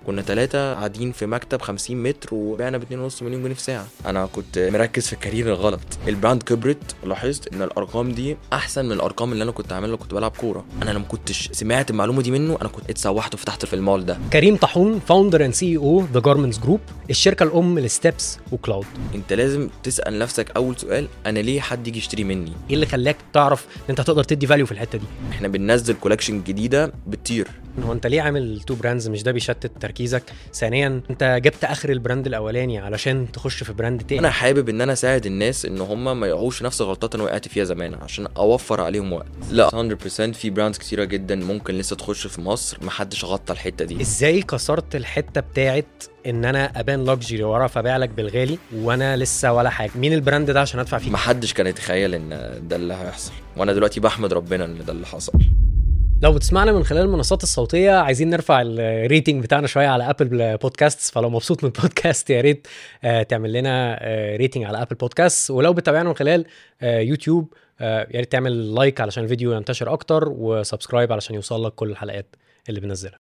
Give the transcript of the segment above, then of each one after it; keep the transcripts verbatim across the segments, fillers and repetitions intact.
كنا ثلاثة قاعدين في مكتب خمسين متر وبعنا باتنين ونص مليون جنيه في ساعة. انا كنت مركز في الكارير الغلط. البراند كبرت، لاحظت ان الارقام دي احسن من الارقام اللي انا كنت عاملها كنت بلعب كورة. انا لما كنتش سمعت المعلومة دي منه انا كنت اتسوحت وفتحت في المول ده. كريم طاحون فاوندر اند سي او ذا جارمنتس جروب، الشركة الام لستبس وكلاود. انت لازم تسأل نفسك اول سؤال، انا ليه حد يجي يشتري مني؟ ايه اللي خلاك تعرف ان انت هتقدر تدي فاليو في الحتة دي؟ احنا بننزل كولكشن جديدة بتطير. هو انت ليه عامل تو براندز؟ مش ده بيشتت تركيزك؟ ثانيا انت جبت اخر البراند الاولاني علشان تخش في براند تاني. انا حابب ان انا اساعد الناس ان هم ما يقعوش نفس غلطات انا وقعت فيها زمان عشان اوفر عليهم وقت. لا مية بالمية في براندز كتيره جدا ممكن لسه تخش في مصر محدش غطى الحته دي. ازاي كسرت الحته بتاعت ان انا ابان لاكجري ورا فبيع لك بالغالي وانا لسه ولا حاجه؟ مين البراند ده عشان ادفع فيه؟ محدش كان يتخيل ان ده اللي هيحصل، وانا دلوقتي بحمد ربنا ان ده اللي حصل. لو بتسمعنا من خلال المنصات الصوتيه عايزين نرفع الريتنج بتاعنا شويه على ابل بودكاست، فلو مبسوط من البودكاست يا ريت تعمل لنا ريتنج على ابل بودكاست، ولو بتتابعنا من خلال يوتيوب يا ريت تعمل لايك علشان الفيديو ينتشر اكتر، وسبسكرايب علشان يوصل لك كل الحلقات اللي بننزلها.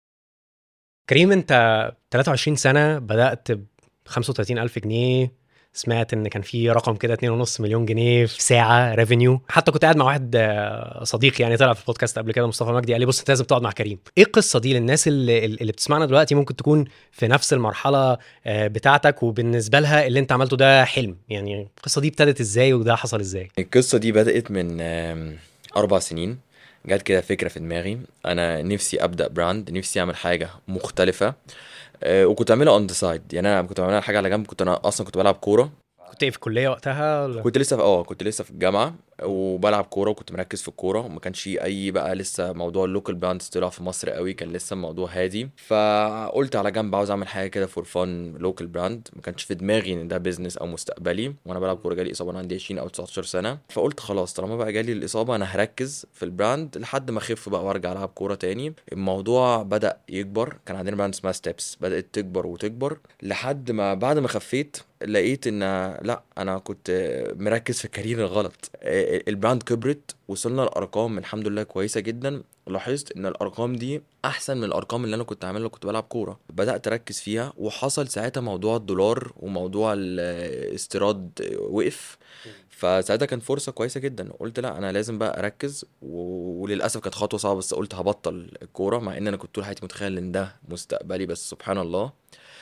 كريم انت ثلاثة وعشرين سنه، بدات ب خمسة وتلاتين ألف جنيه، سمعت ان كان في رقم كده اتنين ونص مليون جنيه في ساعه ريفينيو. حتى كنت قاعد مع واحد صديق يعني طلع في البودكاست قبل كده، مصطفى مجدي، قال لي بص انت لازم تقعد مع كريم. ايه القصه دي للناس اللي اللي بتسمعنا دلوقتي ممكن تكون في نفس المرحله بتاعتك وبالنسبه لها اللي انت عملته ده حلم؟ يعني القصه دي ابتدت ازاي وده حصل ازاي؟ القصه دي بدات من اربع سنين. جات كده فكره في دماغي، انا نفسي ابدا براند، نفسي اعمل حاجه مختلفه، أه وكنت اعملها اون ذا سايد. يعني انا كنت بعملها حاجه على جنب. كنت انا اصلا كنت بلعب كوره. كنت ايه في الكليه وقتها ولا؟ كنت لسه في اه كنت لسه في الجامعه وبلعب كوره وكنت مركز في الكوره، وما كانش اي بقى لسه موضوع اللوكال براندز طلع في مصر قوي، كان لسه الموضوع هادي. فقلت على جنب عاوز اعمل حاجه كده فور فان لوكال براند، ما كانش في دماغي ان ده بيزنس او مستقبلي. وانا بلعب كوره جالي اصابه وانا عندي عشرين او تسعتاشر سنه، فقلت خلاص طالما بقى جالي الاصابه انا هركز في البراند لحد ما اخف بقى وارجع العب كوره تاني. الموضوع بدا يكبر، كان عندنا براند اسمها ستيبس، بدات تكبر وتكبر لحد ما بعد ما خفيت لقيت ان لا انا كنت مركز في الكارير الغلط. البراند كبرت، وصلنا لارقام الحمد لله كويسه جدا. لاحظت ان الارقام دي احسن من الارقام اللي انا كنت عاملها كنت بلعب كوره. بدات اركز فيها، وحصل ساعتها موضوع الدولار وموضوع الاستيراد وقف، فساعتها كان فرصه كويسه جدا. قلت لا انا لازم بقى اركز، وللاسف كانت خطوه صعبه بس قلت هبطل الكوره، مع ان انا كنت طول حياتي متخيل ان ده مستقبلي، بس سبحان الله.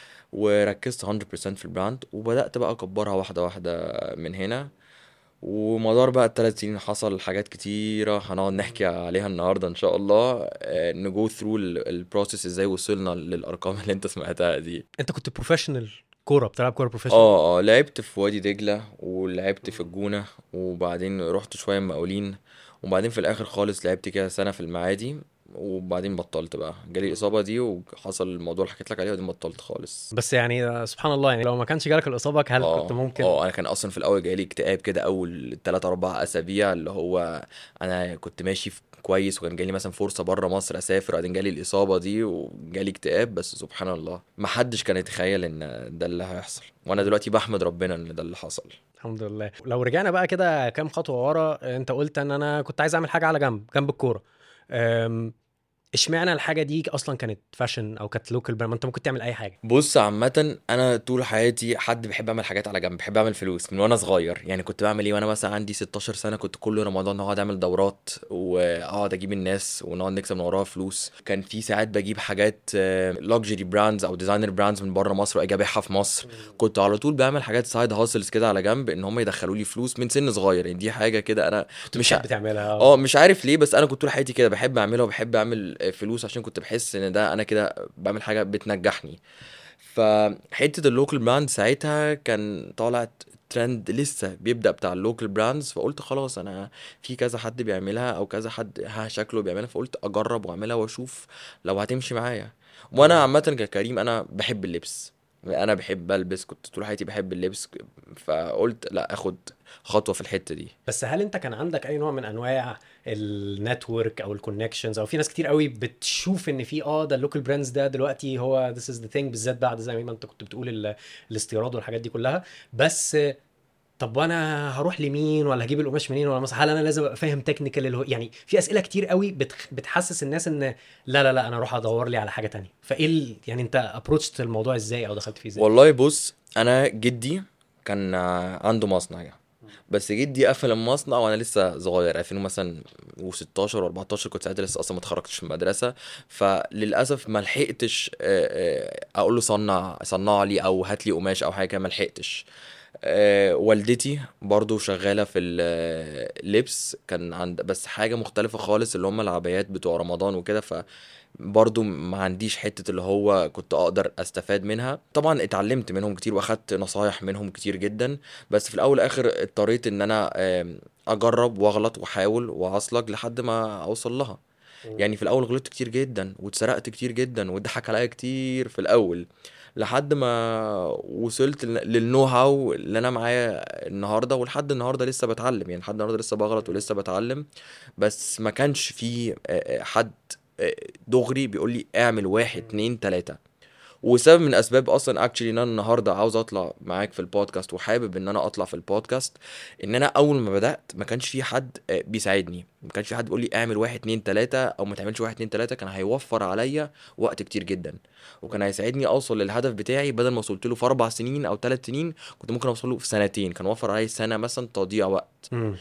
وركزت مية بالمية في البراند، وبدأت بقى أكبرها واحدة واحدة من هنا. ومدار بقى الثلاث سنين حصل حاجات كتيرة هنقعد نحكي عليها النهاردة إن شاء الله، نجو ثرو البروسيس ازاي وصلنا للأرقام اللي انت سمعتها دي. انت كنت بروفيشنال كوره، بتلعب كوره بروفيشنال؟ اه اه لعبت في وادي دجلة ولعبت في الجونة، وبعدين رحت شوية مقاولين، وبعدين في الآخر خالص لعبت كده سنة في المعادي، وبعدين بطلت بقى. جالي الإصابة دي وحصل الموضوع اللي حكيت لك عليه، وبعدين بطلت خالص. بس يعني سبحان الله، يعني لو ما كانش جالك الإصابة هل اه كنت ممكن؟ اه انا كان اصلا في الاول جالي اكتئاب كده اول تلاتة اربعة اسابيع، اللي هو انا كنت ماشي كويس وكان جالي مثلا فرصه بره مصر اسافر، بعدين جالي الاصابه دي وجالي اكتئاب. بس سبحان الله ما حدش كان يتخيل ان ده اللي هيحصل، وانا دلوقتي بحمد ربنا ان ده اللي حصل. الحمد لله. لو رجعنا بقى كده كام خطوه ورا، انت قلت ان انا كنت عايز اعمل حاجه على جنب جنب الكوره. اشمعنى الحاجه دي اصلا كانت فاشن او كانت لوكال براند؟ انت ممكن تعمل اي حاجه. بص عامه انا طول حياتي حد بحب اعمل حاجات على جنب، بحب اعمل فلوس من وانا صغير. يعني كنت بعمل ايه وانا مثلا عندي ستاشر سنه؟ كنت كل رمضان اقعد اعمل دورات واقعد اجيب الناس ونقعد نكسب من وراها فلوس. كان في ساعات بجيب حاجات لوكسجري براندز او ديزاينر براندز من بره مصر واجي ابيعها في مصر. كنت على طول بعمل حاجات سايد هاسلز كده على جنب ان هم يدخلوا لي فلوس من سن صغير. يعني دي حاجه كده انا مش بحب تعملها. اه مش عارف ليه، بس انا كنت طول حياتي كده بحب اعملها وبحب اعمل فلوس، عشان كنت بحس ان ده انا كده بعمل حاجه بتنجحني. فحته اللوكال براند ساعتها كان طالع ترند لسه بيبدا بتاع اللوكال براندز، فقلت خلاص انا في كذا حد بيعملها او كذا حد ها شكله بيعملها، فقلت اجرب واعملها واشوف لو هتمشي معايا. وانا عامه ككريم انا بحب اللبس، انا بحب البس، كنت طول حياتي بحب اللبس، فقلت لا اخد خطوه في الحته دي. بس هل انت كان عندك اي نوع من انواع النتورك او الكونكشنز، او في ناس كتير قوي بتشوف ان في اه ده اللوكال براندز ده دلوقتي هو this is the thing، بالذات بعد زي ما انت كنت بتقول الاستيراد والحاجات دي كلها، بس طب وانا هروح لمين ولا هجيب القماش منين، ولا مثلا هل انا لازم ابقى فاهم تكنيكال اللي هو يعني في اسئله كتير قوي بتخ... بتحسس الناس ان لا لا لا انا اروح ادور لي على حاجه تانية. فايه ال... يعني انت ابروتشت الموضوع ازاي او دخلت فيه ازاي؟ والله بص، انا جدي كان آه، عنده مصنع يعني. بس جدي قفل المصنع وانا لسه صغير، ألفين مثلا وستاشر و14، كنت ساعتها لسه اصلا ما اتخرجتش من المدرسه. فللاسف ما لحقتش آه، آه، اقول له صنع صنع لي او هات لي قماش او حاجه كده، ما لحقتش. آه، والدتي برضو شغالة في اللبس، كان عند بس حاجة مختلفة خالص، اللي هم العبايات بتوع رمضان وكده. ف برضو ما عنديش حتة اللي هو كنت اقدر استفاد منها. طبعا اتعلمت منهم كتير واخدت نصايح منهم كتير جدا، بس في الاول والاخر اضطريت ان انا آم، اجرب واغلط واحاول واعصلج لحد ما اوصل لها. مم. يعني في الاول غلطت كتير جدا واتسرقت كتير جدا واتضحك عليا كتير في الاول، لحد ما وصلت لل- للنو هاو اللي انا معايا النهارده. ولحد النهارده لسه بتعلم، يعني لحد النهارده لسه بغلط ولسه بتعلم. بس ما كانش في آه، آه، حد آه، دغري بيقول لي اعمل واحد اتنين تلاتة. وسبب من اسباب اصلا اكشلي ان انا النهارده عاوز اطلع معاك في البودكاست وحابب ان انا اطلع في البودكاست، ان انا اول ما بدات ما كانش في حد آه، بيساعدني، ما كانش في حد بيقول لي اعمل واحد اتنين تلاته او ما تعملش واحد اتنين تلاته. كان هيوفر عليا وقت كتير جدا، وكان هيساعدني اوصل للهدف بتاعي. بدل ما وصلت له في اربع سنين او ثلاث سنين، كنت ممكن اوصل له في سنتين. كان وفر عليا سنه مثلا تضييع وقت. مم.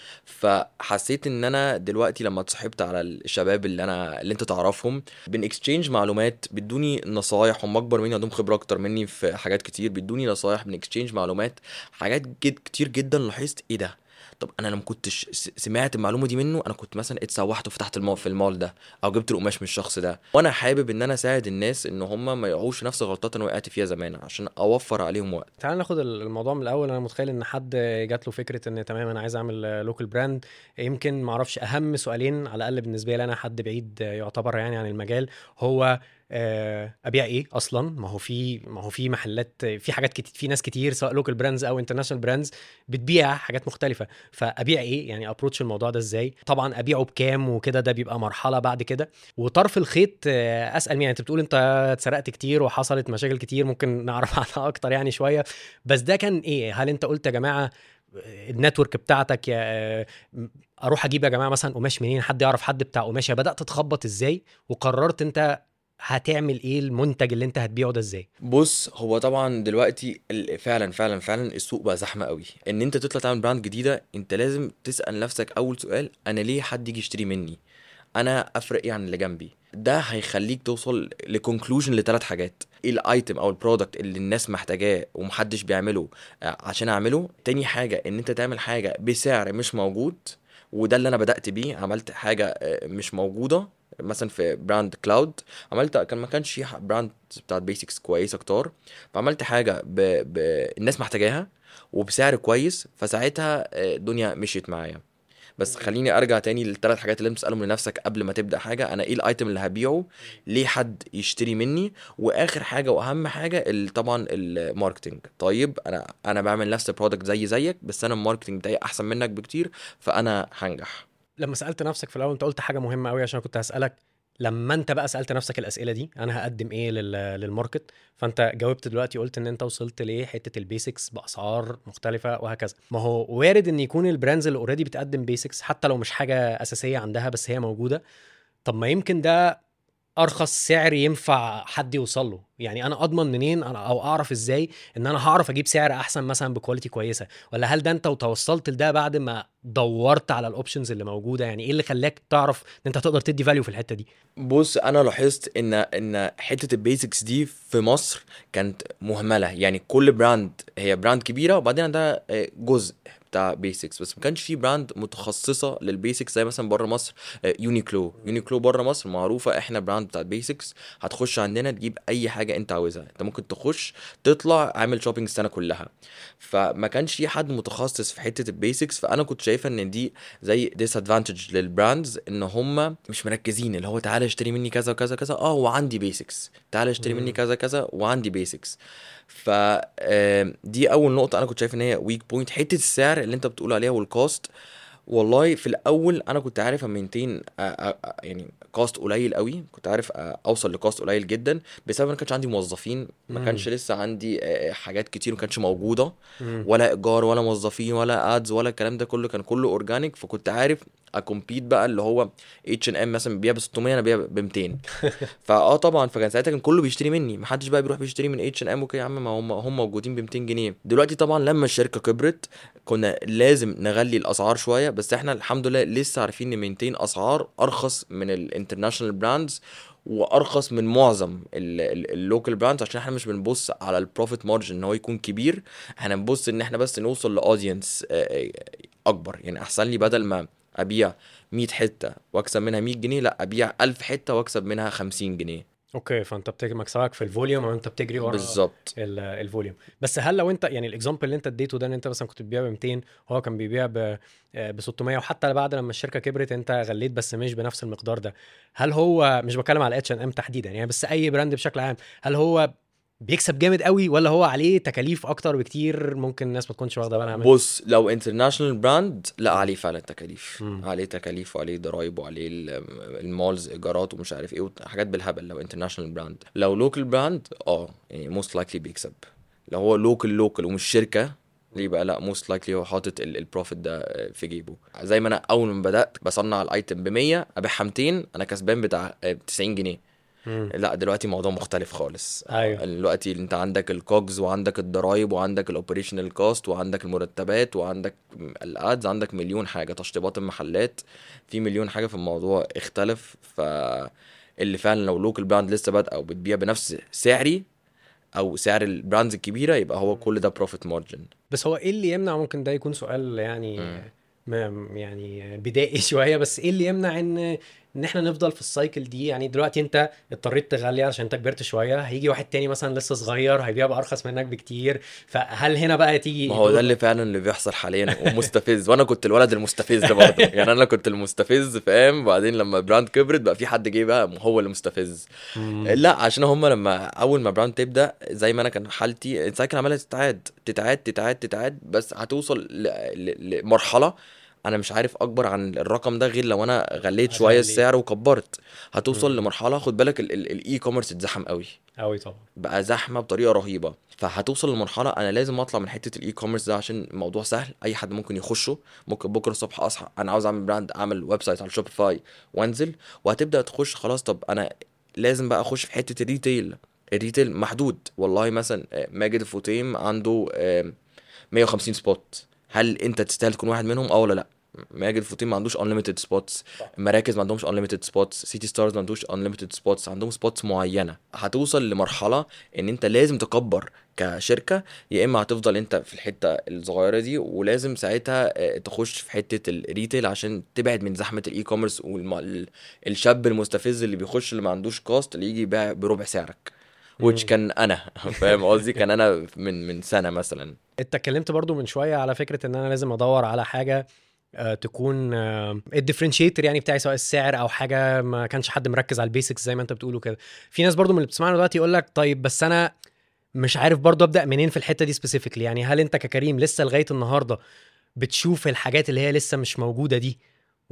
فحسيت ان انا دلوقتي لما اتصاحبت على الشباب اللي انا اللي انت تعرفهم، بنكستشينج معلومات، بيدوني نصايح. هم اكبر مني، عندهم خبره اكتر مني في حاجات كتير، بيدوني نصايح، بنكستشينج معلومات. حاجات جد كتير جدا لاحظت ايه ده. طب انا لما كنتش س- سمعت المعلومه دي منه، انا كنت مثلا اتسوحت وفتحت المول في المول ده، او جبت القماش من الشخص ده. وانا حابب ان انا اساعد الناس ان هم ما يقعوش في نفس الغلطات اللي انا وقعت فيها زمان، عشان اوفر عليهم وقت. تعال ناخد الموضوع من الاول. انا متخيل ان حد جات له فكره ان تمام انا عايز اعمل لوكال براند، يمكن ما اعرفش اهم سؤالين على الاقل بالنسبه لي انا حد بعيد يعتبر يعني عن المجال، هو آه، ابيع ايه اصلا؟ ما هو في ما هو في محلات، في حاجات كتير، في ناس كتير سواء لوكال براندز او انترناشونال براندز بتبيع حاجات مختلفه. فابيع ايه يعني؟ ابروتش الموضوع ده ازاي؟ طبعا ابيعه بكام وكده ده بيبقى مرحله بعد كده. وطرف الخيط آه، اسال مين؟ يعني انت بتقول انت اتسرقت كتير وحصلت مشاكل كتير، ممكن نعرف عنها اكتر يعني شويه. بس ده كان ايه؟ هل انت قلت يا جماعه النتورك بتاعتك يا اروح اجيب يا جماعه مثلا قماش منين، حد يعرف حد بتاع قماشه، بدات تخبط ازاي وقررت انت هتعمل ايه المنتج اللي انت هتبيعه ده ازاي؟ بص، هو طبعا دلوقتي ال- فعلا فعلا فعلا السوق بقى زحمه قوي. ان انت تطلع تعمل براند جديده، انت لازم تسال نفسك اول سؤال: انا ليه حد يجي يشتري مني؟ انا افرق ايه عن اللي جنبي؟ ده هيخليك توصل لكونكلوجن لثلاث حاجات: ايه الايتم او البرودكت اللي الناس محتاجاه ومحدش بيعمله آه، عشان اعمله. تاني حاجه ان انت تعمل حاجه بسعر مش موجود، وده اللي انا بدأت بيه. عملت حاجه آه، مش موجوده، مثلا في براند كلاود. عملت كان ما كانش في براند بتاعت بيسكس كويسه كتار، فعملت حاجه ب... ب... الناس محتاجاها وبسعر كويس. فساعتها آه، الدنيا مشيت معايا. بس خليني ارجع تاني للثلاث حاجات اللي انت تسالهم لنفسك قبل ما تبدا حاجه: انا ايه الايتم اللي هبيعه؟ ليه حد يشتري مني؟ واخر حاجه واهم حاجه ال- طبعا الماركتنج. طيب انا انا بعمل نفس البرودكت زي زيك، بس انا الماركتنج بتاعي احسن منك بكتير، فانا هنجح. لما سالت نفسك في الاول انت قلت حاجه مهمه قوي عشان كنت هسالك، لما انت بقى سالت نفسك الاسئله دي انا هقدم ايه لل... للماركت، فانت جاوبت دلوقتي قلت ان انت وصلت لحته البيسكس باسعار مختلفه وهكذا. ما هو وارد ان يكون البراندز اللي اوريدي بتقدم بيسكس حتى لو مش حاجه اساسيه عندها بس هي موجوده. طب ما يمكن ده ارخص سعر ينفع حد يوصل له. يعني انا اضمن منين أنا او اعرف ازاي ان انا هعرف اجيب سعر احسن مثلا بكواليتي كويسه؟ ولا هل ده انت وتوصلت لده بعد ما دورت على الاوبشنز اللي موجوده؟ يعني ايه اللي خلاك تعرف ان انت هتقدر تدي فاليو في الحته دي؟ بص، انا لاحظت ان ان حته البيزكس دي في مصر كانت مهمله. يعني كل براند هي براند كبيره وبعدين عندها آه، جزء بتاع بيسكس، بس ما كانش في براند متخصصه للبيسكس زي مثلا بره مصر. آه، يونيكلو يونيكلو بره مصر معروفه، احنا براند بتاع بيسكس. هتخش عندنا تجيب اي حاجه انت عاوزها، انت ممكن تخش تطلع عامل شوبينج السنه كلها. فما كانش في حد متخصص في حته البيسكس. فانا كنت شايفه ان دي زي ديس ادفانتج للبراندز، ان هم مش مركزين اللي هو تعالى اشتري مني كذا وكذا كذا، اه وعندي بيسكس، تعالى اشتري مني مم. كذا كذا وعندي بيسكس. ف آم، دي اول نقطه انا كنت شايف ان هي ويك بوينت، حته السعر اللي انت بتقول عليها والكوست. والله في الاول انا كنت عارف امينتين يعني كاست قليل قوي، كنت عارف اوصل لكاست قليل جدا بسبب ما كانش عندي موظفين، ما مم. كانش لسه عندي آه، حاجات كتير ما كانش موجوده، مم. ولا ايجار ولا موظفين ولا ادز ولا الكلام ده كله، كان كله اورجانيك. فكنت عارف اكومبيت بقى، اللي هو اتش ان ام مثلا بيبيع ب ستمية انا ببيع ب ميتين. فاه طبعا، فكان ساعتها كان كله بيشتري مني، محدش بقى بيروح بيشتري من اتش ان ام وكده، يا عم ما هم هم موجودين ب ميتين جنيه. دلوقتي طبعا لما الشركه كبرت كنا لازم نغلي الاسعار شويه، بس احنا الحمد لله لسه عارفين نمينتين اسعار ارخص من الانترناشونال براندز وارخص من معظم اللوكال براندز، عشان احنا مش بنبص على البروفيت مارجن ان هو يكون كبير، احنا بنبص ان احنا بس نوصل لاودينس اكبر. يعني احسن لي بدل ما ابيع مية حته واكسب منها مية جنيه، لا ابيع ألف حته واكسب منها خمسين جنيه. اوكي، فانت بتجري مكسبك في الفوليوم او انت بتجري ورا بالظبط. ال- الفوليوم. بس هل لو انت يعني الاكزامبل اللي انت اديته ده، ان انت مثلا كنت بتبيع ب ميتين وهو كان بيبيع ب ب ستمية، وحتى بعد لما الشركه كبرت انت غليت بس مش بنفس المقدار ده، هل هو، مش بتكلم على اتش ان ام تحديدا يعني، بس اي براند بشكل عام، هل هو بيكسب جامد قوي ولا هو عليه تكاليف اكتر بكتير ممكن الناس ما تكونش واخده بالها منها؟ بص، لو انترناشونال براند لا، عليه فعلا تكاليف، مم. عليه تكاليف وعليه ضرايب وعليه ال- المالز ايجارات ومش عارف ايه وحاجات بالهبل لو انترناشونال براند. لو لوكال براند اه يعني موست لايكلي بيكسب. لو هو لوكال لوكال ومش شركه، ليه بقى؟ لا، موست لايكلي هو حاطط البروفيت ده في جيبه. زي ما انا اول ما بدات بصنع الايتم ب مية ابيعها ميتين، انا كسبان بتاع تسعين جنيه. مم. لا دلوقتي موضوع مختلف خالص. ايوه. دلوقتي انت عندك الكوجز وعندك الضرايب وعندك الاوبريشنال كوست وعندك المرتبات وعندك الادز، عندك مليون حاجه، تشطيبات المحلات، في مليون حاجه في الموضوع اختلف. ف اللي فعلا لو لوكال براند لسه بادئه او بتبيع بنفس سعري او سعر البراندز الكبيره، يبقى هو كل ده بروفيت مارجن. بس هو ايه اللي يمنع، ممكن ده يكون سؤال يعني ما يعني بدائي شويه، بس ايه اللي يمنع ان ان احنا نفضل في السايكل دي؟ يعني دلوقتي انت اضطريت تغلي عشان انت كبرت شويه، هيجي واحد تاني مثلا لسه صغير هيبيع بارخص منك بكتير، فهل هنا بقى ما تيجي هو ده دور؟ اللي فعلا اللي بيحصل حاليا ومستفز، وانا كنت الولد المستفز ده برضه. يعني انا كنت المستفز فاهم، وبعدين لما براند كبرت بقى في حد جه بقى هو اللي مستفز. مم. لا عشان هم لما اول ما براند تبدا زي ما انا كان حالتي، السايكل عماله تتعاد تتعاد تتعاد تتعاد، بس هتوصل ل- ل- لمرحله انا مش عارف اكبر عن الرقم ده غير لو انا غليت شويه هتغلي. السعر وكبرت. هتوصل مم. لمرحله، خد بالك الاي كوميرس اتزحم قوي، قوي طبعا. بقى زحمه بطريقه رهيبه. فهتوصل لمرحله انا لازم اطلع من حته الاي كوميرس ده، عشان الموضوع سهل اي حد ممكن يخشه. ممكن بكره الصبح اصحى انا عاوز اعمل براند، اعمل ويب سايت على شوبيفاي وانزل، وهتبدا تخش خلاص. طب انا لازم بقى اخش في حته الريتيل. الريتيل محدود والله. مثلا آه، ماجد الفوتيم عنده آه، مية وخمسين سبوت، هل انت تستاهل تكون واحد منهم اه ولا لا؟ ماجد الفوتيم ما عندوش unlimited spots، صح. مراكز ما عندهمش unlimited spots، سيتي ستارز ما عندوش unlimited spots، عندهم spots معينة. هتوصل لمرحلة ان انت لازم تكبر كشركة، يا اما هتفضل انت في الحتة الصغيرة دي، ولازم ساعتها آه، تخش في حتة الريتيل عشان تبعد من زحمة الاي كوميرس والشاب المستفز اللي بيخش اللي ما عندوش كاست اللي يجي يبيع بربع سعرك، which مم. كان انا فاهم قصدي، كان انا من من سنة مثلا. انت اتكلمت برضو من شويه على فكره ان انا لازم ادور على حاجه آه، تكون الديفرنشيتور يعني بتاعي، سواء السعر او حاجه ما كانش حد مركز على البيسكس زي ما انت بتقولوا كده. في ناس برضو من اللي بتسمعنا دلوقتي يقول لك طيب بس انا مش عارف برضو ابدا منين في الحته دي سبيسيفيكلي. يعني هل انت ككريم لسه لغايه النهارده بتشوف الحاجات اللي هي لسه مش موجوده دي،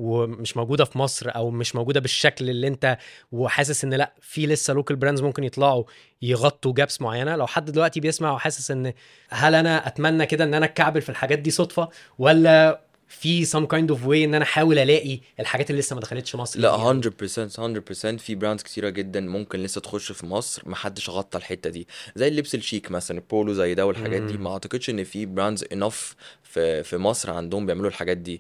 ومش موجوده في مصر او مش موجوده بالشكل اللي انت، وحاسس ان لا في لسه لوكال براندز ممكن يطلعوا يغطوا جابس معينه؟ لو حد دلوقتي بيسمع وحاسس ان هل انا اتمنى كده ان انا اتكعبل في الحاجات دي صدفه، ولا في some kind of way ان انا احاول الاقي الحاجات اللي لسه ما دخلتش مصر لا دي أو... مية بالمية مية بالمية في براندز كتيرة جدا ممكن لسه تخش في مصر محدش غطى الحتة دي، زي اللبس الشيك مثلا، البولو زي ده والحاجات دي. مم. ما اعتقدش ان في براندز انف في في مصر عندهم بيعملوا الحاجات دي.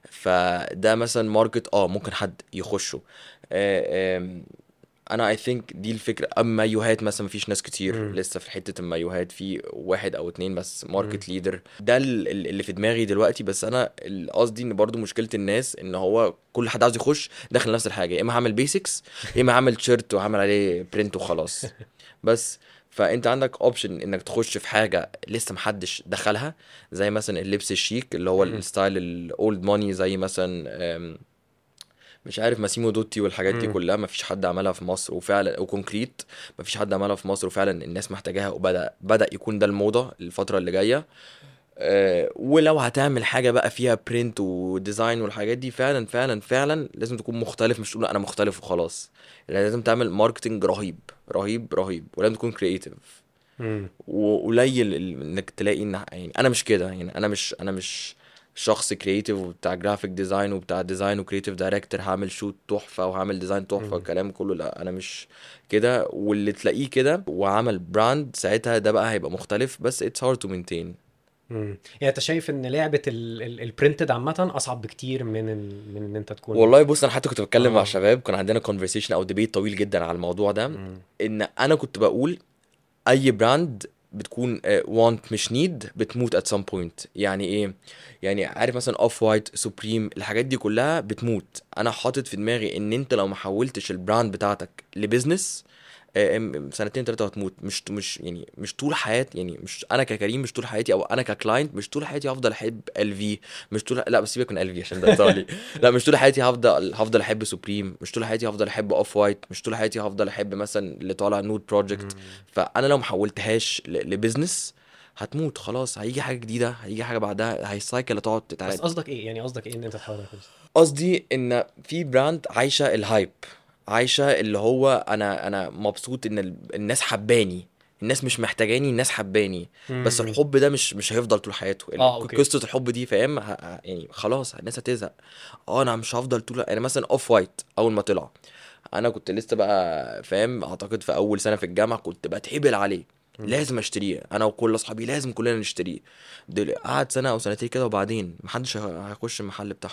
فده مثلا ماركت اه ممكن حد يخشه. آه، آم، انا اي ثينك دي الفكره. اما مايوهات مثلا مفيش ناس كتير مم. لسه في حته المايوهات، في واحد او اتنين بس مم. ماركت ليدر. ده ال- ال- اللي في دماغي دلوقتي. بس انا ال- قصدي ان برضو مشكله الناس ان هو كل حد عاوز يخش داخل نفس الحاجه، يا اما هعمل بيسكس يا اما هعمل تيشيرت وهعمل عليه برنت وخلاص. بس فانت عندك اوبشن انك تخش في حاجه لسه محدش دخلها، زي مثلا اللبس الشيك اللي هو مم. الستايل الاولد ماني، زي مثلا أم، مش عارف ماسيمو دوتي والحاجات دي مم. كلها. مفيش حد عملها في مصر وفعلا، وكونكريت مفيش حد عملها في مصر وفعلا الناس محتاجاها، وبدأ بدأ يكون ده الموضة الفترة اللي جاية. آه، ولو هتعمل حاجه بقى فيها برينت وديزاين والحاجات دي فعلا فعلا فعلا لازم تكون مختلف، مش تقول انا مختلف وخلاص. لازم تعمل ماركتنج رهيب رهيب رهيب، ولازم تكون كرييتيف. امم وقليل ال- انك تلاقي ان يعني انا مش كده، يعني انا مش انا مش شخص كرييتيف وبتاع جرافيك ديزاين وبتاع ديزاين وكرييتيف دايركتور هعمل شوت تحفه وهعمل ديزاين تحفه امم والكلام كله. لا انا مش كده. واللي تلاقيه كده وعمل براند ساعتها ده بقى هيبقى مختلف، بس it's hard to maintain. امم يعني انت شايف ان لعبه البرنتد عامه اصعب بكتير من ال- من ان انت تكون. والله بص، انا حتى كنت بتكلم مع اه. شباب، كان عندنا conversation او debate طويل جدا على الموضوع ده. امم ان انا كنت بقول اي براند بتكون وانت مش نيد بتموت at some point. يعني ايه؟ يعني عارف مثلا اوف وايت، سوبريم، الحاجات دي كلها بتموت. انا حاطط في دماغي ان انت لو ما حولتش البراند بتاعتك لبزنس، آه، ام- سنتين ثلاثه هتموت. مش مش يعني مش طول حياتي، يعني مش انا ككريم مش طول حياتي، او انا ككلاينت مش طول حياتي هفضل احب ال في. مش طول، لا بس سيبك من ال في عشان ده ايطالي. لا مش طول حياتي هفضل هفضل احب سوبريم. مش طول حياتي هفضل احب اوف وايت. مش طول حياتي هفضل احب مثلا اللي طالع نود بروجكت. امم فانا لو ما حولتهاش ل- لبزنس هتموت خلاص. هيجي حاجه جديده، هيجي حاجه بعدها، هيسايكل هتقعد بس تتعاد. قصدك ايه؟ يعني قصدك ايه ان انت تحاول ده؟ قصدي ان في براند عايشه الهايب، عايشه اللي هو انا انا مبسوط ان ال- الناس حباني. الناس مش محتاجاني، الناس حباني. بس امم الحب ده مش مش هيفضل طول حياته. ال- اه اوكي. قصه الحب دي فاهم، ه- ه- يعني خلاص الناس هتزهق. اه انا مش هفضل طول، يعني مثلا اوف وايت اول ما طلع انا كنت لسه بقى فاهم، اعتقد في اول سنه في الجامعه كنت بتهبل عليه. امم لازم اشتريه انا وكل اصحابي، لازم كلنا نشتريه. دل- قعد سنه او سنتين كده وبعدين محدش ه- هيخش المحل بتاعهم.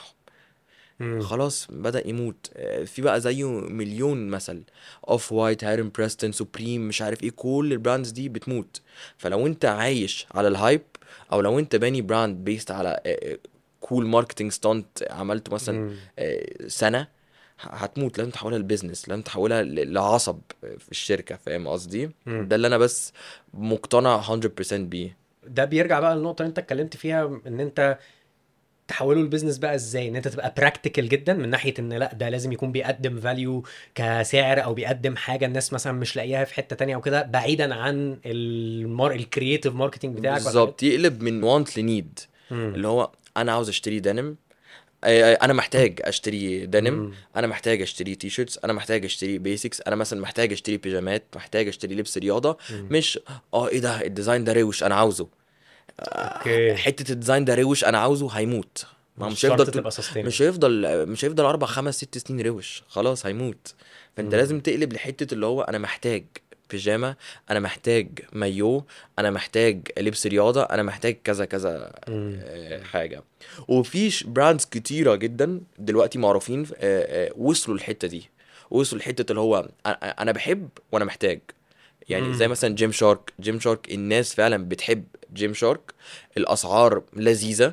امم خلاص بدأ يموت. آه، في بقى زيه مليون مثل، اوف وايت، هارم بريستون، سوبريم، مش عارف ايه، كل البراندز دي بتموت. فلو انت عايش على الهايب، او لو انت باني براند بيست على كول ماركتنج ستانت عملته مثلا امم آه، سنة، ه- هتموت. لازم تحولها لبزنس، لازم تحولها ل- لعصب في الشركة. فاهم قصدي؟ امم ده اللي انا بس مقتنع مية بالمية بيه. ده بيرجع بقى للنقطه اللي انت اتكلمت فيها، ان انت تحوله البيزنس بقى ازاي، ان انت تبقى براكتيكال جدا من ناحيه ان لا ده لازم يكون بيقدم فاليو كسعر، او بيقدم حاجه الناس مثلا مش لاقيها في حته تانية او كده، بعيدا عن المار الكرييتيف ماركتنج بتاعك والحاجات. بالظبط، يقلب من وانت لنيد. امم اللي هو انا عاوز اشتري دينم، آه، انا محتاج اشتري دينم، امم انا محتاج اشتري تي شيرتس، انا محتاج اشتري بيسكس، انا مثلا محتاج اشتري بيجامات، محتاج اشتري لبس رياضه. امم مش اه ايه ده الديزاين ده روش انا عاوزه. اوكي. حته الديزاين ده روش انا عاوزه هيموت. ما هو مش مش هيفضل شرط طول، تبقى سستينبل. مش هيفضل مش هيفضل اربع خمس ست سنين روش، خلاص هيموت. فانت امم لازم تقلب لحته اللي هو انا محتاج بيجامه، انا محتاج مايو، انا محتاج لبس رياضه، انا محتاج كذا كذا امم آه، حاجه. وفي براندز كتيره جدا دلوقتي معروفين آه، آه، وصلوا الحته دي. وصلوا لحته اللي هو انا أنا بحب وانا محتاج. يعني زي امم مثلا جيم شارك. جيم شارك الناس فعلا بتحب جيم شارك، الاسعار لذيذه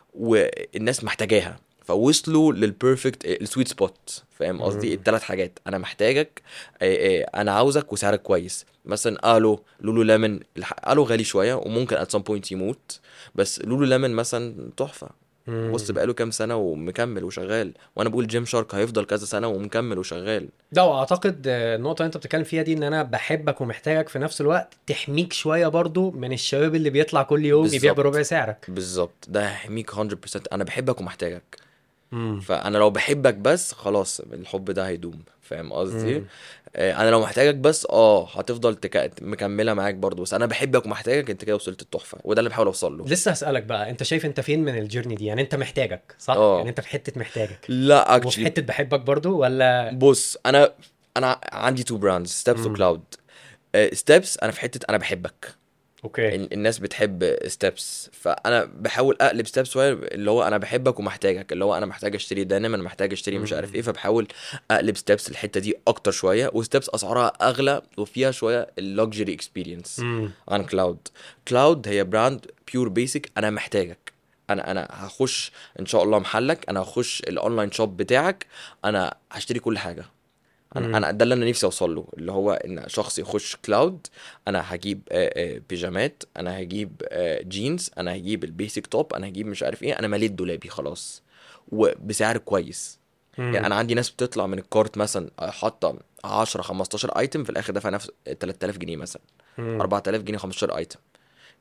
والناس محتاجاها. فوصلوا للبيرفكت السويت سبوت. فاهم قصدي؟ امم الثلاث حاجات انا محتاجك، آه، آه، انا عاوزك، وسعرك كويس. مثلا الو لولو ليمون، الح- الو غالي شويه وممكن ات سام بوينت يموت، بس لولو ليمون مثلا تحفه. بص امم بقاله كام سنه ومكمل وشغال، وانا بقول جيم شارك هيفضل كذا سنه ومكمل وشغال. ده واعتقد آه، النقطه اللي انت بتتكلم فيها دي، ان انا بحبك ومحتاجك في نفس الوقت، تحميك شويه برضو من الشباب اللي بيطلع كل يوم يبيع بربع بالظبط، سعرك. بالظبط، ده هيحميك مية بالمية. انا بحبك ومحتاجك. امم فانا لو بحبك بس خلاص الحب ده هيدوم. فاهم قصدي؟ امم آه، انا لو محتاجك بس اه هتفضل تك... مكمله معاك برضو. بس انا بحبك ومحتاجك، انت كده وصلت التحفه، وده اللي بحاول اوصل له. لسه هسألك بقى، انت شايف انت فين من الجيرني دي؟ يعني انت محتاجك صح؟ يعني اه انت في حتة محتاجك لا وفي اكشلي. حتة بحبك برضو ولا؟ بص انا انا عندي تو براندز، ستابس امم وكلاود. ستابس انا في حته انا بحبك. اوكي. ال- الناس بتحب ستيبس، فانا بحاول اقلب ستيبس شويه اللي هو انا بحبك ومحتاجك. اللي هو انا محتاج اشتري دايما، انا محتاج اشتري مش عارف ايه. امم فبحاول اقلب ستيبس الحته دي اكتر شويه. وستيبس اسعارها اغلى وفيها شويه اللوكسجري اكسبيرينس امم عن كلاود. كلاود هي براند بيور بيسك، انا محتاجك. انا انا هخش ان شاء الله محلك، انا هخش الاونلاين شوب بتاعك، انا هشتري كل حاجه. انا امم انا ده اللي انا نفسي اوصل له، اللي هو ان شخص يخش كلاود. انا هجيب آه، آه، بيجامات، انا هجيب آه، جينز، انا هجيب البيسك توب، انا هجيب مش عارف ايه. انا مليت دولابي خلاص وبسعر كويس. يعني امم انا عندي ناس بتطلع من الكارت مثلا آه، حاطه عشرة خمستاشر ايتم، في الاخر دفع نفس تلات آلاف جنيه مثلا، امم اربعة آلاف جنيه خمستاشر ايتم.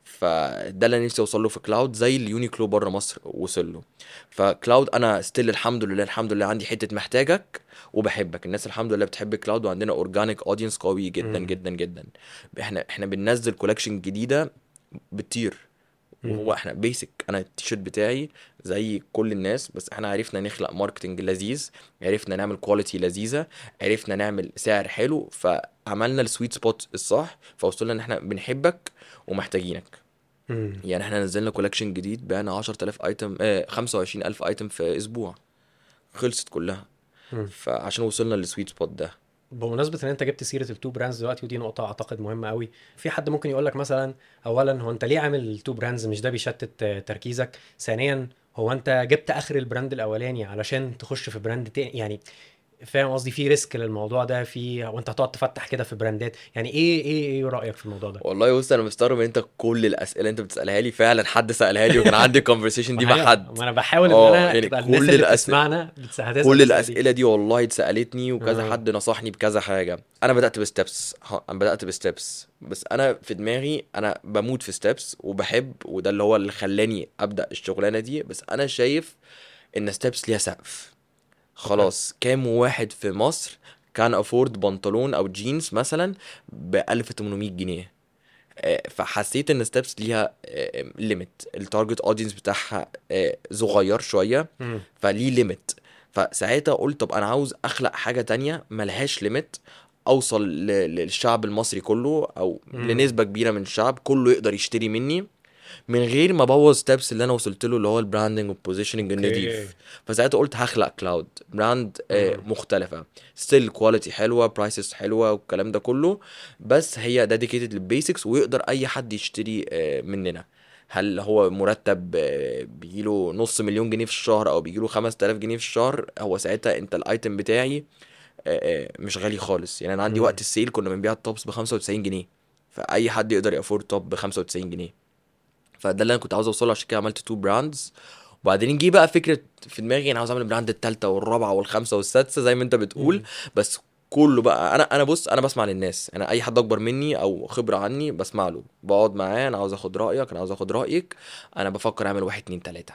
فده اللي نفسي اوصل له في كلاود زي اليونيكلو بره مصر وصل له. فكلاود انا ستيل الحمد لله الحمد لله عندي حته محتاجك وبحبك. الناس الحمد لله بتحب كلاود وعندنا اورجانيك اودينس قوي جدا مم. جدا جدا. احنا احنا بننزل كولكشن جديده بتطير. مم. وهو احنا بيسك انا التيشيرت بتاعي زي كل الناس، بس احنا عرفنا نخلق ماركتنج لذيذ، عرفنا نعمل كواليتي لذيذه، عرفنا نعمل سعر حلو، فعملنا السويت سبوت الصح، فوصلنا ان احنا بنحبك ومحتاجينك. مم. يعني احنا نزلنا كولكشن جديد بعنا عشرة آلاف ايتم، اه خمسة وعشرين ألف ايتم في اسبوع، خلصت كلها. مم. فعشان وصلنا للسويت سبوت ده. بمناسبة ان انت جبت سيرة التو براندز دلوقتي، ودي نقطة اعتقد مهمة قوي. في حد ممكن يقول لك مثلا، اولا هو انت ليه عامل التو براندز؟ مش ده بيشتت آه، تركيزك؟ ثانيا هو انت جبت اخر البراند الاولاني علشان تخش في براند تاني؟ يعني فاهم قصدي؟ في ريسك للموضوع ده، في وانت هتقعد تفتح كده في براندات. يعني ايه ايه ايه رأيك في الموضوع ده؟ والله بص انا مستغرب ان انت كل الاسئله اللي انت بتسالها لي فعلا حد سالها لي، وكان عندي الكونفرسيشن دي ما مع ايوه، حد. ما انا بحاول ان اه انا يعني تبقى الناس كل اللي الاسئله بتسمعنا بتس... هتسأل كل الأسئلة دي. الاسئله دي والله اتسالتني وكذا اه. حد نصحني بكذا حاجه. انا بدات بستبس، انا بدات بستبس بس انا في دماغي انا بموت في ستبس وبحب، وده اللي هو اللي خلاني ابدا الشغلانه دي. بس انا شايف ان ستبس ليها سقف. اوكي. خلاص كام واحد في مصر كان افورد بنطلون او جينز مثلا ب ألف وتمنمية جنيه؟ آه، فحسيت ان ستيبس ليها ليميت، التارجت اودينس بتاعها آه، صغير شويه، امم. فليه ليميت. فساعتها قلت طب انا عاوز اخلق حاجه تانية ملهاش ليميت، اوصل ل- للشعب المصري كله او امم. لنسبه كبيره من الشعب كله يقدر يشتري مني من غير ما ابوظ ستيبس اللي انا وصلت له اللي هو البراندنج والبوزيشننج اوكي. النضيف. فساعتها قلت هخلق كلاود براند آه، امم. مختلفه، ستيل كواليتي حلوه، برايسز حلوه والكلام ده كله، بس هي ديديكيتد للبيسكس ويقدر اي حد يشتري آه، مننا. هل هو مرتب آه، بيجيله نص مليون جنيه في الشهر او بيجيله خمس تلاف جنيه في الشهر، هو ساعتها انت الايتم بتاعي آه، آه، مش غالي خالص. يعني انا عندي امم. وقت السيل كنا بنبيع التوبس ب خمسة وتسعين جنيه، فاي حد يقدر يافورد توب ب خمسة وتسعين جنيه. فده اللي انا كنت عاوز اوصله، عشان كده عملت تو براندز. وبعدين جه بقى فكره في دماغي انا عاوز اعمل البراند التالتة والرابعه والخامسه والسادسه زي ما انت بتقول. امم. بس كله بقى انا انا بص انا بسمع للناس، انا اي حد اكبر مني او خبره عني بسمع له، بقعد معاه انا عاوز اخد رايك، انا عاوز اخد رايك، انا بفكر اعمل واحد اتنين تلاته.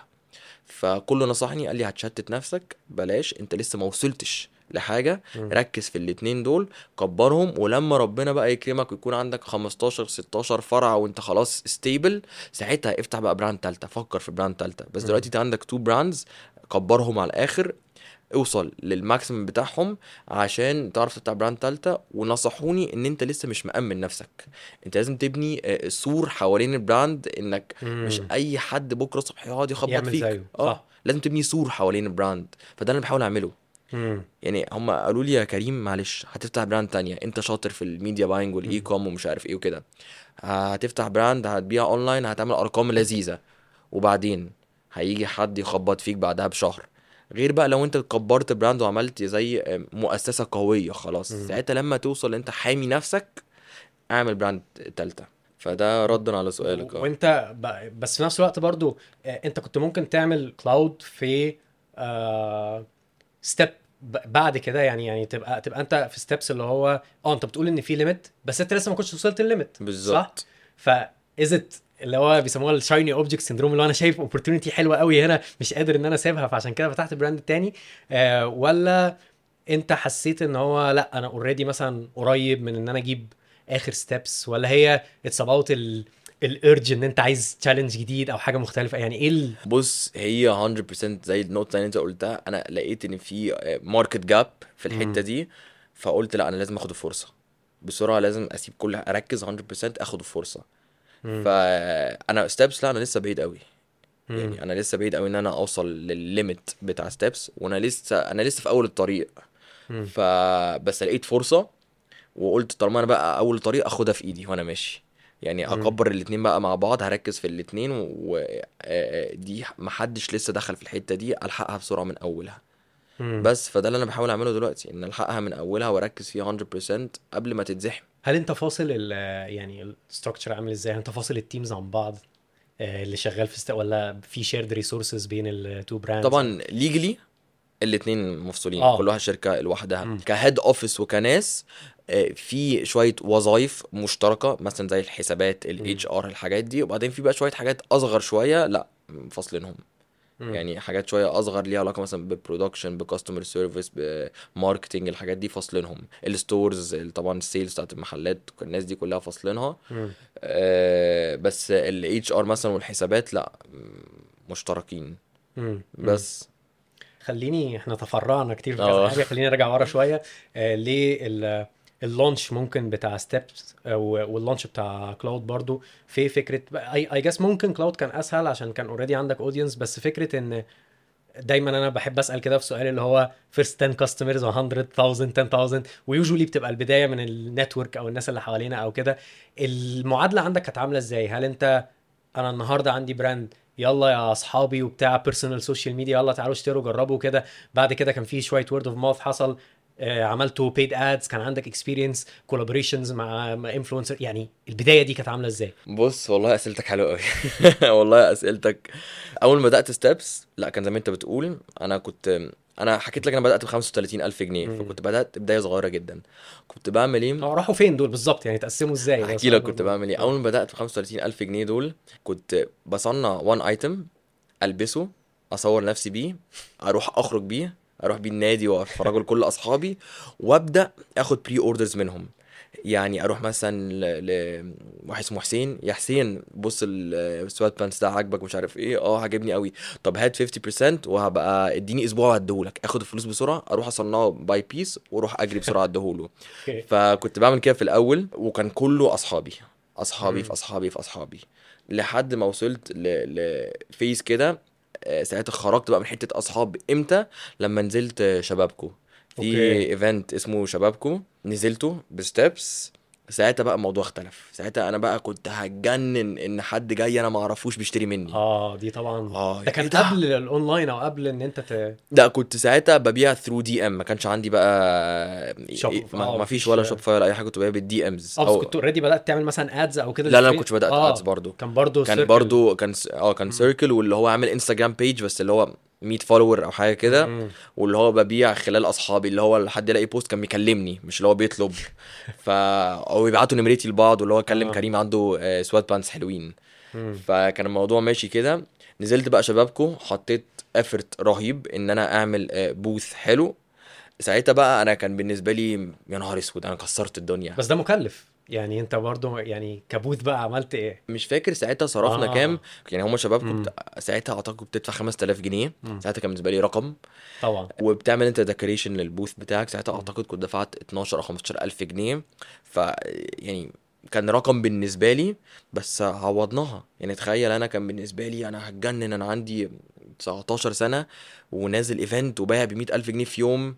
فكله نصحني قال لي هتشتت نفسك، بلاش، انت لسه ما وصلتش لحاجه، امم. ركز في الاتنين دول، كبرهم، ولما ربنا بقى يكرمك ويكون عندك خمستاشر ستاشر فرع وانت خلاص ستيبل، ساعتها افتح بقى براند تالتة، فكر في براند تالتة. بس دلوقتي امم. انت عندك تو براندز، كبرهم على الاخر، اوصل للماكسيمم بتاعهم عشان تعرف تفتح براند تالتة. ونصحوني ان انت لسه مش مأمن نفسك، انت لازم تبني آه، سور حوالين البراند، انك مش امم. اي حد بكره الصبح يقعد يخبط يعمل فيك. زيه، اه صح. لازم تبني سور حوالين البراند، فده اللي انا بحاول اعمله. امم. يعني هم قالوا لي يا كريم معلش هتفتح براند تانية، انت شاطر في الميديا باينج والاي امم. كوم ومش عارف ايه وكده، هتفتح براند هتبيع اونلاين هتعمل ارقام لذيذة، وبعدين هيجي حد يخبط فيك بعدها بشهر. غير بقى لو انت كبرت براند وعملت زي مؤسسة قوية، خلاص امم. ساعتها لما توصل انت حامي نفسك اعمل براند تالتة. فده ردا على سؤالك. و- اه وانت ب... بس في نفس الوقت برضو، آه، انت كنت ممكن تعمل كلاود في ستيب بعد كده. يعني يعني تبقى تبقى انت في ستيبس اللي هو اه انت بتقول ان في ليميت، بس انت لسه ما كنتش وصلت الليميت، صح؟ بالظبط. فازت اللي هو بيسموها الشايني اوبجكت سيندروم، اللي هو انا شايف اوبورتونيتي حلوه قوي هنا، مش قادر ان انا اسيبها، فعشان كده فتحت براند تاني. آه ولا انت حسيت ان هو لا، انا اوريدي مثلا قريب من ان انا اجيب اخر ستيبس؟ ولا هي اتس اباوت الارج ان انت عايز تشالنج جديد او حاجه مختلفه؟ يعني ايه ال... بص هي مية بالمية زي النقطة اللي انت قلتها، انا لقيت ان في ماركت جاب في الحتة مم. دي، فقلت لا انا لازم اخد الفرصة بسرعة، لازم اسيب كل اركز مية بالمية اخد الفرصة. مم. فانا ستيبس لا انا لسه بعيد قوي، مم. يعني انا لسه بعيد قوي ان انا اوصل للليميت بتاع ستيبس، وانا لسه انا لسه في اول الطريق. مم. فبس لقيت فرصة وقلت طالما انا بقى اول الطريق اخدها في ايدي وانا ماشي، يعني مم. اكبر الاتنين بقى مع بعض، هركز في الاتنين، ودي محدش لسه دخل في الحتة دي، الحقها بسرعة من اولها. مم. بس فده اللي انا بحاول اعمله دلوقتي، ان الحقها من اولها واركز فيها مية بالمية قبل ما تتزحم. هل انت فاصل ال يعني الستراكشر عامل ازاي؟ هل انت فاصل التيمز عن بعض، آه، اللي شغال في است... ولا في شيرد ريسورسز بين التو براندز او... طبعا ليجلي الاتنين مفصولين، كل اه. واحد شركة لوحدها، مم. كهيد اوفيس وكناس آه، في شويه وظائف مشتركه مثلا زي الحسابات الاتش ار الحاجات دي، وبعدين في بقى شويه حاجات اصغر شويه لا فاصلينهم. مم. يعني حاجات شويه اصغر ليها علاقه مثلا بالبرودكشن بكاستمر سيرفيس بماركتنج، الحاجات دي فاصلينهم. الستورز طبعا السيلز بتاعت المحلات الناس دي كلها فاصلينها. مم. آه، بس الاتش ار مثلا والحسابات لا م- مشتركين مم. مم. بس. خليني، احنا تفرعنا كتير في كذا اه حاجه، خليني ارجع ورا شويه. آه ليه ال- اللانش ممكن بتاع ستيبس واللانش بتاع كلاود برضو في فكره، اي اي جاس ممكن كلاود كان اسهل عشان كان اوريدي عندك اودينس، بس فكره ان دايما انا بحب اسال كده في سؤال اللي هو فيرست عشرة كاستمرز مية ألف عشرة آلاف ويوجولي بتبقى البدايه من النتورك او الناس اللي حوالينا او كده. المعادله عندك كانت عامله ازاي؟ هل انت انا النهارده عندي براند، يلا يا اصحابي وبتاع بيرسونال سوشيال ميديا، يلا تعالوا اشتروا جربوا كده، بعد كده كان في شويه وورد اوف ماوث حصل، آه، عملتوا بيد ادز، كان عندك اكسبيرينس كولابوريشنز مع انفلونسر، يعني البدايه دي كانت عامله ازاي؟ بص والله اسئلتك حلوه قوي. والله اسئلتك. اول ما بدات ستيبس لا كان زي ما انت بتقول، انا كنت انا حكيت لك انا بدات ب خمسة وتلاتين الف جنيه، امم فكنت بدات بدايه صغيره جدا. كنت بعمل ايه؟ اه راحوا فين دول بالظبط؟ يعني تقسموا ازاي ده هحكي سؤال لك كنت برضو. بعمل ايه. اه اول ما بدات ب خمسة وتلاتين الف جنيه دول كنت بصنع وان ايتم، البسه، اصور نفسي بيه، اروح اخرج بيه، اروح بيه النادي وافرجه لكل اصحابي، وابدا اخد بري اوردرز منهم. يعني اروح مثلا ل... ل... واحد اسمه حسين، يا حسين بص السوات بانس ده عاجبك مش عارف ايه، اه عاجبني قوي، طب هات خمسين بالمية وهبقى اديني اسبوع وهديهولك، اخد الفلوس بسرعه اروح اصنعه باي بيس واروح اجري بسرعه اديهوله. اوكي. فكنت بعمل كده في الاول، وكان كله اصحابي اصحابي في امم اصحابي في اصحابي لحد ما وصلت ل... لفيس كده. آه، ساعتها خرجت بقى من حته اصحاب امتى؟ لما نزلت آه، شبابكو في اوكي. ايفنت اسمه شبابكو، نزلته بستبس. ساعتها بقى الموضوع اختلف، ساعتها انا بقى كنت هتجنن ان حد جاي انا ما اعرفوش بيشتري مني. اه دي طبعا اه ده كان ايه ده؟ قبل الاونلاين او قبل ان انت ت... لا كنت ساعتها ببيع ثرو دي ام، ما كانش عندي بقى شوب إيه- ما اه ما فيش مفيش. ولا شوب فاي ولا اي حاجه، كنت ببيع بالدي امز اه بس او. كنت اوريدي بدات تعمل مثلا ادز او كده لا لا ما ديسبلاي؟ كنتش بدات ادز اه برضو. كان برضو كان سيركل. برضو كان س- اه كان سيركل، واللي هو عامل انستجرام بيج بس اللي هو مية فولور او حاجه كده، واللي هو ببيع خلال اصحابي، اللي هو حد يلاقي بوست كان بيكلمني مش اللي هو بيطلب. ف او يبعتوا نمرتي لبعض، واللي هو كلم اه كريم عنده آه، سوات بانس حلوين. امم فكان الموضوع ماشي كده. نزلت بقى شبابكو، حطيت افرت رهيب ان انا اعمل آه، بوث حلو. ساعتها بقى انا كان بالنسبه لي يا نهار اسود انا كسرت الدنيا. بس ده مكلف يعني، انت برضو يعني كبوث بقى عملت ايه؟ مش فاكر ساعتها صرفنا كام. اه يعني هما شبابكم امم بت... ساعتها اعتقد بتدفع خمسة آلاف جنيه. امم ساعتها كان بالنسبه لي رقم. طبعا. وبتعمل انت ديكوريشن للبوث بتاعك، ساعتها مم. اعتقد كنت دفعت اتناشر او خمستاشر الف جنيه. ف يعني كان رقم بالنسبه لي، بس عوضناها. يعني تخيل انا كان بالنسبه لي انا هتجنن، انا عندي تسعتاشر سنه ونازل ايفنت وبايع ب مية الف جنيه في يوم،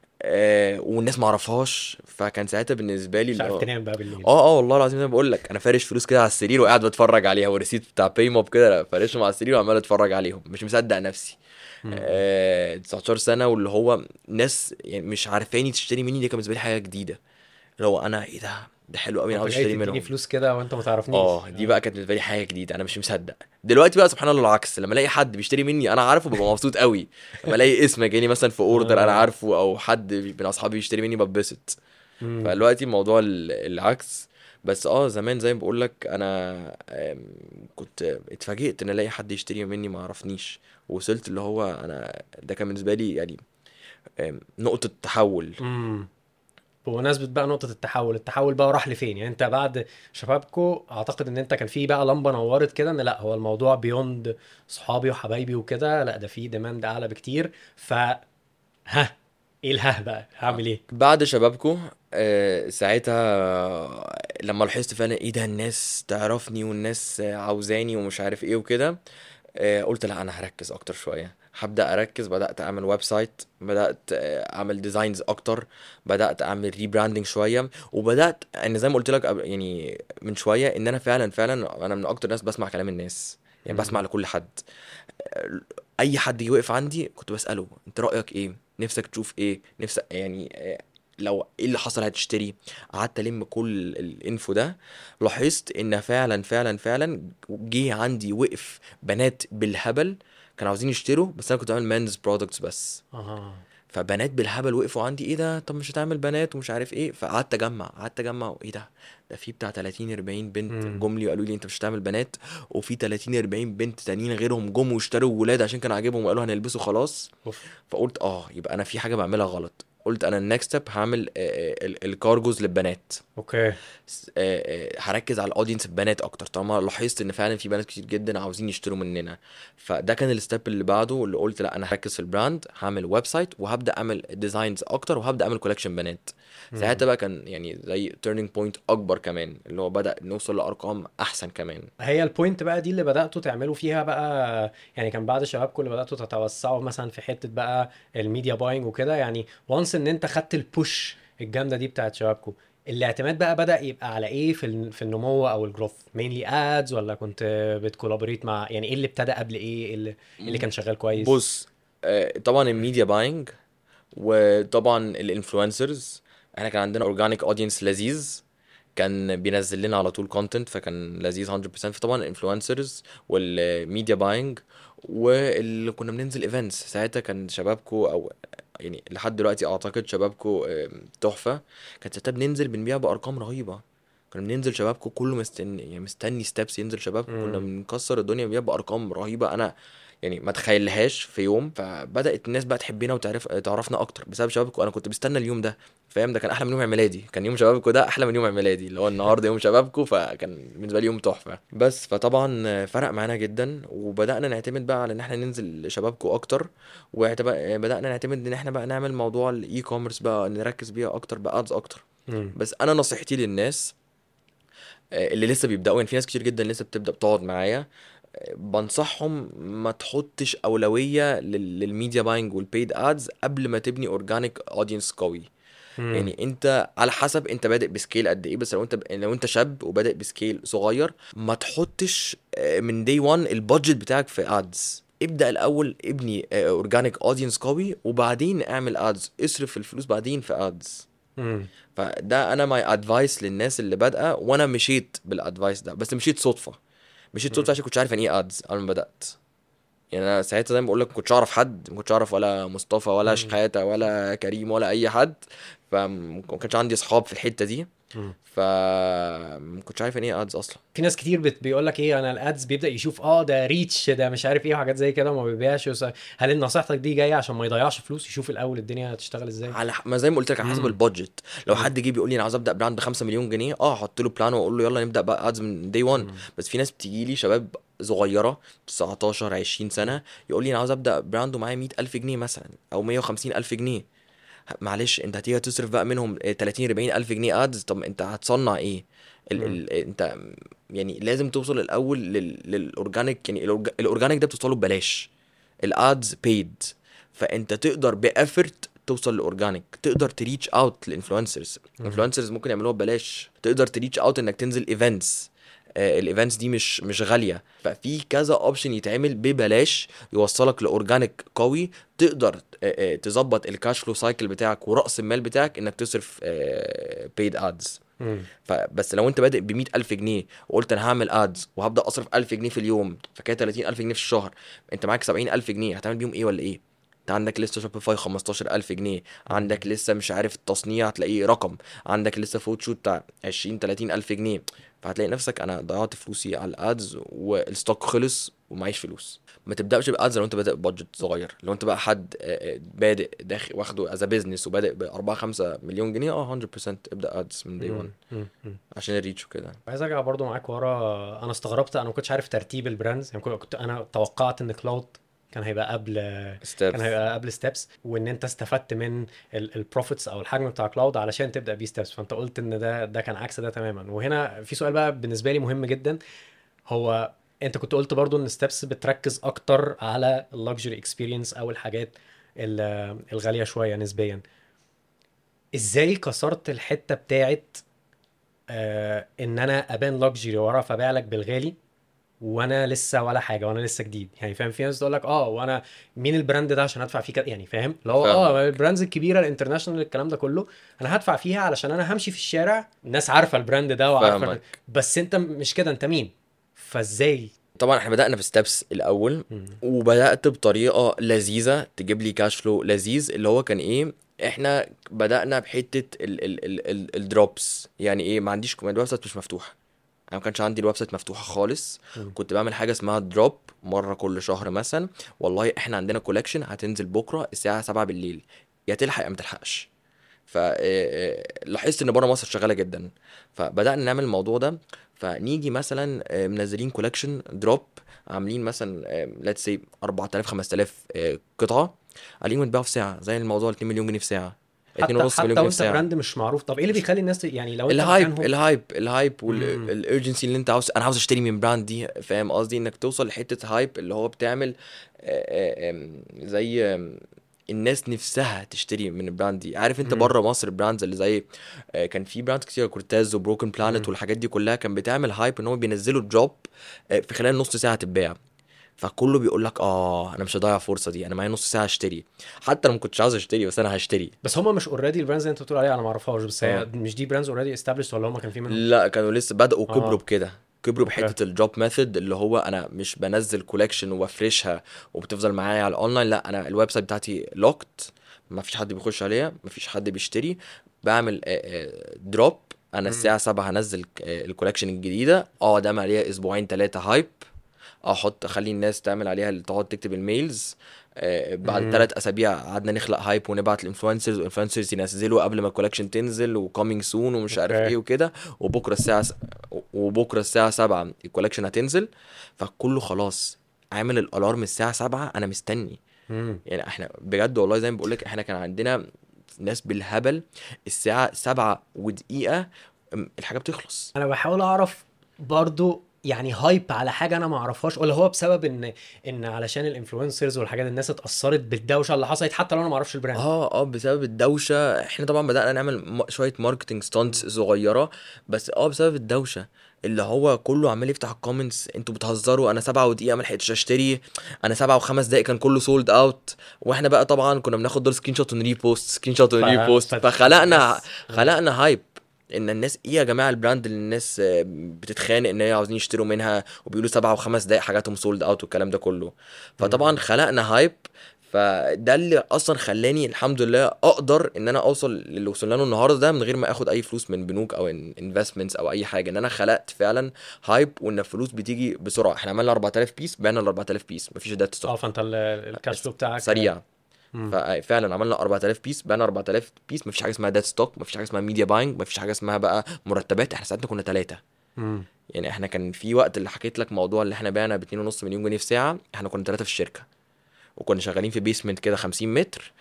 آه والناس ما اعرفهاش. فكان ساعتها بالنسبه لي مش اللي عارف هو تنام بقى بالليل. اه اه والله العظيم زي ما بقول لك، انا فارش فلوس كده على السرير وقاعد بتفرج عليها، والريسيت بتاع باي موب كده فارشهم على السرير وعمال اتفرج عليهم مش مصدق نفسي. مم. آه تسعتاشر سنه، واللي هو ناس يعني مش عارفاني تشتري مني، دي كان بالنسبه لي حاجه جديده. اللي هو انا ايه ده، ده حلو قوي انا وانت عاوز جاي اشتري تديني منهم. فلوس كده وانت ما تعرفنيش؟ اه دي اه بقى كانت بالنسبه لي حاجه جديده، انا مش مصدق. دلوقتي بقى سبحان الله العكس، لما الاقي حد بيشتري مني انا عارفه ببقى مبسوط قوي. لما الاقي اسم جاني مثلا في اوردر انا اه عارفه، او حد من اصحابي بيشتري مني ببسط. امم فدلوقتي الموضوع ال- العكس. بس اه زمان زي ما بقول لك انا آم، كنت اتفاجئت ان الاقي حد يشتري مني ما عرفنيش. وصلت اللي هو انا ده كان بالنسبه لي يعني آم، نقطه تحول. امم بمناسبة بقى نقطة التحول، التحول بقى راح لفين؟ يعني انت بعد شبابكو اعتقد ان انت كان في بقى لمبة نورت كده ان لا هو الموضوع بيوند صحابي وحبايبي وكده، لا ده في ديماند اعلى بكتير. ف ها ايه الها بقى هعمل ايه؟ بعد شبابكو آه، ساعتها لما لاحظت فعلا ايه ده، الناس تعرفني والناس آه، عاوزاني ومش عارف ايه وكده. آه، قلت لا انا هركز اكتر شويه، هبدا اركز. بدات اعمل ويب سايت، بدات آه، اعمل ديزاينز اكتر، بدات اعمل ريبراندنج شويه، وبدات ان زي ما قلت لك قبل- يعني من شويه ان انا فعلا فعلا انا من اكتر ناس بسمع كلام الناس. يعني بسمع امم لكل حد. آه، اي حد يجي واقف عندي كنت بساله انت رايك ايه، نفسك تشوف ايه، نفسك يعني آه، لو ايه اللي حصل هتشتري. قعدت الم كل الانفو ده. لاحظت ان فعلا فعلا فعلا جه عندي وقف بنات بالهبل كانوا عاوزين يشتروا، بس انا كنت بعمل مانز برودكتس بس. اه فبنات بالهبل وقفوا عندي، ايه ده طب مش هتعمل بنات ومش عارف ايه. فقعدت اجمع قعدت اجمع ايه ده ده في بتاع تلاتين اربعين بنت مم. جم لي وقالوا لي انت مش هتعمل بنات، وفي تلاتين اربعين بنت تانيين غيرهم جم واشتروا ولاد عشان كان عاجبهم وقالوا هنلبسه خلاص. اوف. فقلت اه يبقى انا في حاجه بعملها غلط. قلت انا النكست ستيب هعمل آه، آه، ال- الكارجوز للبنات. اوكي. س- آه، آه، هركز على الاودينس البنات اكتر طالما لاحظت ان فعلا في بنات كتير جدا عاوزين يشتروا مننا. فده كان الستيب اللي بعده، اللي قلت لا انا هركز في البراند، هعمل ويب سايت وهبدا اعمل ديزاينز اكتر وهبدا اعمل كولكشن بنات. مم. ساعتها بقى كان يعني زي تيرنينج بوينت اكبر كمان، اللي هو بدا نوصل لارقام احسن كمان. هي البوينت بقى دي اللي بدأتوا تعملوا فيها بقى، يعني كان بعد شبابكم اللي بدأتوا تتوسعوا مثلا في حتة بقى الميديا باينج وكده، يعني وانس ان انت خدت البوش الجامدة دي بتاعت شبابكم، الاعتماد بقى بدأ يبقى على ايه في ال- في النمو او الجروث؟ مينلي ادز ولا كنت بتكولابوريت مع، يعني ايه اللي ابتدى قبل ايه، إيه اللي, إيه اللي م- كان شغال كويس؟ بص، آه، طبعا الميديا باينج، وطبعا الانفلونسرز. احنا كان عندنا اورجانيك اودينس لذيذ، كان بينزل لنا على طول كونتنت، فكان لذيذ مية بالمية. فطبعا الانفلونسرز والميديا باينج، واللي كنا بننزل ايفنتس. ساعتها كان شبابكو او يعني لحد دلوقتي اعتقد شبابكو آم، تحفة. كانت ساعتها بننزل بنبيع بارقام رهيبة. كنا بننزل شبابكو كله مستني يعني مستني ستابس ينزل شبابكو، كنا امم. بنكسر الدنيا بنبيع بارقام رهيبة. انا يعني ما تخيلهاش في يوم. فبدأت الناس بقى تحبنا وتعرف تعرفنا اكتر بسبب شبابكو. انا كنت بستنى اليوم ده، فاهم؟ ده كان احلى من يوم عيد ميلادي. كان يوم شبابكو ده احلى من يوم عيد ميلادي، اللي هو النهارده يوم شبابكو، فكان بالنسبه لي يوم تحفه. بس فطبعا فرق معانا جدا، وبدانا نعتمد بقى على ان احنا ننزل شبابكو اكتر. وبدانا نعتمد ان احنا بقى نعمل موضوع الاي كوميرس بقى، نركز بيها اكتر بادز اكتر. امم. بس انا نصيحتي للناس آه، اللي لسه بيبداوا، يعني في ناس كتير جدا لسه بتبدا بتقعد معايا، آه، بنصحهم ما تحطش اولويه لل- للميديا باينج والبيد ادز قبل ما تبني اورجانيك اودينس قوي. امم. يعني انت على حسب انت بادئ بسكيل قد ايه. بس لو انت ب... لو انت شاب وبادئ بسكيل صغير، ما تحطش آه، من دي واحد البادجت بتاعك في ادز. ابدأ الاول ابني اورجانيك اودينس قوي، وبعدين اعمل ادز، اصرف الفلوس بعدين في ادز. امم. فده انا ماي ادفايس للناس اللي بادئه، وانا مشيت بالادفايس ده. بس مشيت صدفه، مشيت صدفه عشان كنتش عارف يعني ايه ادز اول ما بدات. يعني انا ساعتها زي ما بقول لك ما كنتش اعرف حد، ما كنتش اعرف ولا مصطفى ولا امم. شحاته ولا كريم ولا اي حد. فما كانش عندي اصحاب في الحته دي. فما كنتش عارف يعني ايه ادز اصلا. في ناس كتير بت بيقول لك ايه، انا الادز بيبدا يشوف اه ده ريتش ده مش عارف ايه وحاجات زي كده وما بيبيعش وس- هل نصيحتك دي جايه عشان ما يضيعش فلوس، يشوف الاول الدنيا هتشتغل ازاي؟ على ح- ما زي ما قلت لك على حسب امم. البادجت. لو امم. حد جه بيقول لي انا عاوز ابدا براند ب خمسة مليون جنيه، اه احط له بلان واقول له يلا نبدا بقى ادز من دي واحد. امم. بس في ناس بتيجي لي شباب صغيره تسعتاشر عشرين سنه، يقول لي انا عاوز ابدا براند ومعايا مية الف جنيه مثلا او مية وخمسين الف جنيه. معلش انت هتيجي تصرف بقى منهم آه، تلاتين اربعين الف جنيه ادز. طب انت هتصنع ايه؟ ال امم. ال انت يعني لازم توصل الاول لل للاورجانيك. يعني الأورج- الاورجانيك ده بتوصله ببلاش، الادز بيد. فانت تقدر بافرت توصل لاورجانيك، تقدر تريتش اوت للانفلونسرز. امم. الانفلونسرز ممكن يعملوها ببلاش، تقدر تريتش اوت انك تنزل ايفنتس. الايفنتس دي مش مش غاليه. ففي كذا اوبشن يتعمل ببلاش يوصلك لاورجانيك قوي. تقدر آه، آه، تظبط الكاش فلو سايكل بتاعك ورأس المال بتاعك انك تصرف بيد ادز. امم. فبس لو انت بادئ ب مية الف جنيه وقلت انا هعمل ادز وهبدا اصرف الف جنيه في اليوم، فكده تلاتين الف جنيه في الشهر، انت معاك سبعين الف جنيه هتعمل بيهم ايه ولا ايه؟ انت عندك لسه شوبيفاي خمستاشر الف جنيه، عندك لسه مش عارف التصنيع هتلاقيه رقم، عندك لسه فوتوشوت بتاع عشرين تلاتين الف جنيه. فهتلاقي نفسك انا ضيعت فلوسي على الادز والستوك خلص ومعيش فلوس. ما تبداش بادز لو انت بادئ بادجت صغير. لو انت بقى حد آه، آه، بادئ داخل واخده از بيزنس وبادئ ب اربعة خمسة مليون جنيه، اه مية بالمية ابدا ادز من دي واحد امم. امم. عشان الريتش وكده. عايز ارجع برضو معاك ورا، انا استغربت، انا ما كنتش عارف ترتيب البراندز، يعني كنت كنت- انا توقعت ان كلاود كان هيبقى قبل، كان ستيبس. هيبقى قبل ستيبس، وان انت استفدت من البروفيتس او الحجم بتاع كلاود علشان تبدا بيه ستيبس، فانت قلت ان ده ده كان عكس ده تماما. وهنا في سؤال بقى بالنسبه لي مهم جدا، هو انت كنت قلت برضو ان ستيبس بتركز اكتر على اللكجري اكسبيرينس او الحاجات ال- الغاليه شويه نسبيا. ازاي كسرت الحته بتاعت آه ان انا ابان لكجري ورا فبيع لك بالغالي وانا لسه ولا حاجه وانا لسه جديد؟ يعني فاهم، في ناس تقول لك اه وانا مين البراند ده عشان ادفع فيه كده، يعني فاهم اللي هو اه فاهمك البراندز الكبيره الانترناشونال الكلام ده كله انا هدفع فيها علشان انا همشي في الشارع الناس عارفه البراند ده وعارفه، فاهمك بس انت مش كده، انت مين؟ فازاي طبعا احنا بدأنا في ستيبس الاول، وبدأت بطريقة لذيذة تجيب لي كاش فلو لذيذ، اللي هو كان ايه، احنا بدأنا بحتة ال ال ال ال الدروبس. يعني ايه، ما عنديش الويب سايت مش مفتوح، انا ما كانش عندي الويب سايت مفتوحه خالص. مم. كنت بعمل حاجه اسمها دروب مره كل شهر مثلا، والله احنا عندنا كولكشن هتنزل بكره الساعه سبعة بالليل، يا تلحق يا ما تلحقش. فلاحظت ان بره مصر شغاله جدا، فبدانا نعمل الموضوع ده. فنيجي مثلا آه، منزلين كولكشن دروب، عاملين مثلا ليتس سي أربعة آلاف خمسة آلاف آه، قطعه، عليهم يتباعوا في ساعه، زي الموضوع اتنين مليون جنيه في ساعه، اتنين حتى ونص مليون حتى جنيه في وانت ساعه. براند مش معروف، طب ايه اللي بيخلي الناس ت- يعني لو انت الهايب مكانهم؟ الهايب الهايب امم والارجنسي اللي انت عاوز، انا عاوز اشتري من براند دي، فاهم قصدي، انك توصل لحته هايب اللي هو بتعمل آه، آه، آم، زي آم، الناس نفسها تشتري من البراند دي. عارف انت امم بره مصر البراندز اللي زي آه، كان في براند كتير، كورتاز وبروكن بلانت امم والحاجات دي كلها، كان بتعمل هايب ان هم بينزلوا دروب في خلال نص ساعه تتباع. فكله بيقول لك اه انا مش هضيع الفرصه دي، انا معايا نص ساعه اشتري، حتى لو ما كنتش عاوز اشتري بس انا هشتري. بس هم مش اوريدي البراندز اللي انت بتقول عليها، انا ما اعرفهاش، بس هي اه مش دي براندز اوريدي استابليشد ولا هم كان في منهم؟ لا، كانوا لسه بدأوا كبروا اه بكده، كبروا اوكي. بحتة الدروب ميثود، اللي هو انا مش بنزل كولكشن وافرشها وبتفضل معايا على الاونلاين، لا انا الويب سايت بتاعتي لوكت، ما فيش حد بيخش عليها، ما فيش حد بيشتري. بعمل دروب، انا امم الساعة سبعة هنزل آه، الكولكشن الجديدة، اه ده عليها اسبوعين ثلاثة هايب، احط اخلي الناس تعمل عليها اللي تقعد تكتب الميلز. آه، بعد امم ثلاث اسابيع قعدنا نخلق هايب ونبعت الانفلونسرز، والانفلونسرز ينزلوا قبل ما الكولكشن تنزل وكامينج سون ومش عارف اوكي. ايه وكده. وبكره الساعه س... وبكره الساعه سبعة الكولكشن هتنزل، فكله خلاص عامل الالارم الساعه سبعة، انا مستني. امم يعني احنا بجد والله زي ما بقول لك، احنا كان عندنا ناس بالهبل الساعه سبعة ودقيقه م، الحاجه بتخلص. انا بحاول اعرف برضو يعني هايب على حاجه انا ما اعرفهاش، ولا هو بسبب ان ان علشان الانفلونسرز والحاجات الناس اتاثرت بالدوشه اللي حصلت حتى لو انا ما اعرفش البراند؟ اه اه بسبب الدوشة، احنا طبعا بدأنا نعمل م- شوية ماركتنج ستانتس صغيرة، بس اه بسبب الدوشة اللي هو كله عمال يفتح الكومنتس، انتوا بتهزروا، انا سبعة ودقيقة ما لحقتش اشتري، انا سبعة وخمس دقايق كان كله سولد اوت. واحنا بقى طبعا كنا بناخد دول سكرين شوت ونريبوست، سكرين شوت ف... ونريبوست، ف... فخلقنا فالناس آه. خلقنا هايب ان الناس ايه يا جماعه البراند اللي الناس آه، بتتخانق ان هي عاوزين يشتروا منها، وبيقولوا سبعة وخمس دقايق حاجاتهم سولد اوت والكلام ده كله. فطبعا مم. خلقنا هايب. فده اللي اصلا خلاني الحمد لله اقدر ان انا اوصل للي وصلنا له النهارده ده من غير ما اخد اي فلوس من بنوك او انفستمنتس او اي حاجه، ان انا خلقت فعلا هايب وان الفلوس بتيجي بسرعه. احنا عملنا أربعة آلاف بيس، بعنا ال أربعة آلاف بيس، مفيش داتا اه ستوك، فانت ال- الكاش فلو بتاعك. سريع. مم. ففعلا عملنا أربعة آلاف بيس، بعنا أربعة آلاف بيس، مفيش حاجه اسمها داتا ستوك، مفيش حاجه اسمها ميديا باينج، مفيش حاجه اسمها بقى مرتبات. احنا ساعتنا كنا ثلاثه، مم. يعني احنا كان في وقت اللي حكيت لك موضوع اللي احنا بعنا ب اتنين ونص مليون جنيه في ساعه، احنا كنا ثلاثه في الشركه، وكنا شغالين في بيسمنت كده خمسين متر،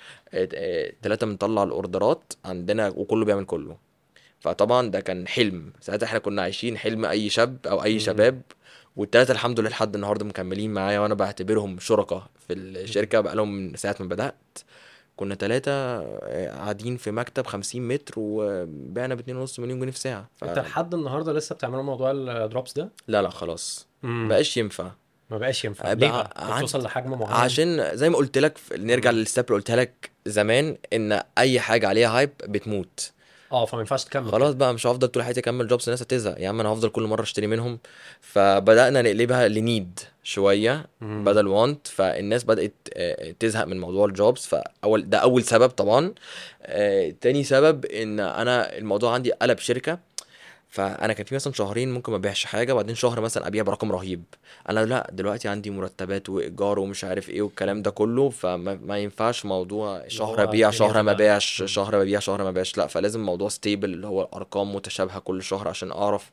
ثلاثة بنطلع الاوردرات عندنا وكله بيعمل كله. فطبعا ده كان حلم ساعتها، احنا كنا عايشين حلم اي شاب او اي مم. شباب. والتلاتة الحمد لله لحد النهارده مكملين معايا، وانا بعتبرهم شركاء في مم. الشركة بقالهم من ساعة ما بدأت. كنا تلاتة آه، قاعدين في مكتب خمسين متر وبعنا باتنين ونص مليون جنيه في ساعة. ف انت لحد النهارده لسه بتعملوا موضوع الدروبس ده؟ لا لا خلاص، مم. مبقاش ينفع. ما بقاش ينفع ليه بقى بقى؟ انت عد بتوصل لحجم معين؟ عشان زي ما قلت لك، نرجع مم. للستيب اللي قلتها لك زمان، ان اي حاجه عليها هايب بتموت. اه فما ينفعش تكمل خلاص كده. بقى مش هفضل طول حياتي اكمل جوبس، الناس هتزهق يا عم، انا هفضل كل مره اشتري منهم. فبدانا نقلبها لنيد شويه مم. بدل وانت، فالناس بدات آه، تزهق من موضوع الجوبس. فاول ده اول سبب طبعا. آه، تاني سبب ان انا الموضوع عندي قلب شركه. فانا كان في مثلا شهرين ممكن ما ابيعش حاجه، وبعدين شهر مثلا ابيع برقم رهيب. انا لا دلوقتي عندي مرتبات وايجار ومش عارف ايه والكلام ده كله، فما ما ينفعش موضوع اللي شهر هو ابيع الدنيا شهر ما تبقى. بيعش، مم. شهر ببيع شهر ما بيعش، لا فلازم موضوع ستيبل اللي هو الارقام متشابهه كل شهر عشان اعرف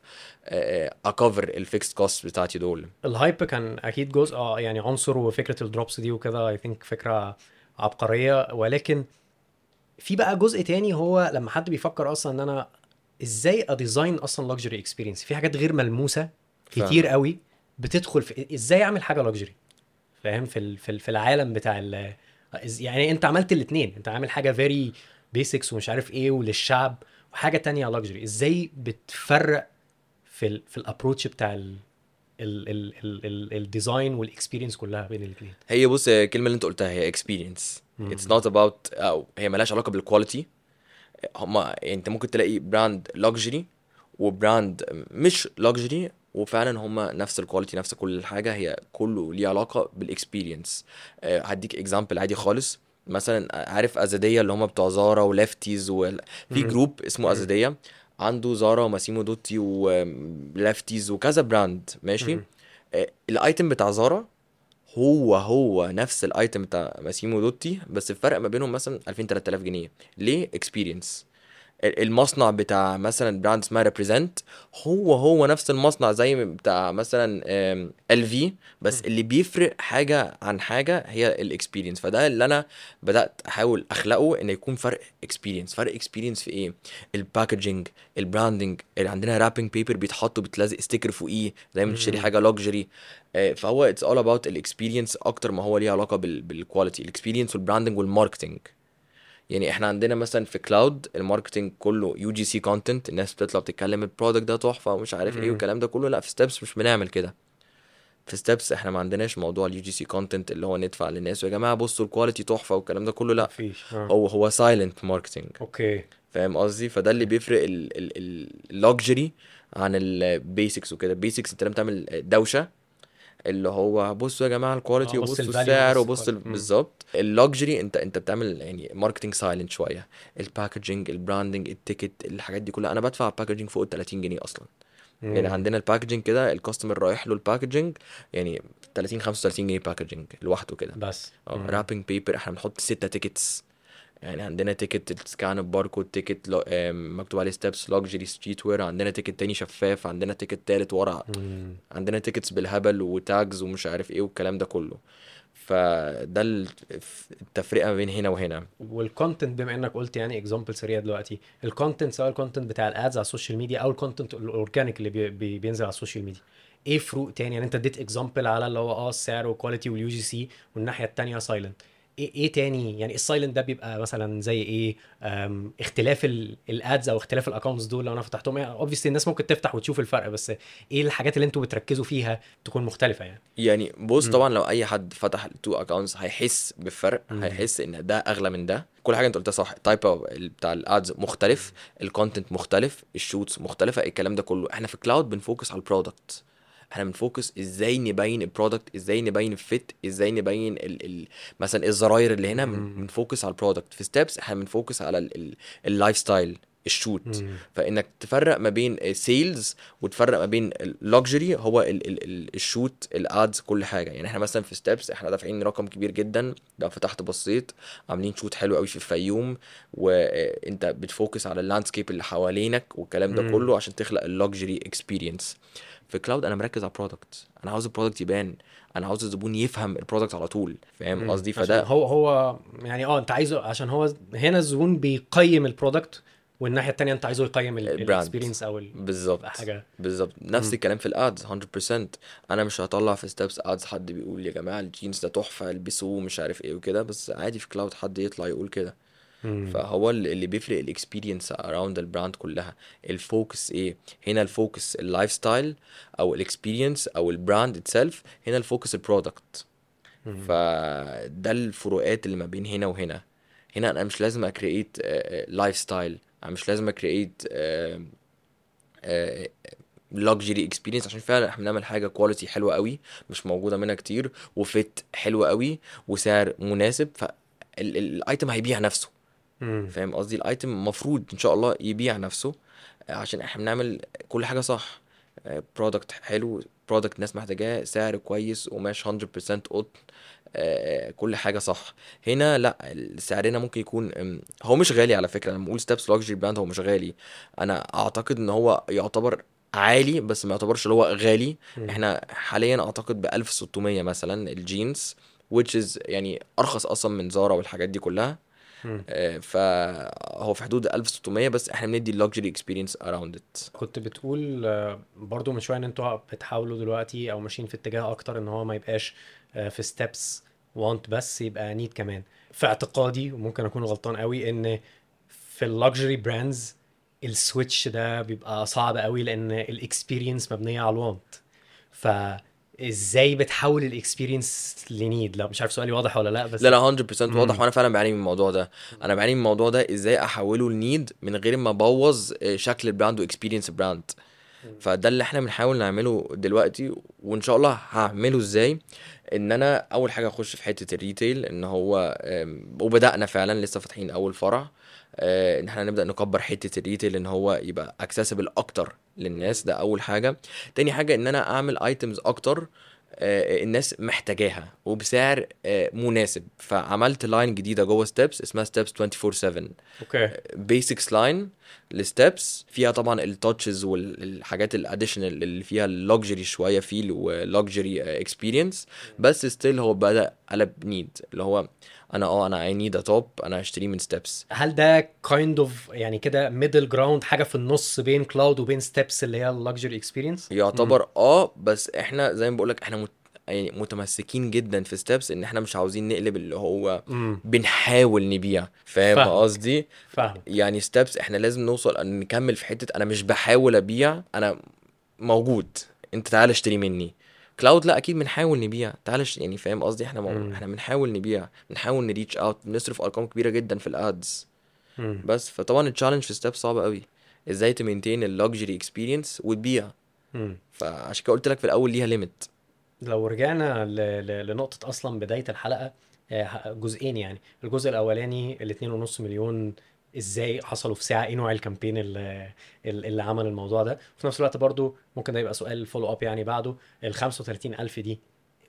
اكفر الفيكس كوست بتاعتي دول. الهايب كان اكيد جزء اه يعني عنصر، وفكره الدروبس دي وكده اي ثينك فكره عبقريه، ولكن في بقى جزء تاني، هو لما حد بيفكر اصلا ان انا ازاي اديزاين اصلا لوكسجري اكسبيرينس، في حاجات غير ملموسه كتير فاهمك. قوي بتدخل في ازاي اعمل حاجه لوكسجري. فاهم في ال- في ال- في العالم بتاع ال إز- يعني انت عملت الاثنين، انت عامل حاجه فيري بيسكس ومش عارف ايه وللشعب، وحاجه تانية لوكسجري. ازاي بتفرق في ال في الابروتش بتاع ال ال ال ال ال الديزاين والاكسبيرينس كلها بين الاثنين؟ هي بص، هي الكلمه اللي انت قلتها هي experience. it's not about، او هي ملهاش علاقه بالكواليتي. هما انت ممكن تلاقي براند لوكسجري وبراند مش لوكسجري، وفعلا هما نفس الكواليتي نفس كل حاجه، هي كله ليه علاقه بالاكسبيرينس. أه هديك اكزامبل عادي خالص. مثلا عارف ازاديه اللي هما بتوع زارا وليفتيز و... في مم. جروب اسمه مم. ازاديه، عنده زارا وماسيمو دوتي وليفتيز وكذا براند ماشي. مم. أه الايتم بتاع زارا هو هو نفس الايتم بتاع ماسيمو دوتي، بس الفرق ما بينهم مثلا ألفين تلات آلاف جنيه. ليه؟ اكسبيرينس. المصنع بتاع مثلا براند اسمها ريبريزنت هو هو نفس المصنع زي بتاع مثلا ال في، بس مم. اللي بيفرق حاجه عن حاجه هي الاكسبيرينس. فده اللي انا بدات احاول اخلقه، ان يكون فرق اكسبيرينس. فرق اكسبيرينس في ايه؟ الباكجينج، البراندنج، اللي عندنا رابنج بيبر بيتحط وبتلزق ستيكر فوقيه زي ما تشتري مم. حاجه لوكسجري. فهو اتس اول اباوت الاكسبيرينس اكتر ما هو ليه علاقه بالكواليتي. الاكسبيرينس والبراندنج والماركتنج. يعني احنا عندنا مثلا في كلاود الماركتنج كله يو جي سي كونتنت، الناس بتطلع بتتكلم البرودكت ده تحفه ومش عارف ايه مم. والكلام ده كله. لا في ستيبس مش بنعمل كده. في ستيبس احنا ما عندناش موضوع اليو جي سي كونتنت اللي هو ندفع للناس يا جماعه بصوا الكواليتي تحفه والكلام ده كله. لا مفيش اه. هو هو سايلنت ماركتنج. اوكي. فاهم قصدي؟ فده اللي اوكي. بيفرق اللوكجري عن البيسكس وكده. بيسكس انت لما تعمل دوشه اللي هو بصوا يا جماعه اه الكواليتي بص وبصوا الفاليو السعر بص وبصوا ال- الكواليتي. بالظبط. اللوكجري انت انت بتعمل يعني ماركتنج سايلنت شويه. الباكجينج، البراندنج، التيكت، الحاجات دي كلها انا بدفع الباكجينج فوق ال تلاتين جنيه اصلا. يعني امم. عندنا الباكجينج كده الكاستمر رايح له الباكجينج يعني تلاتين خمسة وتلاتين جنيه باكجينج لوحده كده. بس اه امم. رابنج بيبر احنا بنحط ستة تيكتس. يعني عندنا تيكت سكان باركود، تيكت لو... آم، مكتوب عليه ستيبس لوكجري ستريت وير، عندنا تيكت تاني شفاف، عندنا تيكت تالت ورا، امم. عندنا تيكتس بالهبل وتاجز ومش عارف ايه والكلام ده كله. فده ال- التفرقه ما بين هنا وهنا. والكونتنت بما انك قلت يعني اكزامبل سريع دلوقتي، الكونتنت سواء الكونتنت بتاع الادز على السوشيال ميديا او الكونتنت الاورجانيك اللي بي بي بينزل على السوشيال ميديا، ايه فروق تاني؟ يعني انت اديت اكزامبل على اللي هو اه السعر والكواليتي واليو جي سي، والناحيه التانيه سايلنت. ايه ايه تاني يعني؟ السايلنت ده بيبقى مثلا زي ايه؟ أم، اختلاف الادز او اختلاف الاكونتس دول لو انا فتحتهم، يعني اوبviously الناس ممكن تفتح وتشوف الفرق، بس ايه الحاجات اللي انتوا بتركزوا فيها تكون مختلفه يعني؟ يعني بص امم. طبعا لو اي حد فتح التو اكونتس هيحس بفرق، امم. هيحس ان ده اغلى من ده. كل حاجه انت قلتها صح. التايب بتاع الادز مختلف، الكونتنت مختلف، الشوتس مختلفه، الكلام ده كله. احنا في كلاود بنفوكس على البرودكت. احنا بنفوكس ازاي نبين البرودكت، ازاي نبين الفيت، ازاي نبين ال ال مثلا الزراير اللي هنا. بن- امم. بنفوكس على البرودكت. في ستيبس احنا بنفوكس على اللايف ستايل، الشوت. امم. فانك تفرق ما بين سيلز وتفرق ما بين اللوكسجري هو ال ال ال الشوت، الادز، كل حاجه. يعني احنا مثلا في ستيبس احنا دافعين رقم كبير جدا. لو فتحت بصيت عاملين شوت حلو قوي في الفيوم، وانت بتفوكس على اللاندسكيب اللي حوالينك والكلام ده امم. كله عشان تخلق اللوكسجري اكسبيرينس. في كلاود انا مركز على البرودكت، انا عاوز البرودكت يبان، انا عاوز الزبون يفهم البرودكت على طول. فاهم امم. قصدي؟ عشان فده هو هو يعني اه انت عايزه، عشان هو هنا الزبون بيقيم البرودكت، والناحيه التانيه انت عايزه يقيم البراند. الاكسبيرينس او ال... تبقى بالظبط حاجه. بالظبط نفس امم. الكلام في الادز مية بالمية. انا مش هطلع في ستيبس ادز حد بيقول يا جماعه الجينز ده تحفه البسوه مش عارف ايه وكده، بس عادي في كلاود حد يطلع يقول كده. امم. فهو اللي اللي بيفرق الاكسبيرينس اراوند البراند كلها. الفوكس ايه هنا؟ الفوكس اللايف ستايل او الاكسبيرينس او البراند اتسلف. هنا الفوكس البرودكت. امم. فده الفروقات اللي ما بين هنا وهنا. هنا انا مش لازم اكريت لايف ستايل، انا مش لازم اكريت لوكسجري اكسبيرينس، عشان فعلا احنا بنعمل حاجه كواليتي حلوه قوي مش موجوده منها كتير، وفيت حلو قوي، وسعر مناسب. فالايتم هيبيع نفسه. امم. فاهم قصدي؟ الايتم المفروض ان شاء الله يبيع نفسه، آه، عشان احنا بنعمل كل حاجه صح. برودكت حلو، برودكت ناس محتاجاه، سعر كويس، قماش مية بالمية قطن، آه، كل حاجه صح. هنا لا، سعرنا ممكن يكون أم، هو مش غالي على فكره. لما بقول ستابس لوكسجري براند هو مش غالي. انا اعتقد ان هو يعتبر عالي بس ما يعتبرش اللي هو غالي. امم. احنا حاليا اعتقد ب ألف وستمية مثلا الجينز، which is يعني ارخص اصلا من زارا والحاجات دي كلها. امم. آه، فهو في حدود ألف وستمية، بس احنا بندي اللوكسجري اكسبيرينس اراوند ات. كنت بتقول آه، برضو من شويه ان انتوا بتحاولوا دلوقتي او ماشيين في اتجاه اكتر ان هو ما يبقاش آه، في ستيبس وانت بس، يبقى نيد كمان. في اعتقادي وممكن اكون غلطان قوي ان في اللكجري براندز السويتش ده بيبقى صعب قوي لان الاكسبيرينس مبنيه على الوانت. فازاي بتحول الاكسبيرينس لنيد؟ لا مش عارف سؤالي واضح ولا لا لا بس. لا مية بالمية واضح، امم. وانا فعلا بعاني من الموضوع ده. انا بعاني من الموضوع ده ازاي احوله لنيد من غير ما ابوظ آه، شكل البراند واكسبيرينس البراند. فده اللي احنا بنحاول نعمله دلوقتي، وان شاء الله هعمله ازاي. ان انا اول حاجه اخش في حته الريتيل، ان هو آم، وبدانا فعلا لسه فاتحين اول فرع. آه، ان احنا نبدا نكبر حته الريتيل، ان هو يبقى اكسسبل اكتر للناس. ده اول حاجه. تاني حاجه ان انا اعمل ايتمز اكتر آه، الناس محتاجاها وبسعر آه، مناسب. فعملت لاين جديده جوه ستيبس اسمها ستيبس اربعة وعشرين سبعة. اوكي. بيسكس لاين لستبس، فيها طبعا التاتشز والحاجات الاديشنال اللي فيها اللوكجري شويه، فيل ولوكجري اكسبيرينس. بس ستيل هو بدا قلب نيد، اللي هو انا اه انا اي نيد ا توب، انا هشتريه من ستبس. هل ده كايند اوف يعني كده ميدل جراوند، حاجه في النص بين كلاود وبين ستيبس اللي هي اللكجري اكسبيرينس؟ يعتبر اه بس احنا زي ما بقولك احنا مت... يعني متمسكين جدا في ستبس، ان احنا مش عاوزين نقلب اللي هو امم بنحاول نبيع. فاهم فاهمك قصدي؟ فاهمك. يعني ستبس احنا لازم نوصل ان نكمل في حته انا مش بحاول ابيع، انا موجود، انت تعال اشتري مني. كلاود لا، اكيد بنحاول نبيع، تعال اشت- يعني فاهم قصدي؟ احنا مو... امم احنا بنحاول نبيع، بنحاول نريتش اوت، بنصرف ارقام كبيره جدا في الادز. امم بس فطبعا التشالنج في ستيب صعب قوي، ازاي تمينتين اللوكجري اكسبيرينس وتبيع. امم فعشان كده قلت لك في الاول ليها ليميت. لو رجعنا ل... ل... لنقطه اصلا بدايه الحلقه، آه، جزئين يعني. الجزء الاولاني الاتنين ونص مليون ازاي حصلوا في ساعه، ايه نوع الكامبين اللي, اللي عمل الموضوع ده. وفي نفس الوقت برضو ممكن ده يبقى سؤال فولو اب يعني بعده، ال خمسة وتلاتين الف دي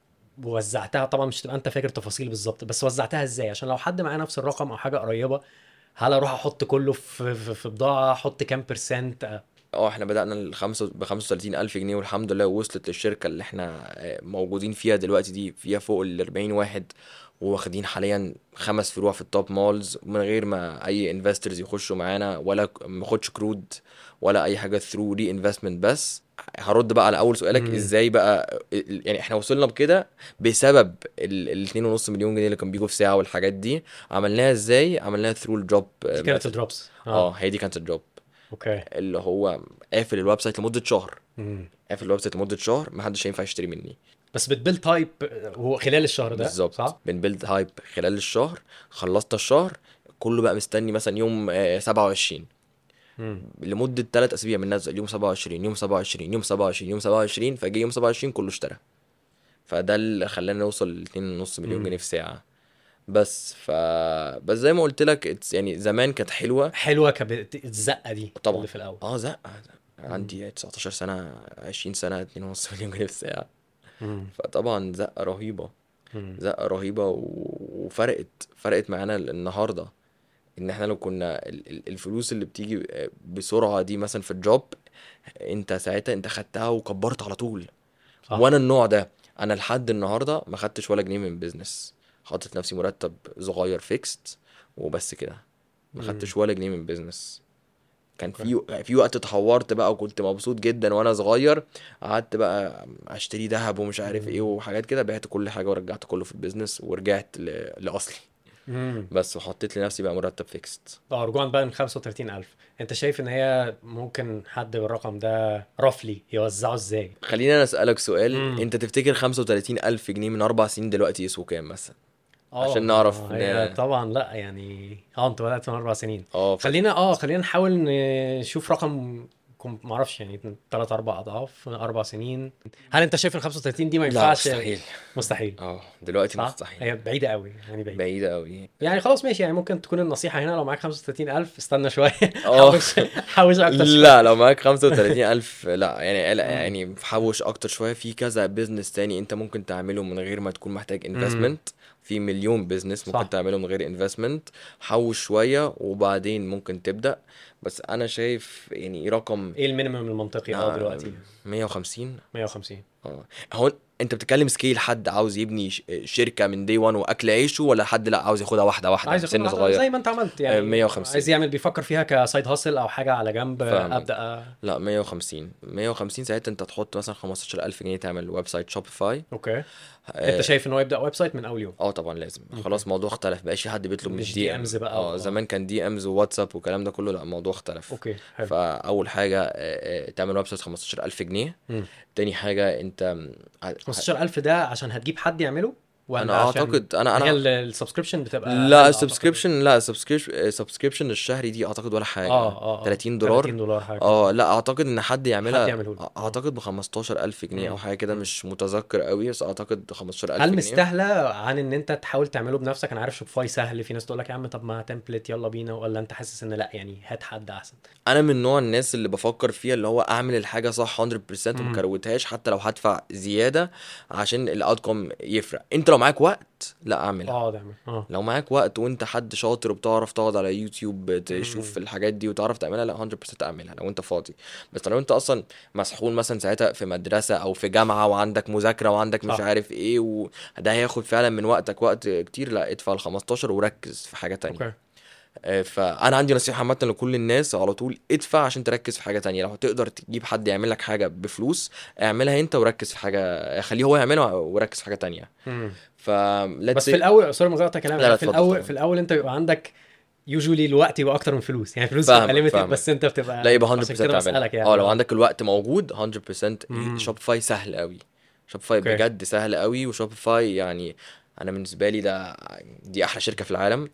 وزعتها طبعا مش تبقى انت فاكر تفاصيل بالظبط، بس وزعتها ازاي عشان لو حد معاه نفس الرقم او حاجه قريبه؟ هل اروح احط كله في في, في بضاعه، احط كام برسنت؟ اه احنا بدأنا الخمسة ب خمسة وتلاتين ألف جنيه، والحمد لله وصلت للشركة اللي احنا آه، موجودين فيها دلوقتي دي، فيها فوق ال أربعين واحد، واخدين حاليا خمس فروع في التوب مولز من غير ما اي انفسترز يخشوا معانا، ولا ك- ما خدش كرود ولا اي حاجة، ثرو ري انفستمنت بس. هرد بقى على اول سؤالك، امم ازاي بقى ال- يعني احنا وصلنا بكده بسبب ال ال اتنين ونص مليون جنيه اللي كانوا بيجوا في ساعة والحاجات دي. عملناها ازاي؟ عملناها ثرو الدروب دي كانت ميثود. الدروبس. اه اه. هي دي كانت الدروب، اوكي. اللي هو قافل الويب سايت لمده شهر. امم قافل الويب سايت لمده شهر، محدش هينفع يشتري مني. بس بتبيل تايب هو خلال الشهر ده بالظبط، صح؟ بنبيلد هايب خلال الشهر. خلصت الشهر كله بقى مستني مثلا يوم آه، سبعة وعشرين، امم لمده ثلاث اسابيع بننزل يوم سبعة وعشرين، يوم سبعة وعشرين، يوم سبعة وعشرين، يوم سبعة وعشرين، فجي يوم سبعة وعشرين كله اشترى. فده اللي خلانا نوصل ل اتنين ونص مليون امم جنيه في ساعه. بس ف بس زي ما قلت لك it's- يعني زمان كانت حلوه. حلوه كبت الزقه دي طبعا اللي في الاول. اه زقه. امم عندي تسعتاشر سنه، عشرين سنه، اتنين ونص مليون جنيه في الساعه. امم فطبعا زقة رهيبة، امم زقة رهيبة و- وفرقت فرقت معانا النهاردة. ان احنا لو كنا ال- ال- الفلوس اللي بتيجي بسرعة دي مثلا في الجوب، انت ساعتها انت خدتها وكبرت على طول. صح. وانا النوع ده، انا لحد النهاردة ما خدتش ولا جنيه من بيزنس. حاطط نفسي مرتب صغير فيكست وبس كده، ما امم خدتش ولا جنيه من بيزنس. كان اوكي. في في وقت اتهورت بقى وكنت مبسوط جدا وانا صغير، قعدت بقى اشتري ذهب ومش عارف ايه امم وحاجات كده، بعت كل حاجه ورجعت كله في البيزنس ورجعت ل... لاصلي. امم بس وحطيت لنفسي بقى مرتب فيكست. اه رجوعا بقى من خمسة وتلاتين الف، انت شايف ان هي ممكن حد بالرقم ده رفلي يوزعه ازاي؟ خليني انا اسالك سؤال، امم انت تفتكر خمسة وتلاتين الف جنيه من اربع سنين دلوقتي يسووا كام مثلا؟ عشان اه نعرف هي ن... طبعا لا يعني اه انت بدأت من اربع سنين. اه ف... خلينا اه خلينا نحاول نشوف رقم كم- معرفش يعني ثلاث اربع اضعاف اربع سنين. هل انت شايف ال خمسة وتلاتين دي ما لا ينفعش؟ مستحيل. مستحيل. اه دلوقتي صح مستحيل. هي بعيدة قوي يعني بعيدة. بعيدة قوي. يعني خلاص ماشي، يعني ممكن تكون النصيحة هنا لو معاك خمسة وتلاتين الف استنى شوية. اه حوش حوش اكتر شوية. لا، لو معاك خمسة وتلاتين ألف لا يعني لا امم يعني حوش أكتر شوية. في كذا بيزنس تاني أنت ممكن تعمله من غير ما تكون محتاج امم انفستمنت. في مليون بيزنس ممكن صح. تعمله من غير انفستمنت. حوش شوية وبعدين ممكن تبدأ. بس أنا شايف يعني رقم ايه المينيمم المنطقي اه آه، دلوقتي؟ مية وخمسين. مية وخمسين. اه هو انت بتتكلم سكيل حد عاوز يبني ش- شركة من دي وان واكل عيشه، ولا حد لا عاوز ياخدها واحدة واحدة عايز بسن ياخد صغير؟ زي ما انت عملت آه، يعني، عايز مية وخمسين. يعمل بيفكر فيها كسايد هاسل او حاجة على جنب فاهمك. ابدا. لا مية وخمسين، مية وخمسين ساعتها انت تحط مثلا خمستاشر ألف جنيه تعمل ويب سايت شوبيفاي. اوكي. انت اه شايف ان هو يبدا ويب سايت من اول يوم؟ آه طبعا لازم، اوكي. خلاص الموضوع اختلف، بقاش في حد بيطلب من مش الدي دي ام. امز بقى اه اه. زمان كان دي امز وواتساب والكلام ده كله، لا الموضوع اختلف. اوكي حلو. فاول حاجه آه، آه، تعمل ويب سايت خمستاشر ألف جنيه. امم تاني حاجه انت م، ع- ع- خمستاشر الف ده عشان هتجيب حد يعمله؟ ولا انا عشان اعتقد انا هي انا السبسكريبشن بتبقى لا اقل اعتقد؟ سبسكريبشن لا سبسكريبشن سبسكريبشن الشهري دي اعتقد ولا حاجه، اه اه اه تلاتين دولار. تلاتين دولار حاجه كده. اه اه لا اعتقد ان حد حد يعملها، يعمله لي. اه اعتقد ب خمستاشر الف جنيه او مم. حاجه كده، مم. مش متذكر قوي بس اعتقد خمستاشر الف هل جنيه. مستاهله عن ان انت تحاول تعمله بنفسك؟ انا عارف شوبفاي سهل، في ناس تقول لك يا عم طب ما تمبلت يلا بينا، ولا انت حاسس ان لا يعني هات حد احسن؟ انا من نوع الناس اللي بفكر فيها اللي هو اعمل الحاجه صح مية بالمية وما امم كروتهاش حتى لو هدفع زياده عشان الاوتكم يفرق. انت لو معاك وقت لا اعملها، اه دايما اه. لو معاك وقت وانت حد شاطر وبتعرف تقعد على يوتيوب تشوف امم الحاجات دي وتعرف تعملها لا مية بالمية اعملها لو انت فاضي. بس لو انت اصلا مسحول مثلا ساعتها في مدرسة او في جامعة وعندك مذاكرة وعندك مش صح. عارف ايه وده هياخد فعلا من وقتك وقت كتير، لا ادفع ال خمستاشر وركز في حاجة تانية. اوكي. آه، فانا عندي نصيحة عامة لكل الناس على طول، ادفع عشان تركز في حاجة تانية. لو تقدر تجيب حد يعمل لك حاجة بفلوس اعملها انت وركز في حاجة، خليه هو يعملها وركز في حاجة تانية. امم ف let's بس في say الاول سوري مقاطعة كلامك، لا لا يعني في اتفضل الاول طبعا. في الاول انت بيبقى عندك يوجولي الوقت يبقى اكتر من فلوس، يعني فلوس تبقى فاهمك ليميتد بس فاهمك انت لا بتبقى، يبقى عشان مية بالمية كده تعملها. بسألك اه يعني. لو اه عندك الوقت موجود مية بالمية. امم شوبيفاي سهل قوي، شوبيفاي اوكي. بجد سهل قوي. وشوبيفاي يعني انا بالنسبه لي ده دي احلى شركه في العالم.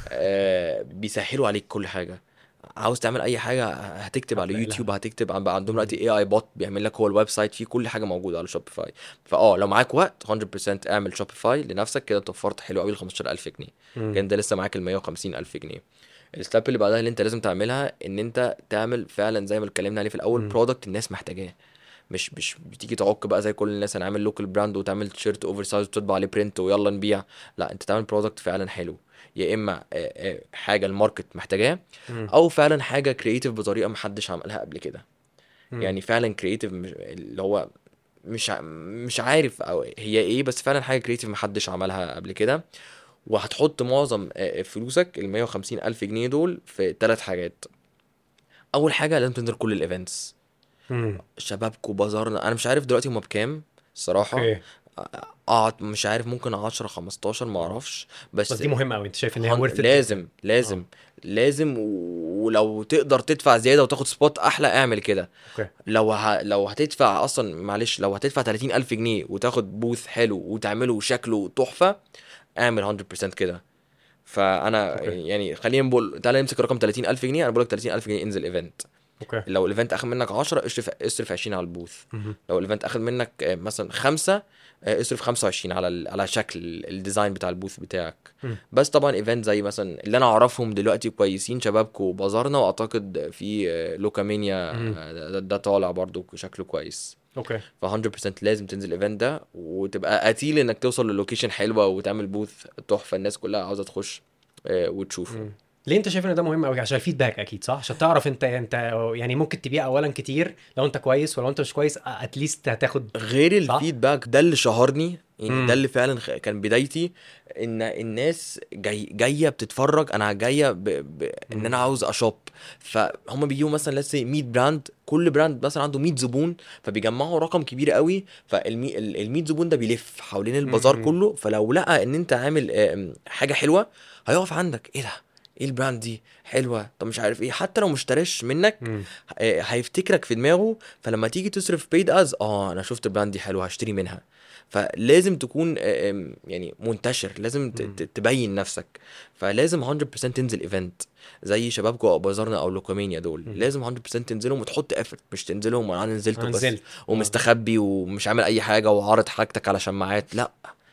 آه بيسهلوا عليك كل حاجه. عاوز تعمل اي حاجه هتكتب على هتلاقي يوتيوب، لها. هتكتب عن- بقى عندهم امم دلوقتي اي اي بوت بيعمل لك هو الويب سايت فيه كل حاجه موجوده على شوبيفاي. فاه لو معاك وقت مية بالمية اعمل شوبيفاي لنفسك كده، انت وفرت حلو قوي ال خمستاشر الف جنيه. كان امم انت لسه معاك ال مية وخمسين الف جنيه. الستاب اللي بعدها اللي انت لازم تعملها ان انت تعمل فعلا زي ما اتكلمنا عليه في الاول امم برودكت الناس محتاجاه. مش مش بتيجي تعك بقى زي كل الناس انا عامل لوكال براند وتعمل تيشيرت اوفر سايز وتطبع عليه برنت ويلا نبيع. لا انت تعمل برودكت فعلا حلو، يا اما آه، آه، حاجه الماركت محتاجاه امم او فعلا حاجه كرييتيف بطريقه محدش عملها قبل كده. امم يعني فعلا كرييتيف اللي هو مش ع- مش عارف او هي ايه، بس فعلا حاجه كرييتيف محدش عملها قبل كده. وهتحط معظم آه، فلوسك ال مية وخمسين الف جنيه دول في ثلاث حاجات. اول حاجه لازم تنزل كل الايفنتس، امم شبابكو بازارنا. انا مش عارف دلوقتي هما بكام الصراحه. اوكي. اه مش عارف ممكن عشرة خمستاشر ما اه اعرفش بس بس دي مهمة قوي، انت شايف ان هي هن... worth it جدا؟ لازم لازم اه لازم و- ولو تقدر تدفع زياده وتاخد سبوت احلى اعمل كده. اوكي. لو ه... لو هتدفع اصلا معلش لو هتدفع تلاتين الف جنيه وتاخد بوث حلو وتعمله شكله تحفه اعمل مية بالمية كده. فانا اوكي. يعني خلينا نقول تعالى نمسك رقم تلاتين الف جنيه، انا بقول لك تلاتين الف جنيه انزل ايفنت. اوكي. لو الايفنت اخد منك عشرة اصرف اصرف عشرين على البوث. مهم. لو الايفنت اخد منك آه، مثلا خمسة آه، اصرف خمسة وعشرين على ال- على شكل الديزاين بتاع البوث بتاعك. مم. بس طبعا ايفنت زي مثلا اللي انا اعرفهم دلوقتي كويسين شبابكو بازارنا، واعتقد في آه، لوكامينيا مم. آه، ده, ده طالع برضو شكله كويس. اوكي. ف مية بالمية لازم تنزل الايفنت ده وتبقى قتيل انك توصل للوكيشن حلوه وتعمل بوث تحفه الناس كلها عاوزه تخش آه، وتشوفه. مم. ليه انت شايف ان ده مهم قوي؟ عشان الفيدباك اكيد صح، عشان تعرف انت انت يعني ممكن تبيع اولا كتير لو انت كويس، ولو انت مش كويس اتليست هتاخد. غير صح. الفيدباك ده اللي شهرني يعني، ده امم اللي فعلا خ- كان بدايتي. ان الناس جاي جايه بتتفرج، انا جايه ب... ب... ان انا امم عاوز اشوب. فهم بيجيبوا مثلا لسه مية براند، كل براند مثلا عنده مية زبون، فبيجمعوا رقم كبير قوي. فالمي ال مية زبون ده بيلف حوالين البازار امم كله، فلو لقى ان انت عامل آم، حاجه حلوه هيقف عندك ايه ده، ايه البراند دي حلوه طب مش عارف ايه، حتى لو مشتريش منك امم آه، هيفتكرك في دماغه. فلما تيجي تصرف بيد از اه انا شفت البراند دي حلوه هشتري منها. فلازم تكون آه، آم، يعني منتشر، لازم ت- ت- امم تبين نفسك. فلازم مية بالمية تنزل ايفنت زي شبابكو او بازارنا او لوكومينيا دول، امم لازم مية بالمية تنزلهم وتحط افورت، مش تنزلهم وانا نزلته انا بس نزلت اه. ومستخبي ومش عامل اي حاجه وعارض حاجتك على شماعات. لا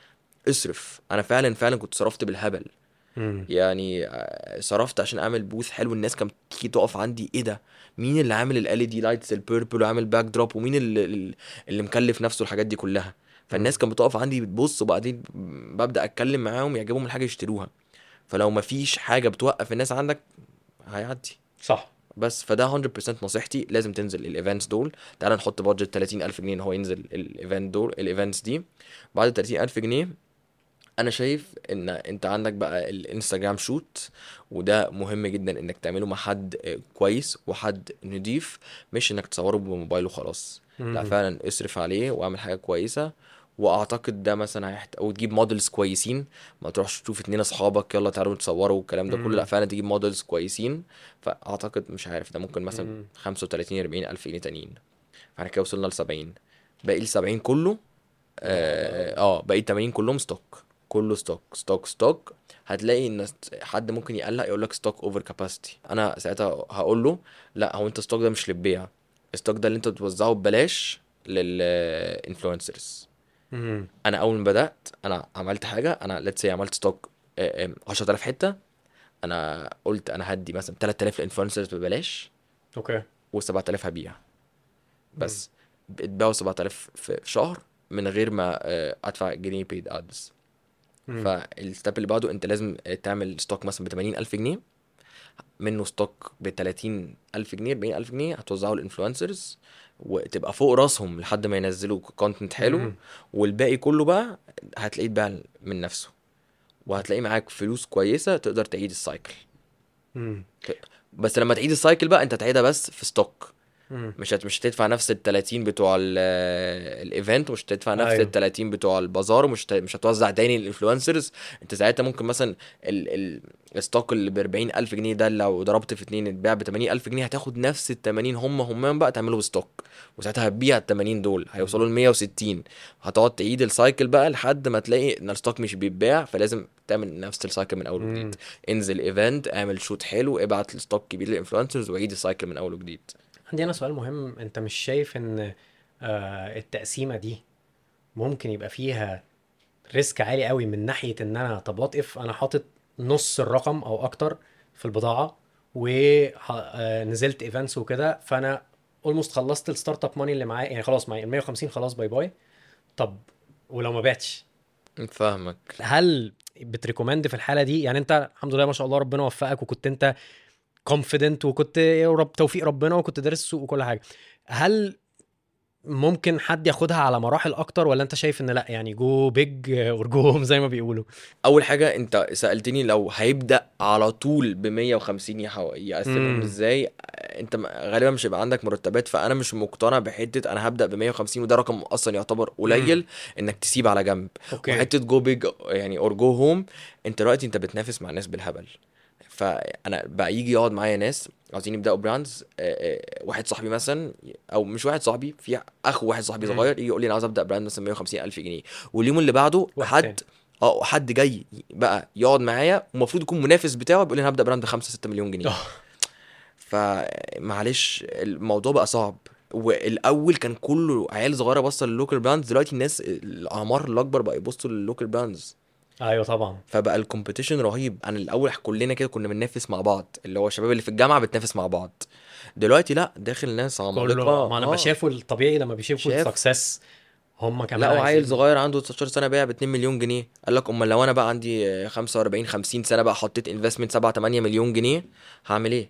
اصرف. انا فعلا فعلا كنت صرفت بالهبل امم يعني. آه، صرفت عشان اعمل بوث حلو الناس كانت تيجي تقف عندي ايه ده، مين اللي عامل ال دي لايتس البيربل وعامل باك دروب ومين اللي, اللي مكلف نفسه الحاجات دي كلها. فالناس امم كانت بتقف عندي بتبص وبعدين ببدأ اتكلم معاهم يعجبهم الحاجه يشتروها. فلو مفيش حاجه بتوقف الناس عندك هيعدي. صح. بس فده مية بالمية نصيحتي، لازم تنزل الايفنتس دول. تعال نحط بادجت تلاتين الف جنيه ان هو ينزل الايفنت دول الايفنتس دي. بعد تلاتين الف جنيه انا شايف ان انت عندك بقى الانستجرام شوت، وده مهم جدا انك تعمله مع حد آه، كويس وحد نضيف، مش انك تصوره بموبايله خلاص. لا امم فعلا اصرف عليه واعمل حاجة كويسة. واعتقد ده مثلا هيحت... او تجيب موديلز كويسين، ما تروحش تشوف اتنين اصحابك يلا تعالوا نتصوروا والكلام ده كله. لا امم فعلا تجيب موديلز كويسين. فاعتقد مش عارف ده ممكن مثلا امم خمسة وتلاتين اربعين الف جنيه تانيين. فاحنا كده وصلنا ل سبعين، باقي ال سبعين كله يبقى اه آه، باقي ال تمانين كلهم ستوك. كله ستوك ستوك ستوك. هتلاقي ان حد ممكن يقلق يقول لك ستوك اوفر كاباسيتي، انا ساعتها هقول له لا، هو انت ستوك ده مش للبيع، الستوك ده اللي انت بتوزعه ببلاش للانفلونسرز. مم. انا اول ما بدات انا عملت حاجه، انا ليتس سي عملت ستوك عشرة آلاف حته، انا قلت انا هدي مثلا تلات آلاف للانفلونسرز ببلاش اوكي. و7000 هبيع. مم. بس اتباعوا سبعة آلاف في شهر من غير ما آه، ادفع جنيه بيد ادز. مم. فالستep اللي بعده انت لازم تعمل ستوك مثلا ب تمانين الف جنيه، منه ستوك ب تلاتين الف جنيه اربعين الف جنيه هتوزعه للانفلونسرز وتبقى فوق راسهم لحد ما ينزلوا كونتنت حلو، مم. والباقي كله بقى هتلاقيه اتباع من نفسه، وهتلاقي معاك فلوس كويسة تقدر تعيد السايكل. مم. بس لما تعيد السايكل بقى انت تعيدها بس في ستوك، مم. مش هت... مش هتدفع نفس ال تلاتين بتوع ال- الايفنت، ومش هتدفع نفس ايوه. ال تلاتين بتوع البازار، ومش هت... مش هتوزع تاني للانفلونسرز. انت ساعتها ممكن مثلا ال... ال... الستوك اللي ب اربعين الف جنيه ده لو ضربت في اتنين اتباع ب تمانين الف جنيه، هتاخد نفس ال تمانين هم هم بقى تعمله بستوك، وساعتها هتبيع ال تمانين دول هيوصلوا ل مية وستين. هتقعد تعيد السايكل بقى لحد ما تلاقي ان الستوك مش بيتباع، فلازم تعمل نفس السايكل من اول وجديد. مم. انزل ايفنت، اعمل شوت حلو، ابعت الستوك كبير للانفلونسرز، وعيد السايكل من اول وجديد. عندي انا سؤال مهم، انت مش شايف ان آه، التقسيمه دي ممكن يبقى فيها ريسك عالي قوي من ناحيه ان انا طب وات اف انا حاطط نص الرقم او اكتر في البضاعه ونزلت ايفنتس وكده، فانا اولموست خلصت الستارت اب ماني اللي معايا، يعني خلاص معايا ال مية وخمسين، خلاص باي باي. طب ولو ما بعتش، فاهمك. هل بتريكومند في الحاله دي؟ يعني انت الحمد لله ما شاء الله ربنا وفقك، وكنت انت كونفيدنت، وكنت رب توفيق ربنا، وكنت دارس السوق وكل حاجه، هل ممكن حد ياخدها على مراحل اكتر، ولا انت شايف ان لا يعني جو بيج اور جو هوم زي ما بيقولوا؟ اول حاجه انت سالتني لو هيبدا على طول ب مية وخمسين يحو- يقسمهم امم. ازاي. انت م- غالبا مش هيبقى عندك مرتبات، فانا مش مقتنع بحته انا هبدا ب مية وخمسين وده رقم اصلا يعتبر امم. قليل انك تسيب على جنب. اوكي. وحته جو بيج يعني اور جو هوم، انت دلوقتي انت بتنافس مع ناس بالهبل. فانا بقى يجي يقعد معايا ناس عاوزين يبداوا براندز، آه، آه، واحد صاحبي مثلا، او مش واحد صاحبي، في اخو واحد صاحبي امم. صغير يجي يقول لي انا عاوز ابدا براند مثلا مية وخمسين الف جنيه، واليوم اللي بعده واحد حد تاني. اه حد جاي بقى يقعد معايا ومفروض يكون منافس بتاعه بيقول لي انا هبدا براند خمسة ستة مليون جنيه. اه. فمعلش الموضوع بقى صعب. والاول كان كله عيال صغيره باصه لللوكال براندز، دلوقتي الناس الاعمار الاكبر بقى يبصوا لللوكال براندز. ايوه طبعا. فبقى الكومبيتيشن رهيب. عن الاول كلنا كده كنا بننافس مع بعض، اللي هو الشباب اللي في الجامعه بتنافس مع بعض. دلوقتي لا، داخل ناس عمالقه. كله ما لما اه شافوا الطبيعي، لما بيشوفوا شاف السكسس هم كمان لقوا عيل عايزين. صغير عنده تسعتاشر سنه بايع ب اتنين مليون جنيه، قال لك امال لو انا بقى عندي خمسة واربعين خمسين سنه بقى حطيت انفستمنت سبعة تمانية مليون جنيه هعمل ايه؟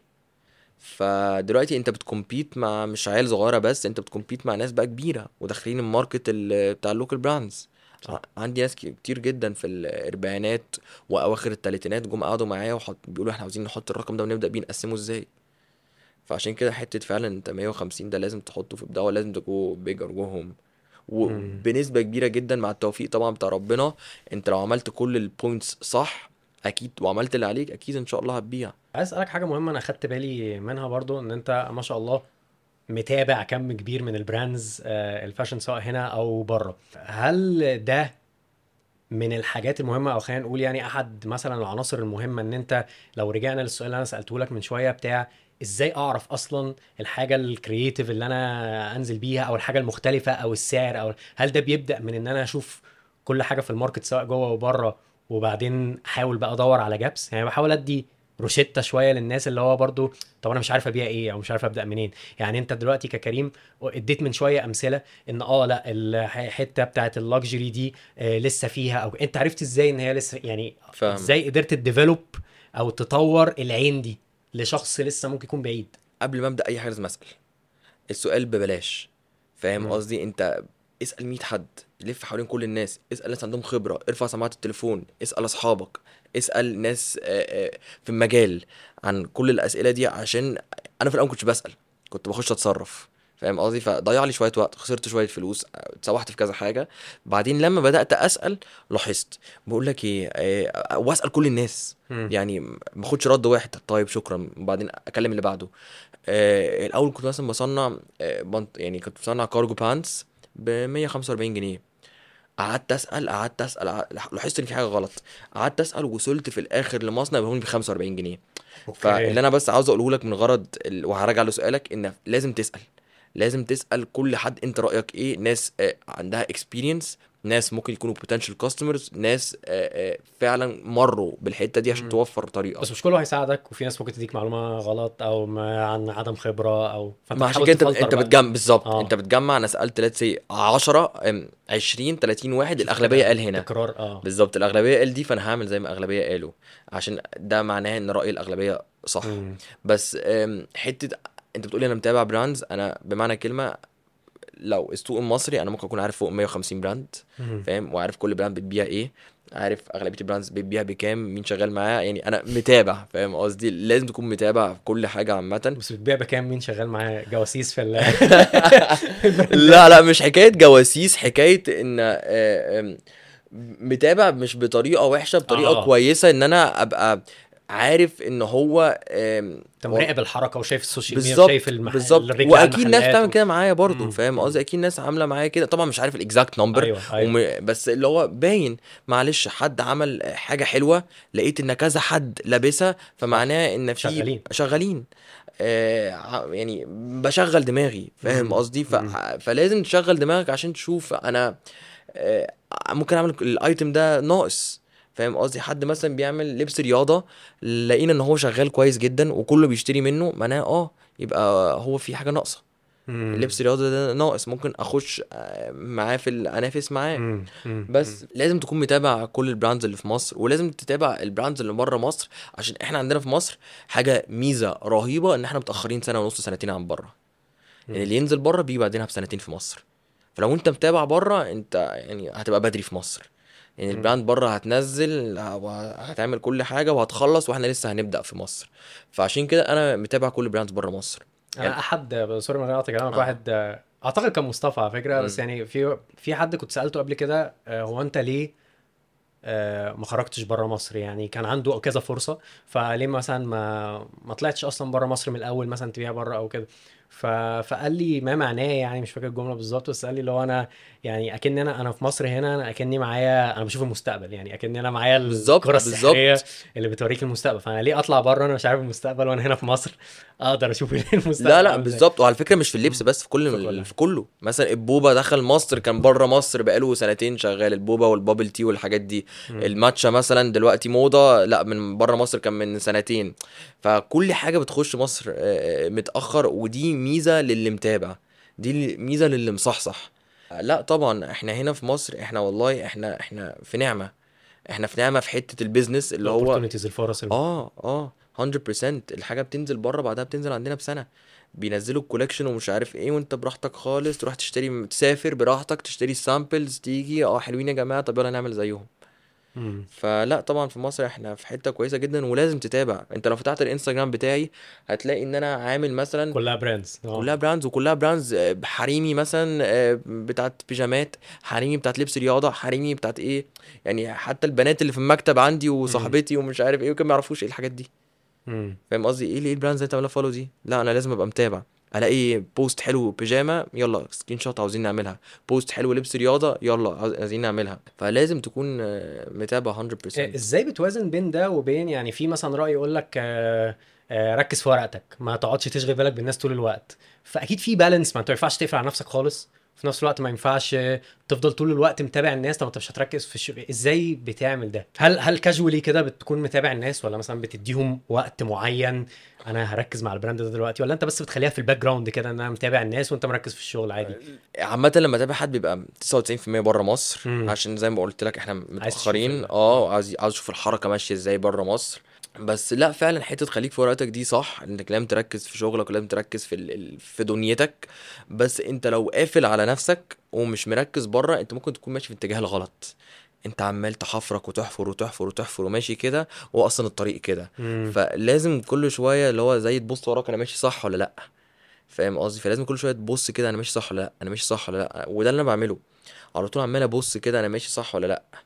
فدلوقتي انت بتكمبيت مع مش عيال صغيره بس، انت بتكمبيت مع ناس بقى كبيره وداخلين الماركت ال- بتاع اللوكال براندز. صح. عندي ناس كتير جدا في الاربعينات واواخر الثلاثينات جم قعدوا معايا وحط بيقولوا احنا عاوزين نحط الرقم ده ونبدا بيه نقسمه ازاي. فعشان كده حته فعلا انت مية وخمسين ده لازم تحطه في بدايه، لازم تجو بيجر جو هوم. امم. وبنسبه كبيره جدا مع التوفيق طبعا بتاع ربنا، انت لو عملت كل البوينتس صح اكيد، وعملت اللي عليك اكيد ان شاء الله هتبيع. عايز اسالك حاجه مهمه انا خدت بالي منها برضو، ان انت ما شاء الله متابع كم كبير من البراندز آه، الفاشن سواء هنا او بره. هل ده من الحاجات المهمة، او خلينا نقول يعني احد مثلا العناصر المهمة، ان انت لو رجعنا للسؤال اللي انا سألته لك من شوية بتاع ازاي اعرف اصلا الحاجة الكرييتيف اللي انا انزل بيها، او الحاجة المختلفة، او السعر، او هل ده بيبدأ من ان انا اشوف كل حاجة في الماركت سواء جوه وبره، وبعدين احاول بقى ادور على جابس؟ يعني بحاول ادي روشتة شوية للناس اللي هو برضو طب انا مش عارف ابيع ايه، او مش عارف ابدأ منين. يعني انت دلوقتي ككريم اديت من شوية امثلة ان اه لا الحتة بتاعت اللكجري دي آه، لسه فيها، او انت عرفت ازاي ان هي لسه يعني، فاهمك. ازاي قدرت تديفلوب او تطور العين دي لشخص لسه ممكن يكون بعيد؟ قبل ما ابدا اي حاجه لازم اسال السؤال ببلاش. فاهم مم. قصدي؟ انت اسال مية حد، لف حوالين كل الناس، اسال ناس عندهم خبره، ارفع سماعه التليفون، اسال اصحابك، اسال ناس آه، آه، في المجال عن كل الاسئله دي. عشان انا في الاول كنتش بسال، كنت بخش اتصرف. فاهم قصدي؟ فضيع لي شويه وقت، خسرت شويه فلوس، آه، اتسوحت في كذا حاجه. بعدين لما بدات اسال لاحظت، بقول لك ايه، آه، واسال كل الناس. مم. يعني ما اخدش رد واحد طيب شكرا وبعدين اكلم اللي بعده. آه الاول كنت مثلا بصنع آه بنط يعني كنت بصنع كارجو بانتس ب مية وخمسة واربعين جنيه. قعدت اسال قعدت اسال قعدت- لاحظت ان في حاجه غلط. قعدت اسال ووصلت في الاخر لمصنع بيقول ب خمسة وأربعين جنيه. فاللي اوكي. انا بس عاوز اقوله لك من غرض ال... وهراجع لسؤالك، ان لازم تسال. لازم تسال كل حد انت رايك ايه. ناس آه، عندها اكسبيرينس، ناس ممكن يكونوا potential customers، ناس آه، آه، فعلا مروا بالحته دي عشان مم. توفر طريقه. بس مش كله هيساعدك، وفي ناس ممكن تديك معلومه غلط او ما عن عدم خبره، او فانت ما عشان بتحاول كده انت تفلتر انت بقى. بتجمع بالظبط، انت اه. بتجمع. انا سالت ليتس سي عشرة ام، عشرين تلاتين واحد، شفت الاغلبيه كده قال هنا. تكرار. اه. بالظبط، الاغلبيه قال دي، فانا هعمل زي ما الاغلبيه قالوا، عشان ده معناه ان راي الاغلبيه صح. امم. بس ام، حته انت بتقولي انا متابع براندز، انا بمعنى كلمه لو السوق المصري انا ممكن اكون عارف فوق مية وخمسين براند، امم. فاهم، وعارف كل براند بتبيع ايه، عارف اغلبيه البراندز بتبيع بكام، مين شغال معاه، يعني انا متابع. فاهم قصدي؟ لازم تكون متابع في كل حاجه عامه. بس بتبيع بكام؟ مين شغال معاه جواسيس في ال- في لا البراندات؟ لا، مش حكايه جواسيس، حكايه ان آه، آم، متابع مش بطريقه وحشه، بطريقه اه. كويسه، ان انا ابقى عارف ان هو آم، انت وال- مراقب الحركه وشايف السوشيال ميديا وشايف بالظبط المح... بالظبط. الرجل على واكيد ناس المحلات بتعمل و... كده معايا برضو، امم. فاهم قصدي، امم. اكيد ناس عامله معايا كده. طبعا مش عارف الاكزاكت نمبر ايوه ايوه. وم... بس اللي هو باين. معلش، حد عمل حاجه حلوه، لقيت ان كذا حد لابسها، صح. فمعناه ان في شغالين. شغالين. آه ع- يعني بشغل دماغي، فاهم امم. قصدي. ف... امم. فلازم تشغل دماغك عشان تشوف انا آه ممكن اعمل الايتم ده ناقص. فاهم قصدي؟ حد مثلا بيعمل لبس رياضه، لقينا ان هو شغال كويس جدا وكله بيشتري منه، معناه اه يبقى هو في حاجه ناقصه. اللبس امم. الرياضي ده ناقص، ممكن اخش آه، معاه في الانافس معاه. امم. امم. بس لازم تكون متابع كل البراندز اللي في مصر، ولازم تتابع البراندز اللي بره مصر، عشان احنا عندنا في مصر حاجه ميزه رهيبه، ان احنا متاخرين سنه ونص سنتين عن بره. يعني امم. اللي ينزل بره بيجي بعدينها بسنتين في مصر. فلو انت متابع بره، انت يعني هتبقى بدري في مصر. يعني امم. البراند بره هتنزل وهتعمل كل حاجه وهتخلص، واحنا لسه هنبدا في مصر. فعشان كده انا متابع كل البراندز بره مصر انا يعني. احد، سوري ما قطعت كلامك، اه. واحد آه، اعتقد كان مصطفى على فكره، بس مم. يعني في في حد كنت سالته قبل كده، آه، هو انت ليه آه، ما خرجتش بره مصر؟ يعني كان عنده كذا فرصه، فليه مثلا ما ما طلعتش اصلا بره مصر من الاول، مثلا تبيع بره او كده. ف... فقال لي ما معناه، يعني مش فاكر الجمله بالظبط، بس قال لي لو انا يعني اكني انا انا في مصر هنا، انا اكني معايا، انا بشوف المستقبل، يعني اكني انا معايا الكره بالظبط السحريه بالظبط. اللي بتوريك المستقبل، فانا ليه اطلع بره انا مش عارف المستقبل، وانا هنا في مصر اقدر اشوف لا المستقبل لا عامل ازاي. بالظبط. وعلى فكره مش في اللبس مم. بس، في في كل كل في كله. مثلا البوبا دخل مصر، كان بره مصر بقاله سنتين شغال، البوبا والبابل تي والحاجات دي. حاجه. الماتشا مثلا دلوقتي موضه، لا من بره مصر كان من سنتين. فكل حاجه بتخش مصر آه، آه، متاخر، ودي ميزه للي متابع، دي ميزه للي مصحصح. لا طبعا احنا هنا في مصر، احنا والله احنا احنا في نعمه. احنا في نعمه في حته البيزنس اللي هو الاوبورتونيتيز، الفرص الم... اه اه مية بالمية. الحاجه بتنزل بره بعدها بتنزل عندنا بسنه. بينزلوا الكولكشن ومش عارف ايه، وانت براحتك خالص تروح تشتري، تسافر براحتك تشتري السامبلز، تيجي اه حلوين يا جماعه، طب يلا نعمل زيهم. مم. فلا طبعا في مصر احنا في حته كويسه جدا، ولازم تتابع. انت لو فتحت الانستجرام بتاعي هتلاقي ان انا عامل مثلا كلها براندز. اه. كلها براندز، وكلها براندز آه، حريمي مثلا، آه، بتاعت بيجامات، حريمي بتاعت لبس رياضه، حريمي بتاعت ايه. يعني حتى البنات اللي في المكتب عندي مم. وصاحبتي ومش عارف ايه، وكانوا ما يعرفوش ايه الحاجات دي. مم. فاهم قصدي؟ ايه اللي ايه البراندز اللي انت عاملها فولو دي؟ لا انا لازم ابقى متابع. الاقي بوست حلو بيجامه، يلا سكرين شوت عاوزين نعملها. بوست حلو لبس رياضه، يلا عاوز- عايزين نعملها. فلازم تكون آه، متابع مية إيه، بالمية. ازاي بتوازن بين ده وبين، يعني في مثلا رأي يقول لك آه، آه، ركز في ورقتك، ما تقعدش تشغل بالك بالناس طول الوقت. فاكيد في بالانس، ما انت ما ينفعش تقفل على نفسك خالص، في نفس الوقت ما ينفعش آه، تفضل طول الوقت متابع الناس، طب انت مش هتركز في الشغل. ازاي بتعمل ده؟ هل هل كاجولي كده بتكون متابع الناس، ولا مثلا بتديهم وقت معين، انا هركز مع البراند ده دلوقتي، ولا انت بس بتخليها في الباك جراوند كده، ان انا متابع الناس وانت مركز في الشغل عادي؟ عامة لما اتابع حد بيبقى تسعة وتسعين في المية بره مصر، امم. عشان زي ما قلت لك احنا عايز تشوف متأخرين. ال اه. اه عاوز عاوز اشوف الحركة ماشية ازاي بره مصر. بس لا فعلا حتة خليك في ورقتك دي صح، انك لازم تركز في شغلك ولازم تركز في ال... ال- في دنيتك. بس انت لو قافل على نفسك ومش مركز بره، انت ممكن تكون ماشي في اتجاه الغلط. انت عمال تحفرك وتحفر وتحفر وتحفر وماشي كده، وهو اصلا الطريق كده. امم. فلازم كل شوية اللي هو زي تبص وراك، انا ماشي صح ولا لا. فاهم قصدي؟ فلازم كل شويه تبص كده، انا ماشي صح ولا لا، انا ماشي صح ولا لا. وده اللي انا بعمله على طول، عمال ابص كده انا ماشي صح ولا لا.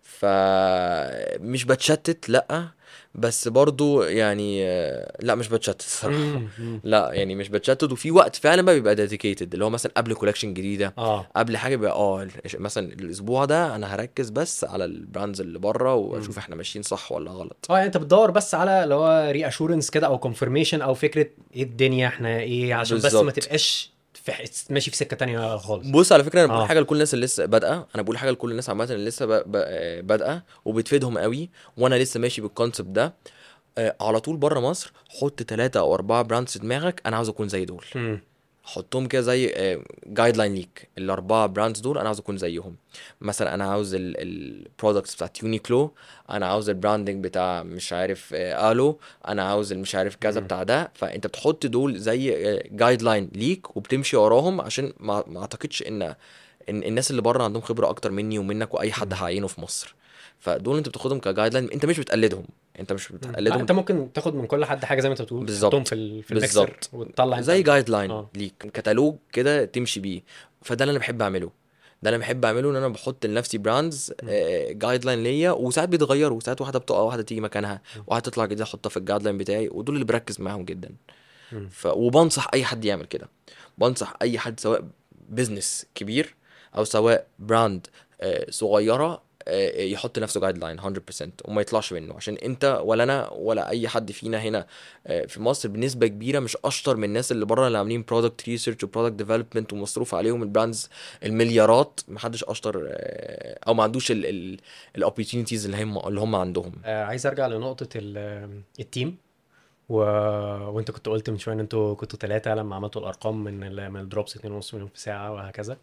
فمش بتشتت لا، بس برضو يعني آه، لا مش بتشتت الصراحه. مم. مم. لا يعني مش بتشتت، وفي وقت فعلا بقى بيبقى ديديكيتد، اللي هو مثلا قبل كولكشن جديده، اه قبل حاجه بيبقى اه مثلا الاسبوع ده انا هركز بس على البراندز اللي بره، واشوف احنا ماشيين صح ولا غلط. اه يعني انت بتدور بس على اللي هو ري اشورنس كده او كونفirmation او فكره ايه الدنيا احنا ايه، عشان بس ما بالظبط. تبقاش في ح- ماشي في سكه تانية خالص. بص على فكره انا بقول اه حاجه لكل الناس اللي لسه بادئه، انا بقول حاجه لكل الناس عامه اللي لسه ب- ب- بادئه وبتفيدهم قوي، وانا لسه ماشي بالكونسبت ده. آه، على طول بره مصر حط ثلاثة او اربعة براندز في دماغك انا عاوز اكون زي دول، امم حطهم كده زي جايد لاين ليك، الاربعه براندز دول انا عاوز اكون زيهم. مثلا انا عاوز البرودكتس بتاعت يونيكلو، انا عاوز البراندنج بتاع مش عارف آه، الو، انا عاوز مش عارف كذا امم بتاع ده. فانت بتحط دول زي جايد لاين ليك وبتمشي وراهم، عشان ما, ما اعتقدش ان ان الناس اللي بره عندهم خبره اكتر مني ومنك واي حد هيعينه في مصر. فدول انت بتاخدهم كجايد لاين، انت مش بتقلدهم، انت مش لا بتقلدهم. انت ممكن تاخد من كل حد حاجه زي ما انت بتقول، تحطهم في بالظبط. ال... في الميكسر بالظبط. وتطلع انت زي ال... جايد لاين اه ليك، كتالوج كده تمشي بيه. فده اللي انا بحب اعمله، ده اللي انا بحب اعمله، ان انا بحط لنفسي براندز مم. جايد لاين ليا، وساعات بيتغيروا، ساعات واحده بتقع واحده تيجي مكانها، مم. واحده تطلع جديده احطها في الجايد لاين بتاعي، ودول اللي بركز معاهم جدا. مم. ف... وبنصح اي حد يعمل كده، بنصح اي حد سواء بيزنس كبير او سواء براند آه، صغيره، آه، يحط نفسه جايد لاين مية بالمية وما يطلعش منه، عشان انت ولا انا ولا اي حد فينا هنا آه، في مصر بنسبه كبيره مش اشطر من الناس اللي بره اللي عاملين برودكت ريسيرش وبرودكت ديفلوبمنت ومصروف عليهم البراندز المليارات. محدش اشطر آه، او ما عندوش الاوبورتونيتيز اللي هم اللي هم عندهم. آه عايز ارجع لنقطه ال... التيم و... وانت كنت قلت من شويه ان انتوا كنتوا ثلاثه لما عملتوا الارقام من ال... من الدروبس اتنين ونص مليون في ساعه وهكذا.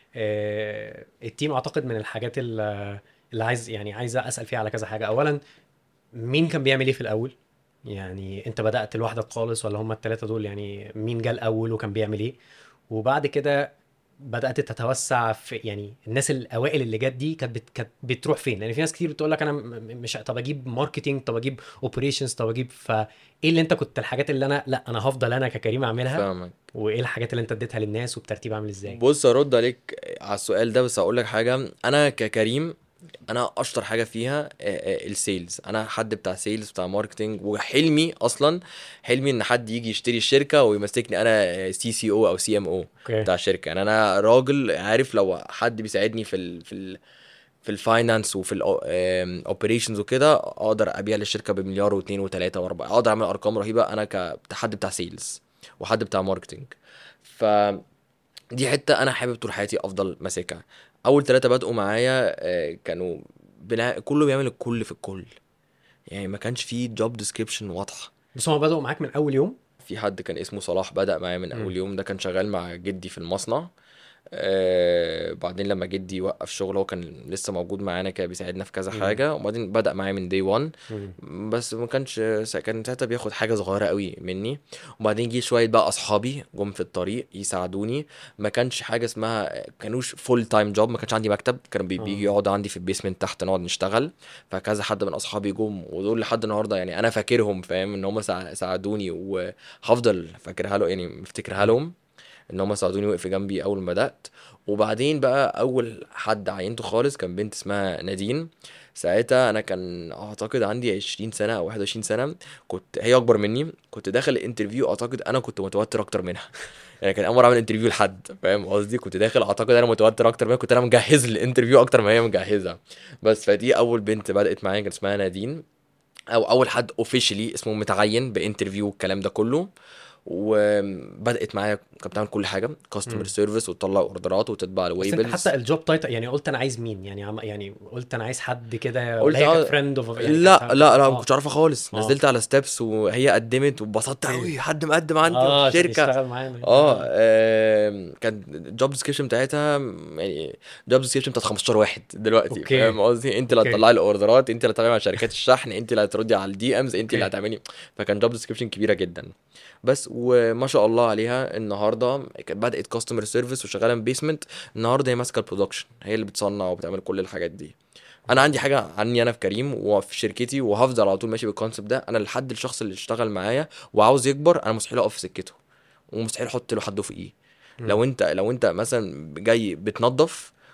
آه التيم اعتقد من الحاجات اللي, اللي عايز يعني عايز اسال فيها على كذا حاجه. اولا مين كان بيعمل ايه في الاول؟ يعني انت بدأت لوحدك خالص ولا هما التلاتة دول؟ يعني مين جه الاول وكان بيعمل ايه؟ وبعد كده بدأت تتوسع في يعني الناس الاوائل اللي جت دي كانت بت... كانت بتروح فين؟ لان في ناس كتير بتقول لك انا م- م- مش طب اجيب ماركتينج، طب اجيب اوبريشنز، طب اجيب فايه اللي انت كنت الحاجات اللي انا لا انا هفضل انا ككريم اعملها، فاهمك. وايه الحاجات اللي انت اديتها للناس وبترتيب عامل ازاي؟ بص ارد عليك على السؤال ده، بس اقول لك حاجه. انا ككريم انا اشطر حاجه فيها السيلز، انا حد بتاع سيلز بتاع ماركتنج، وحلمي اصلا حلمي ان حد يجي يشتري الشركه ويمسكني انا سي سي او او سي ام او اوكي. بتاع الشركه. يعني انا راجل عارف لو حد بيساعدني في ال في ال في الفاينانس وفي الاوبريشنز وكده، اقدر ابيع للشركه بمليار واثنين وثلاثه واربعه، اقدر اعمل ارقام رهيبه انا كحد بتاع سيلز وحد بتاع ماركتنج. ف دي حتة أنا حابب طول حياتي أفضل ماسكها. أول ثلاثة بدأوا معايا آه، كانوا بنا... كله بيعمل الكل في الكل، يعني ما كانش فيه جوب ديسكريبشن واضحة. بس هما بدأوا معاك من اول يوم؟ في حد كان اسمه صلاح بدأ معايا من امم أول يوم، ده كان شغال مع جدي في المصنع. آه بعدين لما جدي وقف شغل هو كان لسه موجود معانا كده بيساعدنا في كذا امم حاجة، وبعدين بدأ معايا من دي واحد. امم بس ما كانش سا- كان ساعتها بياخد حاجة صغيرة قوي مني. وبعدين جه شوية بقى أصحابي جم في الطريق يساعدوني. ما كانش حاجة اسمها كانوش فول تايم جوب، ما كانش عندي مكتب، كانوا بي- بيجي اه يقعدوا عندي في البيسمنت تحت نقعد نشتغل. فكذا حد من أصحابي جم، ودول لحد النهاردة يعني أنا فاكرهم، فاهم إن هم ساع- ساعدوني، وهفضل فاكرها له يعني مفتكرها امم لهم، ان هم ساعدوني وقفوا جنبي اول ما بدات. وبعدين بقى اول حد عينته خالص كان بنت اسمها نادين. ساعتها انا كان اعتقد عندي عشرين سنه او واحد وعشرين سنه، كنت هي اكبر مني، كنت داخل الانترفيو اعتقد انا كنت متوتر اكتر منها. يعني كان اول مره اعمل انترفيو لحد، فاهم قصدي؟ كنت داخل اعتقد انا متوتر اكتر منها، كنت انا مجهز للانترفيو اكتر ما هي مجهزه. بس فدي اول بنت بدات معايا كان اسمها نادين، او اول حد اوفيشلي اسمه متعين بانترفيو الكلام ده كله. وبدات معايا كانت بتعمل كل حاجه، كاستمر امم سيرفيس وتطلع اوردرات وتطبع بس انت حتى الويبلز. الجوب تايتل يعني قلت انا عايز مين؟ يعني عم يعني قلت انا عايز حد كده ولا قلت هي كانت اه فريند اوف يعني كانت لا لا لا ما اه كنتش عارفها خالص، اه نزلت على ستيبس وهي قدمت واتبسطت اوكي قوي، حد مقدم عندي في اه عشان الشركه. يشتغل معانا اه اه آم، كان الجوب ديسكريبشن بتاعتها يعني جوب ديسكريبشن بتاعت خمستاشر واحد دلوقتي، اوكي فاهم قصدي؟ انت اللي اوكي هتطلعي الاوردرات، انت اللي هتتابعي مع شركات الشحن، انت اللي هتردي على الدي امز، انت اللي اوكي هتعملي. فكان جوب ديسكريبشن كبيره جدا. بس وما شاء الله عليها النهارده كانت بدات كاستمر سيرفيس وشغاله من بيسمنت. النهارده هي ماسكه البرودكشن، هي اللي بتصنع وبتعمل كل الحاجات دي. انا عندي حاجه عني انا في كريم وفي شركتي، وهفضل على طول ماشي بالكونسيبت ده. انا لحد الشخص اللي اشتغل معايا وعاوز يكبر انا مستحيل اقف في سكته، ومستحيل احط له حد فوقيه. امم لو انت لو انت مثلا جاي بتنظف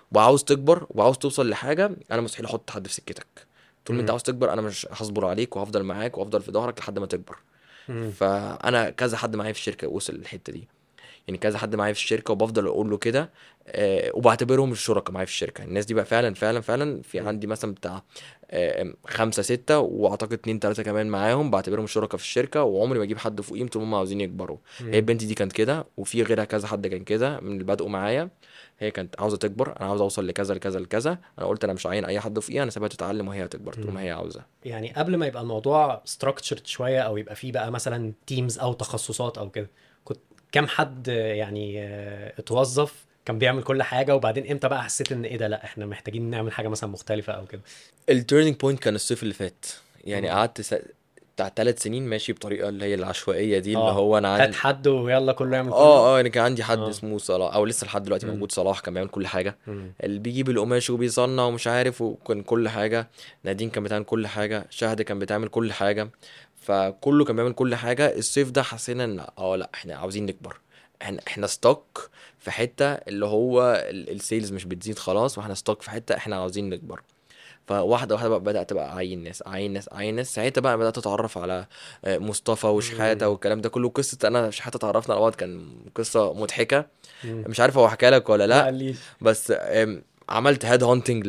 وعاوز تكبر وعاوز توصل لحاجه، انا مستحيل احط حد في سكتك. طول ما انت مم. عاوز تكبر انا مش هصبر عليك، وهفضل معاك وهفضل في ظهرك لحد ما تكبر. مم. فانا كذا حد معايا في الشركه وصل للحته دي، يعني كذا حد معايا في الشركه وبفضل اقول له كده. آه، وبعتبرهم الشركاء معايا في الشركه. الناس دي بقى فعلا فعلا فعلا في مم. عندي مثلا بتاع آه، خمسة ستة، واعتقد اتنين تلاتة كمان معاهم بعتبرهم الشركاء في الشركه، وعمري ما اجيب حد فوقيهم طول ما هم عاوزين يكبروا. هي مم. البنت دي كانت كده، وفي غيرها كذا حد كان كده من اللي بدأوا معايا. هي كانت عاوزه تكبر، انا عاوز اوصل لكذا لكذا لكذا، انا قلت انا مش عاين اي حد فوقيها، انا سيبها تتعلم وهي هتكبر طول ما مم. هي عاوزه. يعني قبل ما يبقى الموضوع structured شوية او يبقى فيه بقى مثلا تيمز او تخصصات او كده، كنت كام حد آه، يعني آه، اتوظف كان بيعمل كل حاجة، وبعدين امتى بقى حسيت ان ايه ده، لا احنا محتاجين نعمل حاجة مثلا مختلفة او كده؟ التيرنينج بوينت كان الصيف اللي فات. يعني مم. قعدت س... بتاع ثلاث سنين ماشي بطريقه اللي هي العشوائيه دي، اللي اه، هو انا هات عندي حد ويلا كله يعمل كله. اه اه يعني كان عندي حد اه. اسمه صلاح، او لسه لحد دلوقتي مم. موجود، صلاح كان بيعمل كل حاجه، مم. اللي بيجيب القماش وبيصنع ومش عارف، وكان كل حاجه. نادين كان بتعمل كل حاجه، شهد كان بتعمل كل حاجه، فكله كان بيعمل كل حاجه. الصيف ده حسينا ان اه لا احنا عاوزين نكبر. احنا احنا ستوك في حته، اللي هو السيلز مش بتزيد خلاص، واحنا ستوك في حته احنا عاوزين نكبر. فواحده واحده بقى بدات بقى اعين ناس اعين ناس اعين ناس. ساعتها بقى بدات اتعرف على آه، مصطفى وشحاته مم. والكلام ده كله. قصه انا شحاته اتعرفنا على بعض كان قصه مضحكه، مم. مش عارف هو حكى لك ولا ما لا. قاليش. بس آم، عملت هيد هانتنج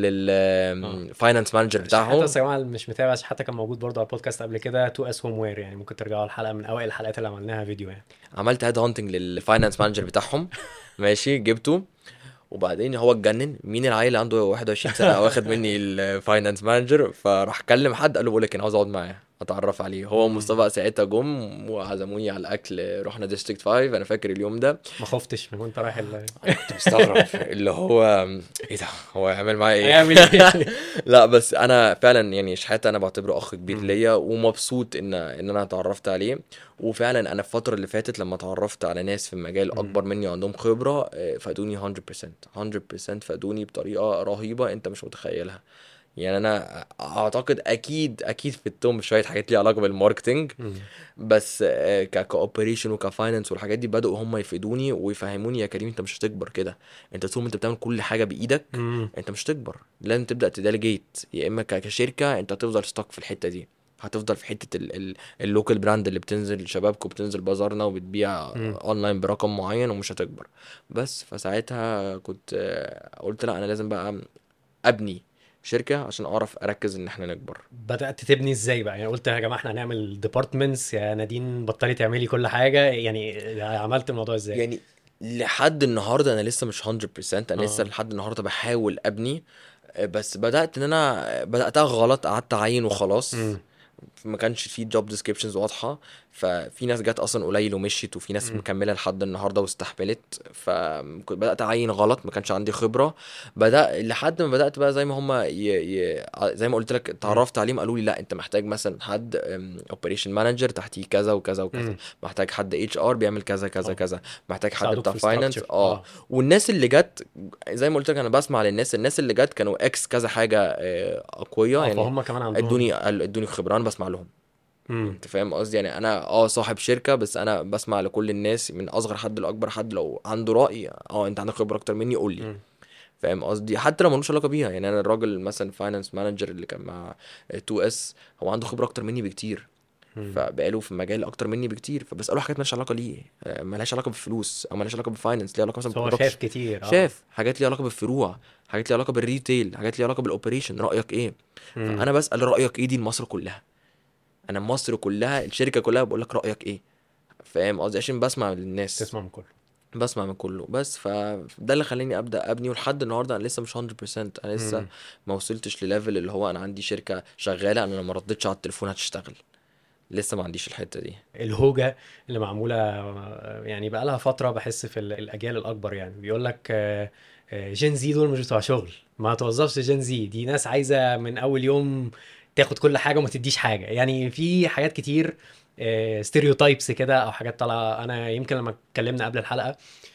اه، للفاينانس مانجر شحاته بتاعهم. بس يا جماعه اللي مش متابع، شحاته كان موجود برضه على البودكاست قبل كده، تو اس هوم وير، يعني ممكن ترجعوا الحلقه من اوائل الحلقات اللي عملناها فيديو يعني. عملت هيد هانتنج للفاينانس مانجر بتاعهم. ماشي جبته، وبعدين هو اتجنن مين العيل اللي عنده واحد وعشرين سنه واخد مني الفاينانس مانجر. فراح كلم حد قال له بقول لك انا عاوز اقعد معاه اتعرف عليه. هو مم. مصطفى ساعتها جم وعزموني على الاكل، رحنا ديستريكت خمسة، انا فاكر اليوم ده. ما خفتش من وانت رايح ال... انا كنت مستغرب اللي هو ايه ده، هو هيعمل معايا ايه؟ هيعمل ايه؟ لا بس انا فعلا يعني شحاته انا بعتبره اخ كبير مم. ليا، ومبسوط ان ان انا اتعرفت عليه. وفعلا انا الفتره اللي فاتت لما اتعرفت على ناس في المجال مم. اكبر مني وعندهم خبره، آه، فادوني مية بالمية مية بالمية، فادوني بطريقه رهيبه انت مش متخيلها. يعني انا اعتقد اكيد اكيد في التوم شويه حاجات ليها علاقه بالماركتنج، مم. بس آه، ك كاوبريشن وكفاينانس والحاجات دي بدأوا هم يفيدوني ويفهموني يا كريم انت مش هتكبر كده. انت طول ما انت بتعمل كل حاجه بايدك مم. انت مش هتكبر. لازم تبدأ تديليجيت، يا اما ك- كشركه انت هتفضل ستوك في الحته دي، هتفضل في حته ال ال اللوكال براند اللي بتنزل شبابكو بتنزل بازارنا وبتبيع مم. اونلاين برقم معين ومش هتكبر. بس فساعتها كنت آه، قلت لا انا لازم بقى ابني شركه عشان اعرف اركز ان احنا نكبر. بدأت تبني ازاي بقى؟ يعني قلت يا جماعه احنا هنعمل ديبارتمنتس، يا نادين بطلي تعملي كل حاجه، يعني عملت الموضوع ازاي؟ يعني لحد النهارده انا لسه مش مية بالمية، انا لسه اه. لحد النهارده بحاول ابني. آه، بس بدات ان انا بداتها غلط، قعدت اعين وخلاص. مم. ما كانش في جوب ديسكريبشنز واضحه، ففي ناس جت اصلا قليل ومشيت، وفي ناس مم. مكمله لحد النهارده واستحملت. فكنت بدات اعين غلط، ما كانش عندي خبره. بدا لحد ما بدات بقى زي ما هم ي... ي... زي ما قلت لك مم. اتعرفت عليهم قالوا لي لا انت محتاج مثلا حد اوبريشن مانجر تحتيه كذا وكذا وكذا، مم. محتاج حد اتش ار بيعمل كذا كذا اه، كذا، محتاج حد يساعدوك بتاع في فاينانس. الستراكشر. اه اه. والناس اللي جت زي ما قلت لك انا بسمع للناس، الناس اللي جت كانوا اكس كذا حاجه آه، اقوياء اه، يعني. فهم كمان عندهم. ادوني ادوني خبره انا بسمع لهم. مم. انت فاهم قصدي؟ يعني انا اه صاحب شركه، بس انا بسمع لكل الناس من اصغر حد لاكبر حد. لو عنده راي اه انت عندك خبره اكتر مني قول لي. مم. فاهم قصدي؟ حتى لو ملوش علاقه بيها. يعني انا الراجل مثلا فاينانس مانجر اللي كان مع تو اس هو عنده خبره اكتر مني بكتير، مم. فبقاله في المجال اكتر مني بكتير، فبساله حاجات مالهاش علاقه ليه، آه، مالهاش علاقه بالفلوس او مالهاش علاقه بالفاينانس، ليها علاقه مثلا بس هو شاف بالبرودكشن. كتير. اه. شاف حاجات ليها علاقه بالفروع، حاجات ليها علاقه بالريتيل، حاجات ليها علاقه بالاوبريشن، رايك ايه؟ مم. فانا بسال رايك ايه دي لمصر كلها. انا مصر كلها الشركه كلها بقول لك رايك ايه. فاهم قصدي؟ عشان بسمع للناس، تسمع من كله. بسمع من كله. بس فده اللي خلاني ابدا ابني. ولحد النهارده انا لسه مش مية بالمية، انا لسه مم. ما وصلتش لليفل اللي هو انا عندي شركه شغاله انا لو ما ردتش على التليفون هتشتغل. لسه ما عنديش الحته دي. الهوجة اللي معمولة آه، يعني بقى لها فترة، بحس في ال- الأجيال الأكبر، يعني بيقول لك آه، آه، جين زي دول مش بتوع شغل، ما توظفش جين زي، دي ناس عايزة من أول يوم تاخد كل حاجة وما تديش حاجة. يعني في حاجات كتير ستيريوتايبس كده أو حاجات طالعة. أنا يمكن لما اتكلمنا قبل الحلقة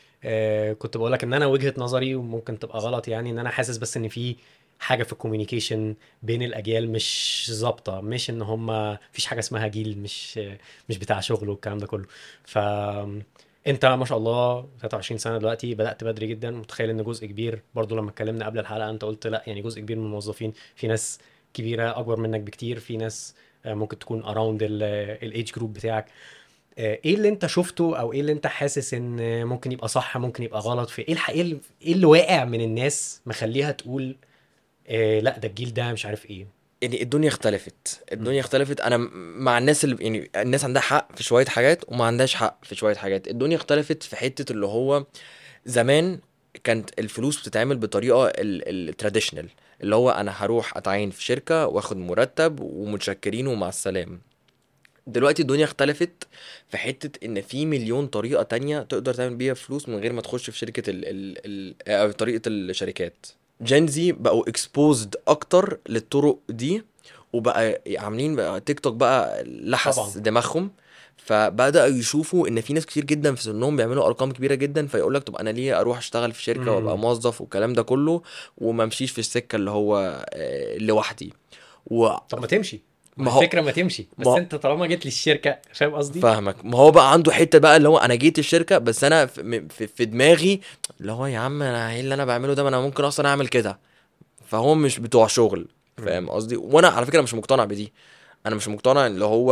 آه، كنت بقول لك ان انا وجهة نظري وممكن تبقى غلط، يعني ان انا حاسس بس ان في حاجة في الكوميونيكيشن بين الاجيال مش ظابطة، مش ان هم مفيش حاجة اسمها جيل مش مش بتاع شغل والكلام ده كله. ف انت ما شاء الله تلاتة وعشرين سنه دلوقتي، بدات بدري جدا. متخيل ان جزء كبير برضو، لما اتكلمنا قبل الحلقه انت قلت لا يعني جزء كبير من الموظفين في ناس كبيره اكبر منك بكتير، في ناس آه، ممكن تكون اراوند الايدج جروب بتاعك. آه، ايه اللي انت شفته او ايه اللي انت حاسس ان ممكن يبقى صح ممكن يبقى غلط في ايه الحقيقه اللي ايه اللي واقع من الناس مخليها تقول آه لا ده الجيل ده مش عارف ايه؟ يعني الدنيا اختلفت، مم. الدنيا اختلفت. انا م- مع الناس اللي يعني الناس عندها حق في شوية حاجات وما عندهاش حق في شوية حاجات. الدنيا اختلفت في حتة اللي هو زمان كانت الفلوس بتتعمل بطريقة التراديشنال، اللي هو انا هروح اتعين في شركة واخد مرتب ومتشكرين ومع السلامة. دلوقتي الدنيا اختلفت في حتة ان في مليون طريقة تانية تقدر تعمل بيها فلوس من غير ما تخش في شركة ال ال ال او طريقة الشركات. جينزي بقوا اكسبوزد اكتر للطرق دي، وبقى عاملين بقى تيك توك بقى لحس طبعا. دماغهم. فبدأوا يشوفوا ان في ناس كتير جدا في سنهم بيعملوا ارقام كبيرة جدا، فيقول لك طب انا ليه اروح اشتغل في شركة وابقى مم. موظف والكلام ده كله وما امشيش في السكة اللي هو آه، لوحدي. وما طب ما تمشي، ما هو الفكره ما تمشي، بس ما انت طالما جيت للشركه، فاهم قصدي؟ فاهمك. ما هو بقى عنده حته بقى اللي هو انا جيت الشركه بس انا في, م- في, في دماغي اللي هو يا عم انا ايه اللي انا بعمله ده، ما انا ممكن اصلا اعمل كده. فهو مش بتوع شغل، مم. فاهم قصدي؟ وانا على فكره مش مقتنع بدي. انا مش مقتنع اللي هو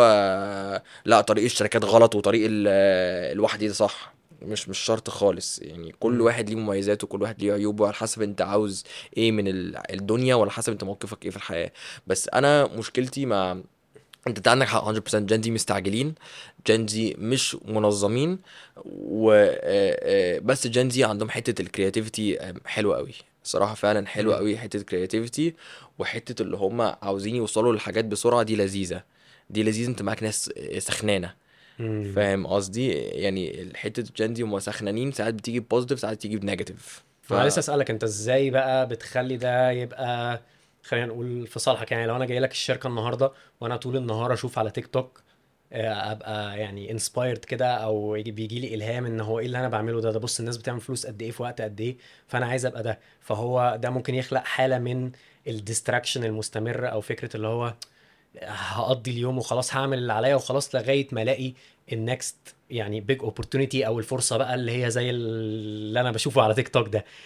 لا طريق الشركات غلط وطريق ال- الواحد ده صح. مش مش شرط خالص. يعني كل مم. واحد ليه مميزاته وكل واحد ليه عيوبه على حسب انت عاوز ايه من ال- الدنيا وعلى حسب انت موقفك ايه في الحياه. بس انا مشكلتي مع انت انت عندك حق مية في المية. جين زي مستعجلين، جين زي مش منظمين، و آه، آه، بس جين زي عندهم حته الكرياتيفيتي حلوه قوي. صراحه فعلا حلوه مم. قوي حته الكرياتيفيتي. وحته اللي هم عاوزين يوصلوا للحاجات بسرعه دي لذيذه. دي لذيذه، انت معاك ناس سخنانه. مم. فاهم قصدي؟ يعني حته جين زي هم سخنانين، ساعات بتيجي بوزيتيف ساعات بتيجي بنيجاتيف. ف ما أنا لسه اسالك انت ازاي بقى بتخلي ده يبقى، خلينا نقول في صالحك. يعني لو انا جاي لك الشركه النهارده وانا طول النهار اشوف على تيك توك آه، ابقى يعني انسبايرد كده، او يجي بيجي لي الهام ان هو ايه اللي انا بعمله ده ده بص الناس بتعمل فلوس قد ايه في وقت قد ايه، فانا عايز ابقى ده. فهو ده ممكن يخلق حاله من الديستراكشن المستمره، او فكره اللي هو هقضي اليوم وخلاص هعمل اللي عليا وخلاص لغايه ما الاقي النكست يعني بيج اوبورتونيتي او الفرصه بقى اللي هي زي اللي انا بشوفه على تيك توك ده.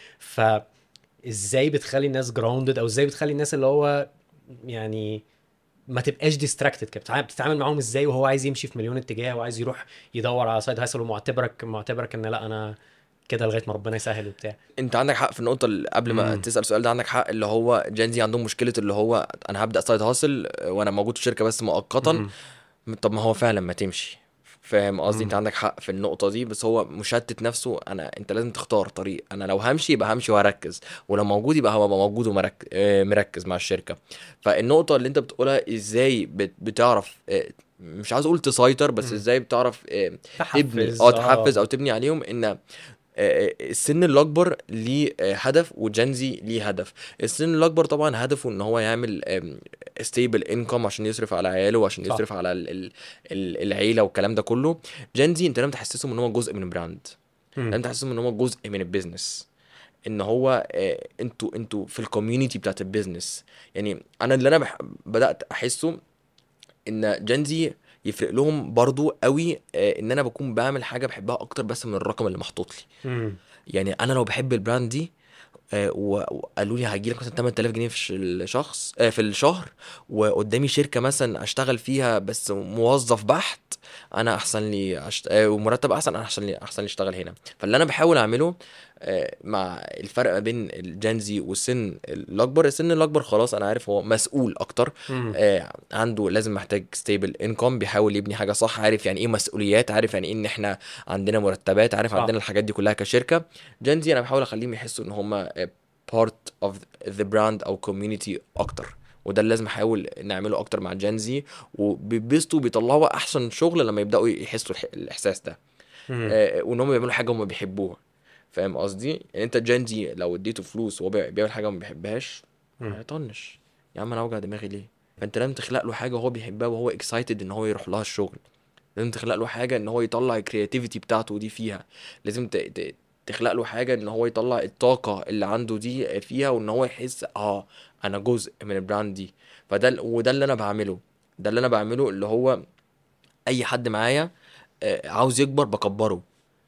فازاي بتخلي الناس جراوندد، او ازاي بتخلي الناس اللي هو يعني ما تبقاش ديستراكتد كده؟ بتتعامل بتتعامل معاهم ازاي وهو عايز يمشي في مليون اتجاه وعايز يروح يدور على سايد هاسل ومعتبرك معتبرك ان لا انا كده لغايه ما ربنا يسهل وبتاع؟ انت عندك حق في النقطه اللي قبل ما امم. تسال السؤال ده. عندك حق اللي هو جين زي عندهم مشكله اللي هو انا هبدا سايد هاسل وانا موجود في شركه بس مؤقتا. امم. طب ما هو فعلا ما تمشي. فاهم قصدي؟ انت امم. عندك حق في النقطه دي، بس هو مشتت نفسه. انا انت لازم تختار طريق. انا لو همشي يبقى همشي وهركز، ولو موجود يبقى هبقى موجود ومركز مع الشركه. فالنقطه اللي انت بتقولها ازاي بت- بتعرف اه، مش عاوز اقول تسيطر، بس امم. ازاي بتعرف اه، تبني اه تحفز تحفز اه. او تبني عليهم ان آه، السن الاكبر ليه آه، هدف وجنزي ليه هدف. السن الاكبر طبعا هدفه ان هو يعمل ستيبل انكم عشان يصرف على عياله وعشان صح. يصرف على ال- ال- ال- العيله والكلام ده كله. جنزي انت لازم تحسسهم ان هو جزء من البراند، امم. لازم تحسسهم ان هو جزء من البيزنس، ان هو آه، انتوا انتوا في الكوميونتي بتاعت البيزنس. يعني انا اللي انا بح... بدات احسه ان جنزي يفرق لهم برضو قوي آه، ان انا بكون بعمل حاجه بحبها اكتر بس من الرقم اللي محطوط لي. امم. يعني انا لو بحب البراند دي آه، و- وقالوا لي هيجي لك مثلا تمن تلاف جنيه في الش- الشخص آه، في الشهر، وقدامي شركه مثلا اشتغل فيها بس موظف بحت، انا احسن لي أشت... آه، ومرتب احسن، انا احسن لي احسن لي اشتغل هنا. فاللي انا بحاول اعمله آه، مع الفرق ما بين الجنزي والسن الاكبر. السن الاكبر خلاص انا عارف هو مسؤول اكتر، امم. آه، عنده لازم محتاج ستيبل انكم، بيحاول يبني حاجه صح، عارف يعني ايه مسؤوليات، عارف يعني ايه ان احنا عندنا مرتبات، عارف عندنا صح. الحاجات دي كلها كشركه. جنزي انا بحاول اخليهم يحسوا ان هم part of the brand او community اكتر. وده اللي لازم احاول نعمله اكتر مع جنزي، وبيبسطوا بيطلعوا احسن شغل لما يبداوا يحسوا الح- الاحساس ده. امم. آه، وان هم بيعملوا حاجه هم بيحبوها. فاهم قصدي؟ يعني انت جنزي لو اديته فلوس وهو بي- بيعمل حاجه ما بيحبهاش امم. هيطنش. يا عم انا اوجع دماغي ليه؟ فانت لازم تخلق له حاجه هو بيحبها وهو اكسايتد ان هو يروح لها الشغل. لازم تخلق له حاجه ان هو يطلع الكرياتيفيتي بتاعته دي فيها. لازم ت... ت... تخلق له حاجه ان هو يطلع الطاقه اللي عنده دي فيها، وان هو يحس اه انا جزء من البراند دي. فده ال- وده اللي انا بعمله. ده اللي انا بعمله اللي هو اي حد معايا آه، عاوز يكبر بكبره.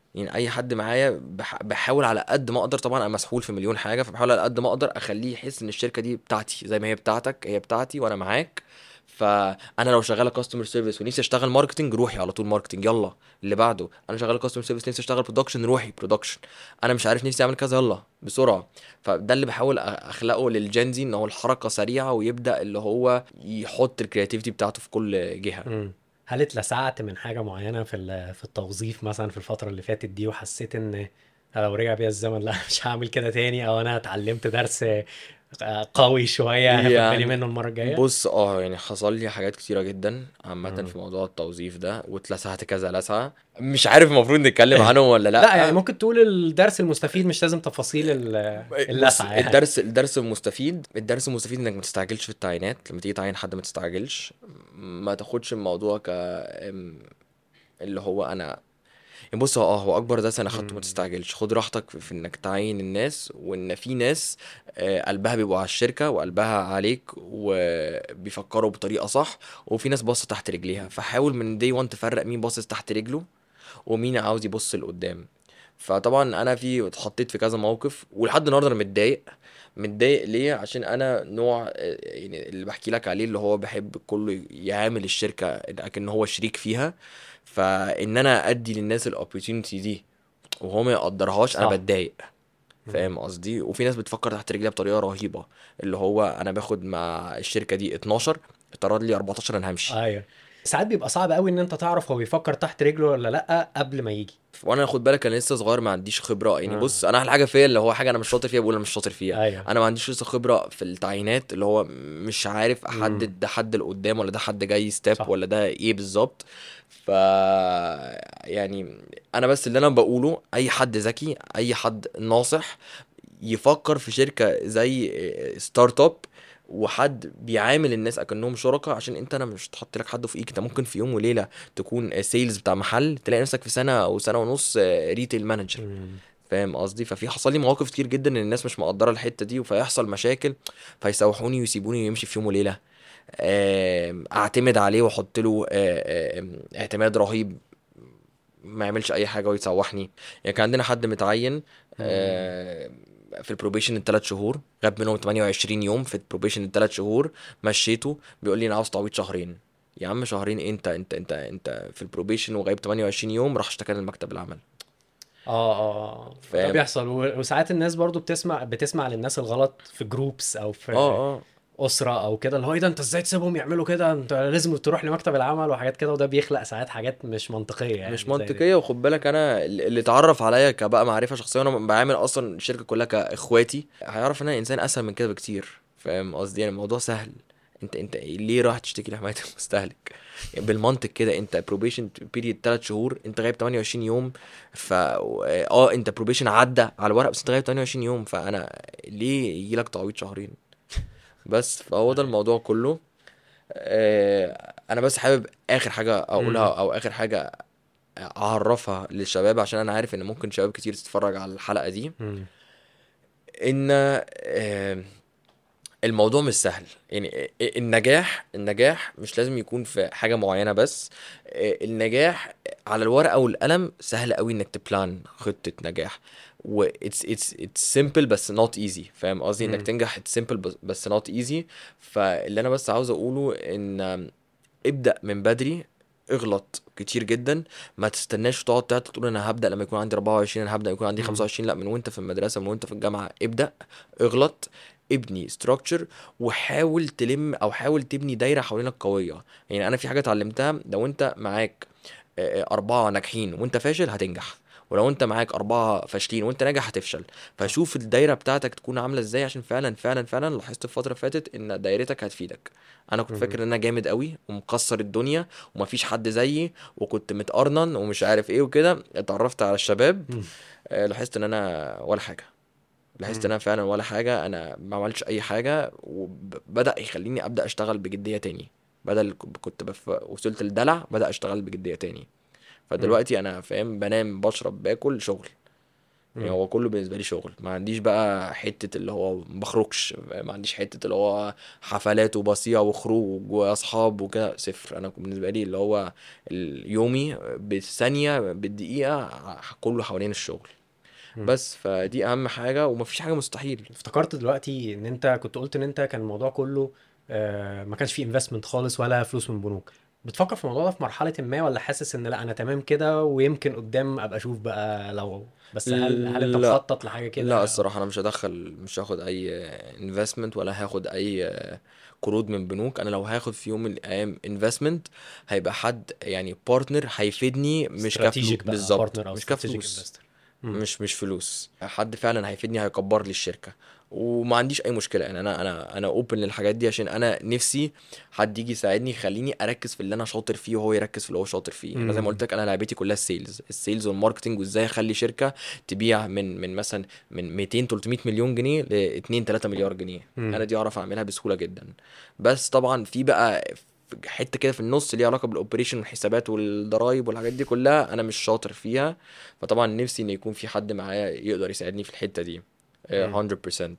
يعني اي حد معايا بح- بحاول على قد ما اقدر، طبعا انا مسحول في مليون حاجه، فبحاول على قد ما اقدر اخليه يحس ان الشركه دي بتاعتي، زي ما هي بتاعتك هي بتاعتي وانا معاك. فانا لو شغاله كاستمر سيرفيس ونفسي اشتغل ماركتنج، روحي على طول ماركتنج، يلا اللي بعده. انا شغاله كاستمر سيرفيس نفسي اشتغل برودكشن، روحي برودكشن. انا مش عارف نفسي اعمل كذا، يلا بسرعه. فده اللي بحاول أ- اخلقه للجنزي، ان هو الحركه سريعه ويبدا اللي هو يحط الكرياتيفيتي بتاعته في كل جهه. مم. هل اتلسعت من حاجة معينة في ال- في التوظيف مثلا في الفترة اللي فاتت دي، وحسيت ان لو رجع بيا الزمن لا مش هعمل كده تاني، او انا اتعلمت درس آه، قوي شوية هاخد بالي يعني منه المرة الجاية؟ بص اه يعني حصل لي حاجات كتيرة جدا عامة مم. في موضوع التوظيف ده، واتلسعت كذا لسعة، مش عارف المفروض نتكلم عنهم ولا لا يعني لأ. ممكن تقول الدرس المستفيد، مش لازم تفاصيل ال- بص، اللسعة يعني. الدرس الدرس المستفيد الدرس المستفيد انك ما تستعجلش في التعيينات. لما تيجي تعين حد ما تستعجلش، ما تاخدش الموضوع ك ام- اللي هو انا يعني. بص، هو اه هو اكبر درس انا اخدته، ما مم. تستعجلش، خد راحتك في في انك تعين الناس، وان في ناس آه، قلبها بيبقوا على الشركة وقلبها عليك وبيفكروا بطريقة صح، وفي ناس باصة تحت رجليها. فحاول من دي وان تفرق مين باصص تحت رجله ومين عاوز يبص لقدام. فطبعا انا في اتحطيت في كذا موقف، ولحد النهارده انا متضايق. متضايق ليه؟ عشان انا نوع آه، يعني اللي بحكي لك عليه، اللي هو بحب كله يعامل الشركة كأن هو شريك فيها. فان انا ادي للناس الاوبورتيونيتي دي وهو ما يقدرهاش، انا صح. بتضايق. مم. فاهم قصدي؟ وفي ناس بتفكر تحت رجليها بطريقه رهيبه، اللي هو انا باخد مع الشركه دي اتناشر، اترد لي اربعتاشر، انا همشي. ايوه. ساعات بيبقى صعب قوي ان انت تعرف هو بيفكر تحت رجله ولا لا قبل ما يجي. وانا خد بالك انا لسه صغير، ما عنديش خبره يعني. اه. بص، انا احلى حاجه فيا اللي هو حاجه انا مش شاطر فيها بقول انا مش شاطر فيها. ايوه. انا ما عنديش لسه خبره في التعيينات، اللي هو مش عارف امم. احدد ده حد لقدام ولا ده حد جاي ستيب صح. ولا ده ايه بالظبط. ف يعني انا بس اللي انا بقوله، اي حد ذكي، اي حد ناصح، يفكر في شركة زي ستارت اب، وحد بيعامل الناس اكنهم شركاء. عشان انت انا مش تحط لك حد فوقيك، انت ممكن في يوم وليله تكون سيلز بتاع محل، تلاقي نفسك في سنه او سنه ونص ريتيل مانجر. امم. فاهم قصدي؟ ففي حصل لي مواقف كتير جدا ان الناس مش مقدره الحته دي، فيحصل مشاكل فيسوحوني ويسيبوني ويمشي في يوم وليله. آم، اعتمد عليه واحط له آه، آم، اعتماد رهيب، ما يعملش اي حاجه ويسوحني. يعني كان عندنا حد متعين امم. آه، في البروبيشن الثلاث شهور، غاب منهم تمانية وعشرين يوم في البروبيشن الثلاث شهور. مشيته، بيقول لي انا عاوز تعويض شهرين. يا عم شهرين إيه؟ انت انت انت انت في البروبيشن وغايب تمانية وعشرين يوم، راح اشتكى المكتب العمل. اه اه آه. ده فاهم؟ بيحصل، و- وساعات الناس برضو بتسمع بتسمع للناس الغلط في جروبس او اه في اه اسره او كده، اللي هو ايه ده انت ازاي تسيبهم يعملوا كده، انت لازم تروح لمكتب العمل وحاجات كده، وده بيخلق ساعات حاجات مش منطقيه مش يعني زي دي. منطقيه. وخد بالك انا اللي اتعرف عليا كبقى معرفه شخصيه، وانا بعامل اصلا الشركه كلها كاخواتي، هيعرف ان انا انسان اسهل من كده بكتير. فاهم قصدي؟ يعني الموضوع سهل. انت انت ليه راح تشتكي لحمايه المستهلك؟ يعني بالمنطق كده، انت بروبيشن بيريد ثلاث شهور، انت غايب تمانية وعشرين يوم. ف اه انت بروبيشن عدى على الورق، بس انت غايب تمانية وعشرين يوم، فانا ليه يجي لك تعويض شهرين؟ بس فهو ده الموضوع كله. آه، انا بس حابب اخر حاجه اقولها، امم. او اخر حاجه اعرفها للشباب، عشان انا عارف ان ممكن شباب كتير تتفرج على الحلقة دي. امم. ان آه، الموضوع مش سهل يعني. النجاح النجاح مش لازم يكون في حاجة معينة بس. آه، النجاح على الورقة والقلم سهل قوي انك تبلان خطة نجاح، و it's it's it's simple بس not easy. فاهم قصدي؟ انك امم. تنجح it's simple بس بس not easy. فاللي انا بس عاوز اقوله ان ابدأ من بدري، اغلط كتير جدا. ما تستناش تقعد تعطل تقول انا هبدأ لما يكون عندي اربعة وعشرين، انا هبدأ يكون عندي امم. خمسة وعشرين. لا، من وانت في المدرسة، من وانت في الجامعة ابدأ، اغلط، ابني structure، وحاول تلم او حاول تبني دايرة حوالينك قوية. يعني انا في حاجة اتعلمتها، لو انت معاك آه، آه، أربعة ناجحين وأنت فاشل هتنجح، ولو أنت معاك أربعة فاشلين وأنت ناجح هتفشل. صح. فشوف الدايرة بتاعتك تكون عاملة إزاي، عشان فعلا فعلا فعلا لاحظت الفترة اللي فاتت إن دايرتك هتفيدك. أنا كنت فاكر امم. إن أنا جامد قوي ومكسر الدنيا ومفيش حد زيي، وكنت متقرنن ومش عارف إيه وكده. اتعرفت على الشباب، آه، لاحظت إن أنا ولا حاجة. لاحظت إن امم. أنا فعلا ولا حاجة، أنا ما عملتش أي حاجة، وبدأ يخليني أبدأ أشتغل بجدية تاني. بدل كنت بف... وصلت الدلع، بدأ أشتغل بجدية تاني. امم. فدلوقتي انا فاهم، بنام بشرب باكل شغل. يعني هو كله بالنسبه لي شغل. ما عنديش بقى حته اللي هو ما بخرجش، ما عنديش حته اللي هو حفلات وبصيع وخروج واصحاب وكده، صفر. انا بالنسبه لي اللي هو يومي بالثانيه بالدقيقه كله حوالين الشغل مم. بس. فدي اهم حاجه ومفيش حاجه مستحيل. افتكرت دلوقتي ان انت كنت قلت ان انت كان الموضوع كله آه، ما كانش فيه انفستمنت خالص ولا فلوس من بنوك. بتفكر في الموضوع ده في مرحلة ما، ولا حاسس ان لا انا تمام كده ويمكن قدام ابقى اشوف بقى لو، بس هل هل انت لا مخطط لحاجة لا كده؟ الصراحه انا مش هدخل، مش هاخد اي انفستمنت ولا هاخد اي قروض من بنوك. انا لو هاخد في يوم من الايام انفستمنت هيبقى حد يعني بارتنر هيفيدني، مش كفلوس استراتيجيك بقى، بالظبط، بارتنر او مش استراتيجيك كفلوس، انفستور. مش مش فلوس. حد فعلا هيفيدني هيكبر لي الشركه. وما عنديش اي مشكله يعني، انا انا انا اوبن للحاجات دي، عشان انا نفسي حد يجي يساعدني يخليني اركز في اللي انا شاطر فيه وهو يركز في اللي هو شاطر فيه. انا زي ما قلت لك انا لعبتي كلها السيلز السيلز والماركتنج، وازاي اخلي شركه تبيع من من مثلا من مئتين تلتمية مليون جنيه ل اتنين تلاتة مليار جنيه. انا دي اعرف اعملها بسهوله جدا. بس طبعا في بقى حته كده في النص ليها علاقه بالاوبريشن والحسابات والضرايب والحاجات دي كلها انا مش شاطر فيها. فطبعا نفسي ان يكون في حد معايا يقدر يساعدني في الحته دي آه، مم. مية بالمية.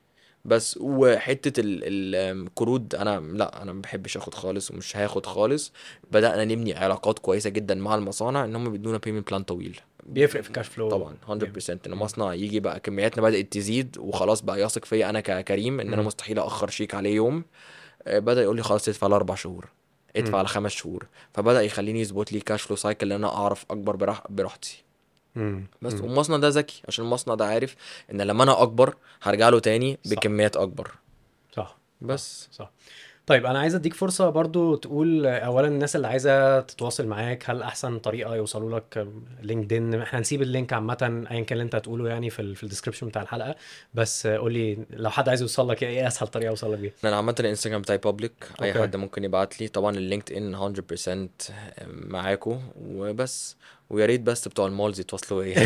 بس وحته ال- ال- القروض انا لا، انا ما بحبش اخد خالص ومش هاخد خالص. بدأنا نبني علاقات كويسه جدا مع المصانع ان هم بيدونا بيمنت بلان طويل. بيفرق في الكاش فلو طبعا مية جامد. بالمية. ان مم. مصنع يجي بقى كمياتنا بدأت تزيد وخلاص بقى يثق فيا انا ككريم ان انا مم. مستحيل اخر شيك عليه يوم. آه، بدأ يقول لي خلاص ادفع على اربع شهور، ادفع مم. على خمس شهور. فبدأ يخليني يظبط لي كاش فلو سايكل اللي انا اعرف اكبر براح براحتي. مم. بس مم. والمصنع ده ذكي عشان المصنع ده عارف ان لما انا اكبر هرجع له تاني صح بكميات اكبر. صح صح بس صح. طيب انا عايز اديك فرصة برضو تقول اولا الناس اللي عايزة تتواصل معاك هل احسن طريقة يوصلوا لك لينكدين؟ احنا هنسيب اللينك عامة ايا كان اللي انت هتقوله يعني في ال في الديسكربشن بتاع الحلقة. بس قول لي لو حد عايز يوصل لك ايه اسهل طريقة يوصل لك بيها؟ انا عامه الانستجرام بتاعي بابليك، اي اوكي. حد ممكن يبعت لي. طبعا اللينكد ان مية بالمية معاكو وبس. ويا ريت بس بتوع المولز يتواصلوا ايه.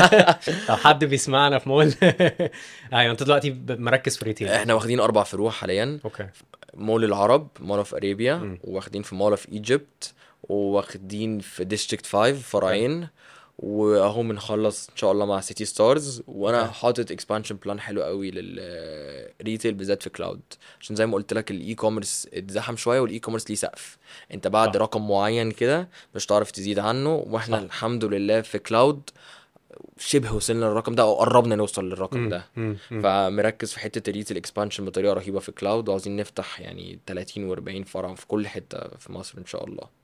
لو حد بيسمعنا في مول ايوه انت دلوقتي ب- مركز في ريتيل احنا مظبوط. واخدين اربع فروع حاليا: اوكي. مول العرب، مول اوف اريبيا، امم. واخدين في مول اوف ايجيبت، واخدين في ديستريكت خمسة اوكي. فرعين. واهو بنخلص ان شاء الله مع سيتي ستارز. وانا اوكي. حاطط اكسبانشن بلان حلو قوي للريتيل بالذات في كلاود، عشان زي ما قلت لك الاي كوميرس اتزحم شويه، والاي كوميرس ليه سقف. انت بعد صح رقم معين كده مش هتعرف تزيد عنه، واحنا صح. الحمد لله في كلاود شبه وصلنا للرقم ده او قربنا نوصل للرقم امم. ده. امم. امم. فمركز في حته الريتيل اكسبانشن بطريقه رهيبه في كلاود، وعاوزين نفتح يعني تلاتين و40 فرع في كل حته في مصر ان شاء الله.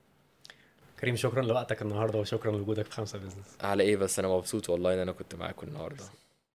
كريم شكرا لوقتك النهارده وشكرا لوجودك في خمسة بيزنس. على ايه بس، انا مبسوط والله ان انا كنت معاكم النهارده.